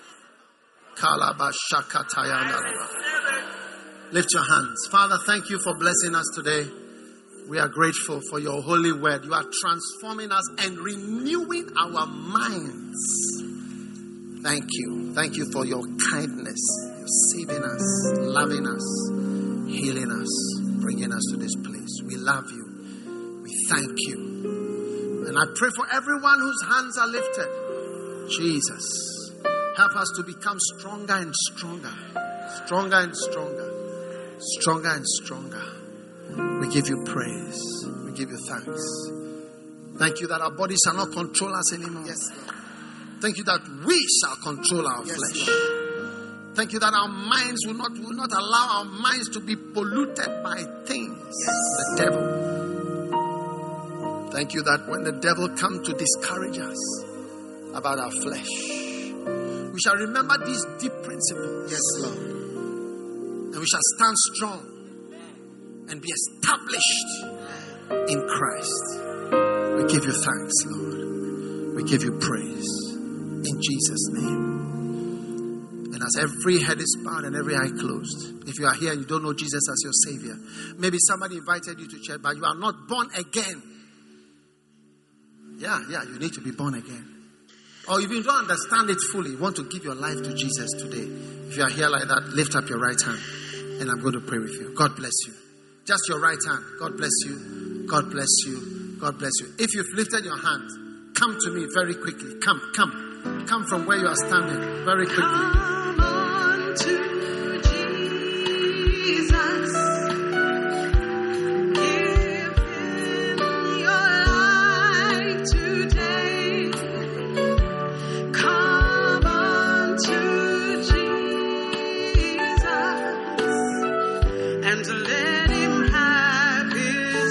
Lift your hands. Father, thank you for blessing us today. We are grateful for your holy word. You are transforming us and renewing our minds. Thank you. Thank you for your kindness. You're saving us, loving us, healing us, bringing us to this place. We love you. We thank you. And I pray for everyone whose hands are lifted. Jesus, help us to become stronger and stronger. Stronger and stronger. Stronger and stronger. We give you praise. We give you thanks. Thank you that our bodies shall not control us anymore. Yes, Lord. Thank you that we shall control our yes, flesh. Lord. Thank you that our minds will not, will not allow our minds to be polluted by things. Yes. The devil. Thank you that when the devil comes to discourage us about our flesh, we shall remember these deep principles. Yes, Lord. And we shall stand strong and be established in Christ. We give you thanks, Lord. We give you praise in Jesus' name. And as every head is bowed and every eye closed, if you are here and you don't know Jesus as your Savior, maybe somebody invited you to church, but you are not born again. Yeah, yeah, you need to be born again. Or if you don't understand it fully, you want to give your life to Jesus today. If you are here like that, lift up your right hand and I'm going to pray with you. God bless you. Just your right hand. God bless you. God bless you. God bless you. If you've lifted your hand, come to me very quickly. Come, come. Come from where you are standing very quickly. Come on to Jesus. Give him your life today. Come on to Jesus and let him have his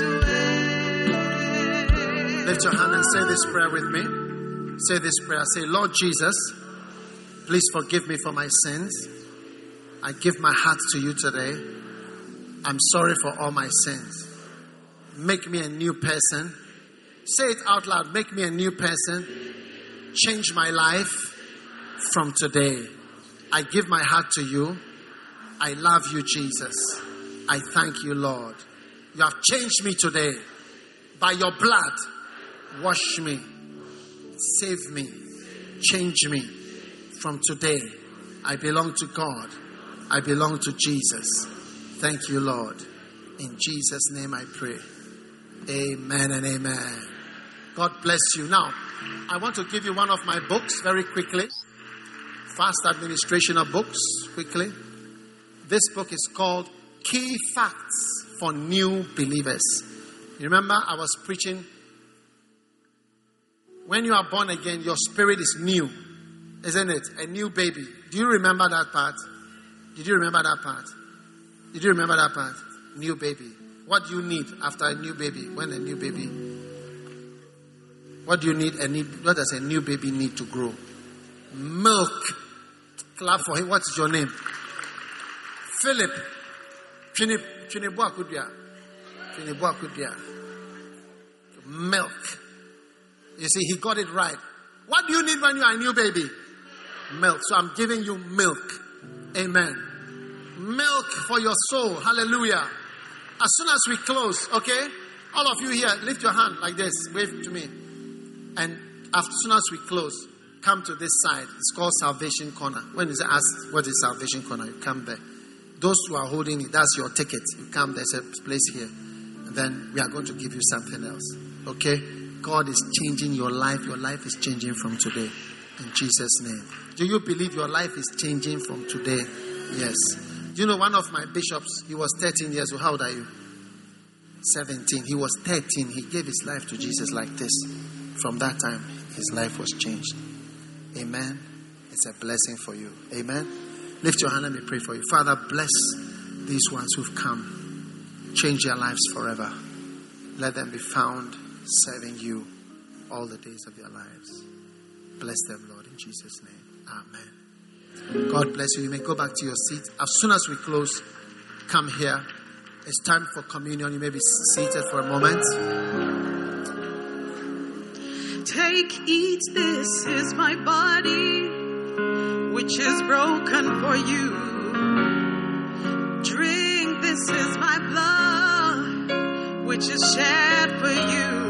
way. Lift your hand and say this prayer with me. Say this prayer. Say, Lord Jesus, please forgive me for my sins. I give my heart to you today. I'm sorry for all my sins. Make me a new person. Say it out loud. Make me a new person. Change my life from today. I give my heart to you. I love you, Jesus. I thank you, Lord. You have changed me today. By your blood, wash me. Save me. Change me. From today, I belong to God. I belong to Jesus. Thank you, Lord. In Jesus' name I pray. Amen and amen. God bless you. Now, I want to give you one of my books very quickly. Fast administration of books, quickly. This book is called Key Facts for New Believers. You remember I was preaching, when you are born again, your spirit is new, isn't it? A new baby. Do you remember that part? Did you remember that part? Did you remember that part? New baby. What do you need after a new baby? When a new baby? What do you need? A need what does a new baby need to grow? Milk. Clap for him. What is your name? Philip. Milk. You see, he got it right. What do you need when you are a new baby? Milk. So I'm giving you milk. Amen. Milk for your soul. Hallelujah. As soon as we close, okay? All of you here, lift your hand like this. Wave to me. And as soon as we close, come to this side. It's called Salvation Corner. When you ask what is Salvation Corner, you come there. Those who are holding it, that's your ticket. You come, there's a place here. And then we are going to give you something else. Okay? God is changing your life. Your life is changing from today. In Jesus' name. Do you believe your life is changing from today? Yes. Do you know one of my bishops, he was thirteen years old. How old are you? seventeen. He was thirteen. He gave his life to Jesus like this. From that time, his life was changed. Amen. It's a blessing for you. Amen. Lift your hand, let me pray for you. Father, bless these ones who've come. Change their lives forever. Let them be found serving you all the days of their lives. Bless them, Lord, in Jesus' name. Amen. God bless you. You may go back to your seat. As soon as we close, come here. It's time for communion. You may be seated for a moment. Take, eat, this is my body, which is broken for you. Drink, this is my blood, which is shed for you.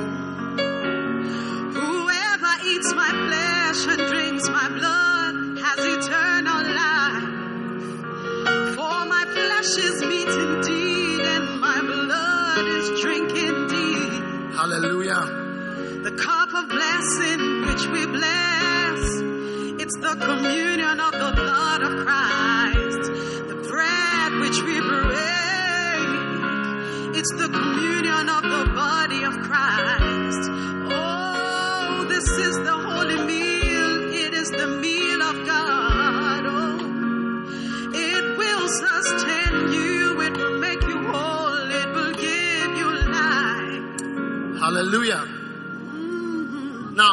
Whoever eats my flesh and drinks my blood has eternal life. For my flesh is meat indeed, and my blood is drink indeed. Hallelujah. The cup of blessing which we bless, it's the communion of the blood of Christ. The bread which we break, it's the communion of the body of Christ. Oh, this is the holy meal. It is the meal of God. Oh, it will sustain you. It will make you whole. It will give you life. Hallelujah. Now,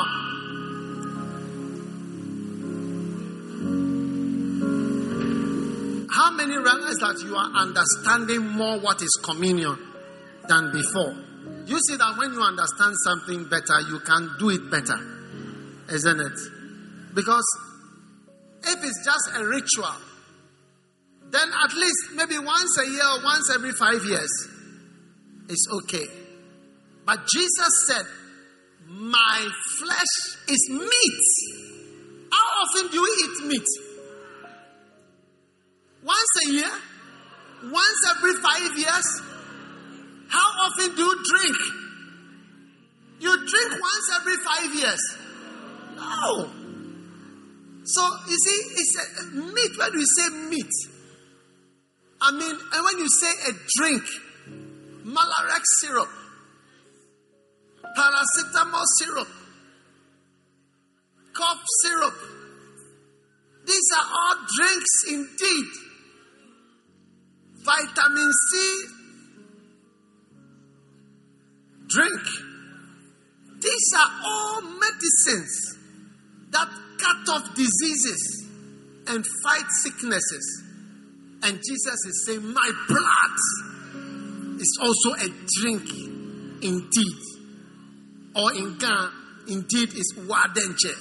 how many realize that you are understanding more what is communion than before? You see that when you understand something better, you can do it better, isn't it? Because if it's just a ritual, then at least maybe once a year or once every five years, it's okay. But Jesus said, my flesh is meat. How often do you eat meat? Once a year? Once every five years? How often do you drink? You drink once every five years? No. So, you see, it's a meat. When you say meat, I mean, and when you say a drink, Malarec syrup, paracetamol syrup, cough syrup. These are all drinks indeed. Vitamin C, drink. These are all medicines that cut off diseases and fight sicknesses. And Jesus is saying, my blood is also a drink indeed. Or in Ghana, indeed is wadenche.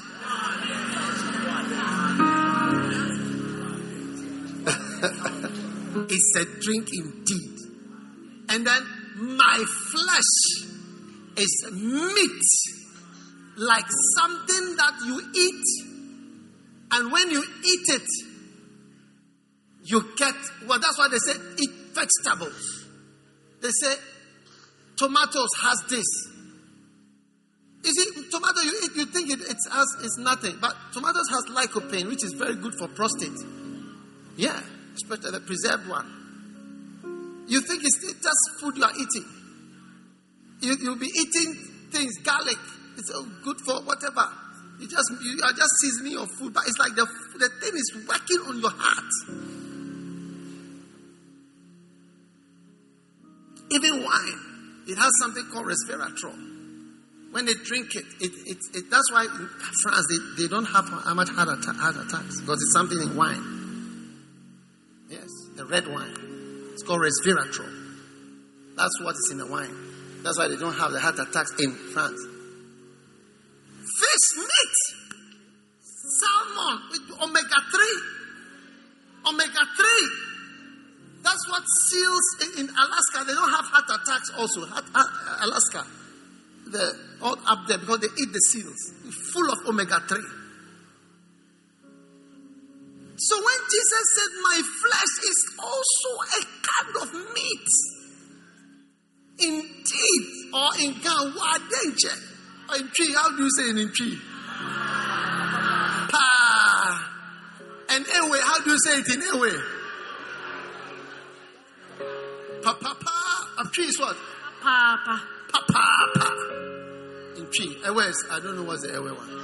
It's a drink indeed. And then my flesh is meat, like something that you eat. And when you eat it, you get, well, that's why they say eat vegetables. They say tomatoes has this. You see, tomato you eat, you think it it's, has, it's nothing. But tomatoes has lycopene, which is very good for prostate. Yeah, especially the preserved one. You think it's, it's just food you are eating. You, you'll be eating things, garlic. It's oh, good for whatever. You just you are just seasoning your food, but it's like the the thing is working on your heart. Even wine, it has something called resveratrol. When they drink it, it, it, it that's why in France they, they don't have much heart, attack, heart attacks, because it's something in wine. Yes, the red wine. It's called resveratrol. That's what is in the wine. That's why they don't have the heart attacks in France. Fish, meat, salmon with omega three. Omega three. That's what seals in, in Alaska. They don't have heart attacks also. Heart, uh, Alaska. They're all up there because they eat the seals. Full of omega three. So when Jesus said, my flesh is also a kind of meat. Indeed. Or in Gawadenche. Or in tree. How do you say it in tree? Pa. And Ewe. How do you say it in Ewe? Pa pa pa. A tree is what? Pa pa. Pa pa pa. In tree. Ewe is, I don't know what's the Ewe one.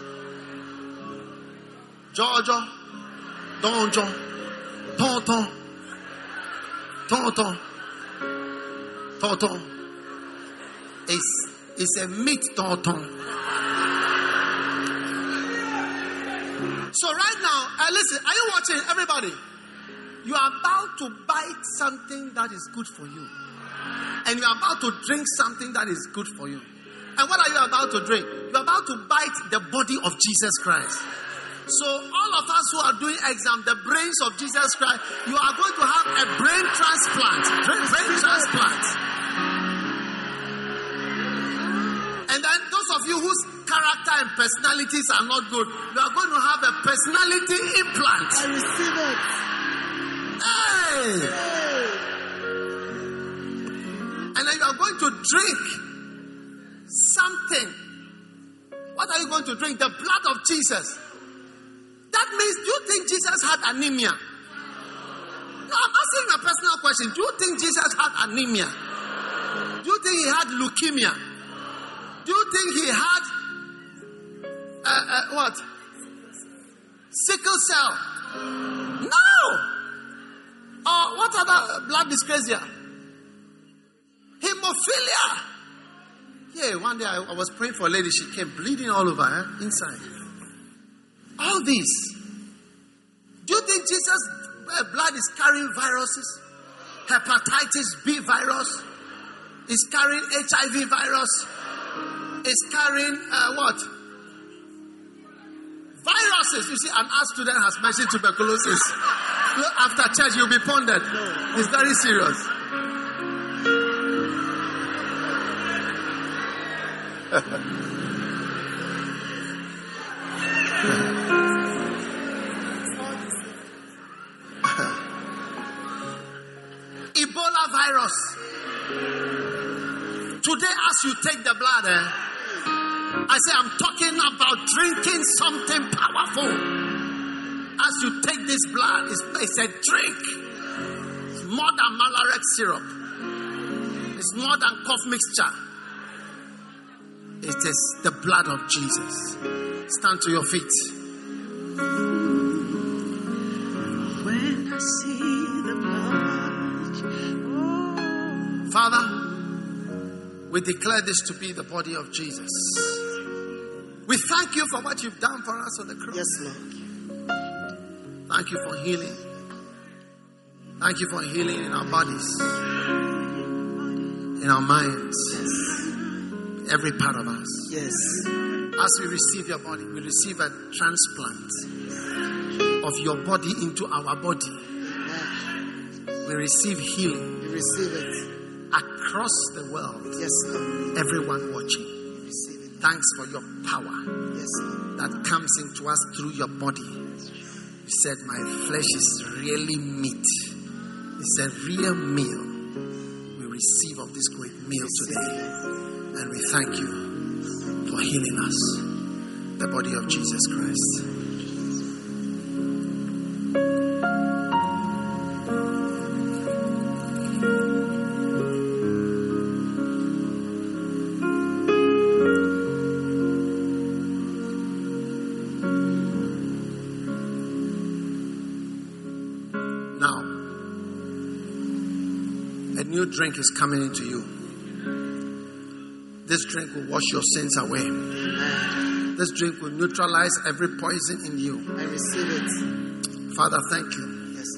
Jojo. Donjon. Tonton. Tonton. Tonton. It's, it's a meat tonton. So right now, uh, listen, are you watching, everybody? You are about to bite something that is good for you. And you are about to drink something that is good for you. And what are you about to drink? You are about to bite the body of Jesus Christ. So all of us who are doing exam, the brains of Jesus Christ, you are going to have a brain transplant. Brain, brain transplant. And then those of you whose character and personalities are not good, you are going to have a personality implant. I receive it. Hey. And then you are going to drink something. What are you going to drink? The blood of Jesus. That means, do you think Jesus had anemia? No, I'm asking you a personal question. Do you think Jesus had anemia? Do you think he had leukemia? Do you think he had uh, uh, what? Sickle cell? No. Or what other blood dyscrasia? Hemophilia. Yeah, one day I, I was praying for a lady. She came bleeding all over her eh, inside. All these. Do you think Jesus' blood is carrying viruses? Hepatitis B virus? Is carrying H I V virus? Is carrying uh, what? Viruses. You see, an art student has mentioned tuberculosis. After church, you'll be pondered. It's very serious. Ebola virus. Today, as you take the blood, eh, I say I'm talking about drinking something powerful. As you take this blood, it's, it's a drink. It's more than Malarex syrup. It's more than cough mixture. It is the blood of Jesus. Stand to your feet. When I see the blood, oh. Father, we declare this to be the body of Jesus. We thank you for what you've done for us on the cross. Yes, Lord. Thank you for healing. Thank you for healing in our bodies, in our minds, every part of us. Yes. As we receive your body, we receive a transplant of your body into our body. We receive healing. We receive it across the world. Yes, Lord. Everyone watching. We receive it. Thanks for your power. Yes, Lord. That comes into us through your body. You said, my flesh is really meat. It's a real meal. We receive of this great meal today. And we thank you for healing us. The body of Jesus Christ. Drink is coming into you. This drink will wash your sins away. Amen. This drink will neutralize every poison in you. I receive it. Father, thank you. Yes.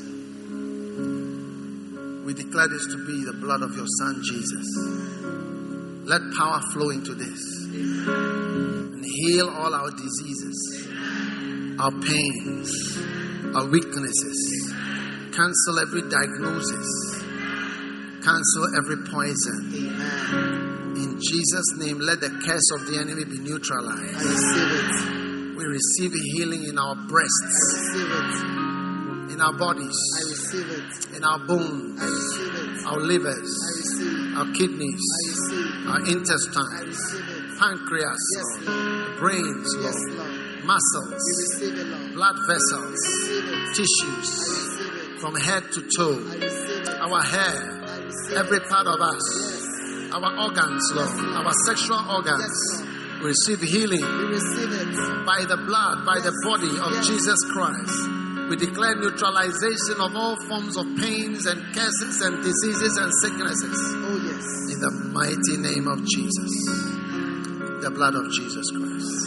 We declare this to be the blood of your Son, Jesus. Let power flow into this. And heal all our diseases, our pains, our weaknesses. Cancel every diagnosis. Cancel every poison. Amen. In Jesus' name, let the curse of the enemy be neutralized. I receive it. We receive healing in our breasts. I receive it. In our bodies. I receive it. In our bones. I receive it. Our livers. I receive. Our kidneys. I receive. Our I intestines. receive it. Pancreas. Yes, Lord. Brains, Lord. Yes, Lord. Muscles. We receive it, Lord. Blood I vessels. receive it. Tissues. I receive it. From head to toe. I receive it. Our hair. I receive Every it. part of us. Yes. Our organs, Lord. Yes, Lord. Our sexual organs. Yes, Lord. We receive healing We receive it. by the blood, by the Yes. body of Yes. Jesus Christ. We declare neutralization of all forms of pains and curses and diseases and sicknesses. Oh, yes. In the mighty name of Jesus. The blood of Jesus Christ.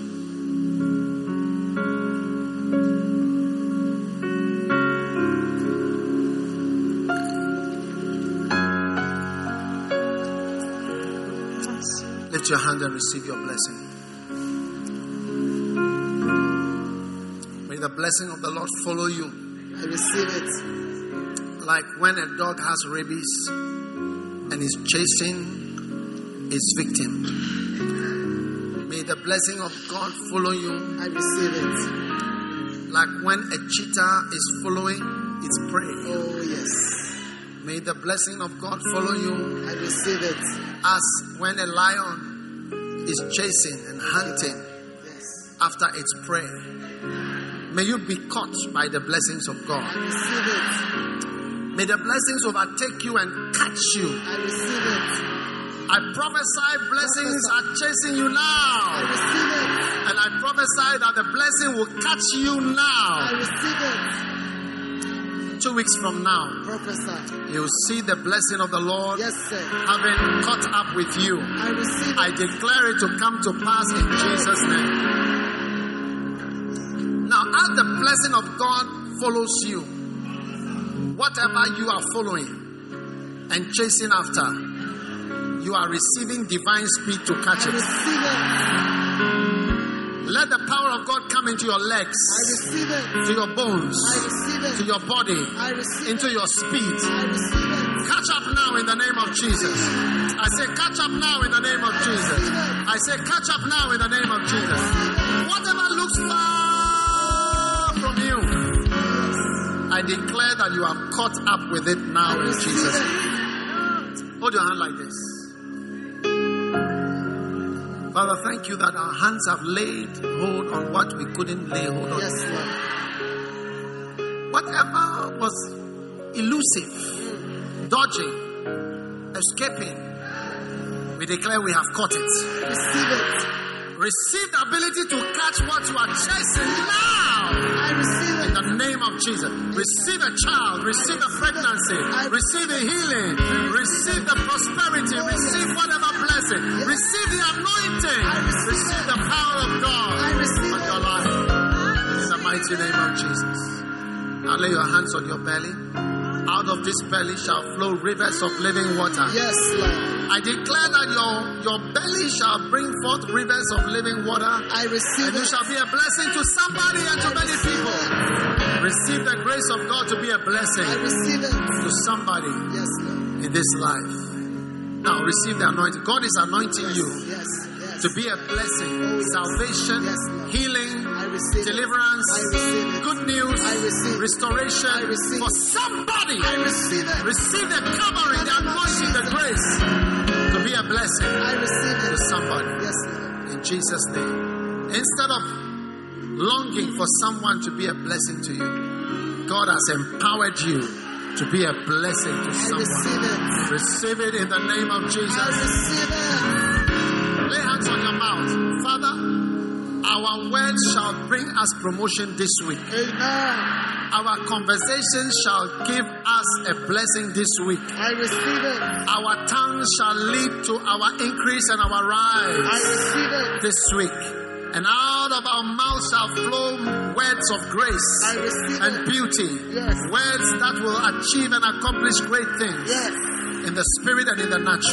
Lift your hand and receive your blessing. May the blessing of the Lord follow you. I receive it. Like when a dog has rabies and is chasing its victim. May the blessing of God follow you. I receive it. Like when a cheetah is following its prey. Oh, yes. May the blessing of God follow you. I receive it. As when a lion is chasing and hunting Yes. after its prey. May you be caught by the blessings of I God. receive it. May the blessings overtake you and catch you. I receive it. I prophesy blessings are chasing you I now. receive it. And I prophesy that the blessing will catch you I now. receive it. Two weeks from now, Prophesy. you'll see the blessing of the Lord Yes, sir. having caught up with you. I receive I it. declare it to come to pass in Jesus' name. Now, as the blessing of God follows you, whatever you are following and chasing after, you are receiving divine speed to catch I it. receive it. Let the power of God come into your legs, I receive it. to your bones, I receive it. to your body, I receive into it. your speed. I receive it. Catch up now in the name of Jesus. I say, catch up now in the name of Jesus. I say, catch up now in the name of Jesus. Whatever looks far from you, I declare that you are caught up with it now in Jesus' name. Hold your hand like this. Father, thank you that our hands have laid hold on what we couldn't lay hold on. Yes, Lord. Whatever was elusive, dodging, escaping, we declare we have caught it. Receive it. Receive the ability to catch what you are chasing now. I receive In it. the name of Jesus. Receive a child. Receive a pregnancy. Receive the healing. Receive the prosperity. Receive whatever blessing. Receive the anointing. Receive the power of God I receive on your it. life. In the mighty name of Jesus. Now lay your hands on your belly. Out of this belly shall flow rivers of living water. Yes, Lord. I declare that your, your belly shall bring forth rivers of living water. I receive And you it. shall be a blessing to somebody and to many people. Receive the grace of God to be a I blessing receive it. to somebody Yes, Lord. in this life. Now receive the anointing. God is anointing you Yes, yes. to be a blessing. Oh, yes. Salvation, Yes, Lord. healing, I receive deliverance, it. I receive it. good news, I receive. restoration I receive. for somebody. I receive it. Receive the covering, the anointing, the grace to be a blessing I receive to it. somebody. Yes, Lord. In Jesus' name. Instead of longing for someone to be a blessing to you, God has empowered you to be a blessing to I someone. receive it. Receive it in the name of I Jesus. receive it. Lay hands on your mouth. Father, our words shall bring us promotion this week. Amen. Our conversation shall give us a blessing this week. I receive it. Our tongue shall lead to our increase and our rise. I receive it. This week. And out of our mouths shall flow words of grace I receive and it. beauty. Yes. Words that will achieve and accomplish great things Yes. in the spirit and in the natural. I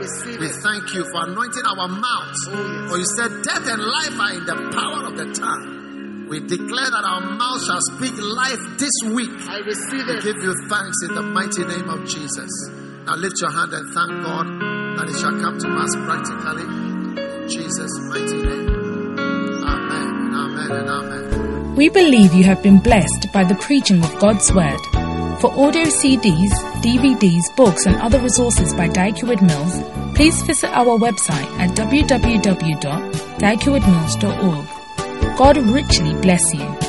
receive We it. thank you for anointing our mouths. Oh, yes. For you said death and life are in the power of the tongue. We declare that our mouth shall speak life this week. I receive We it. give you thanks in the mighty name of Jesus. Now lift your hand and thank God that it shall come to pass practically. In Jesus' mighty name. Amen, amen, and amen. We believe you have been blessed by the preaching of God's Word. For audio C Ds, D V Ds, books and other resources by Dyke Wood Mills, please visit our website at w w w dot dyke wood mills dot org. God richly bless you.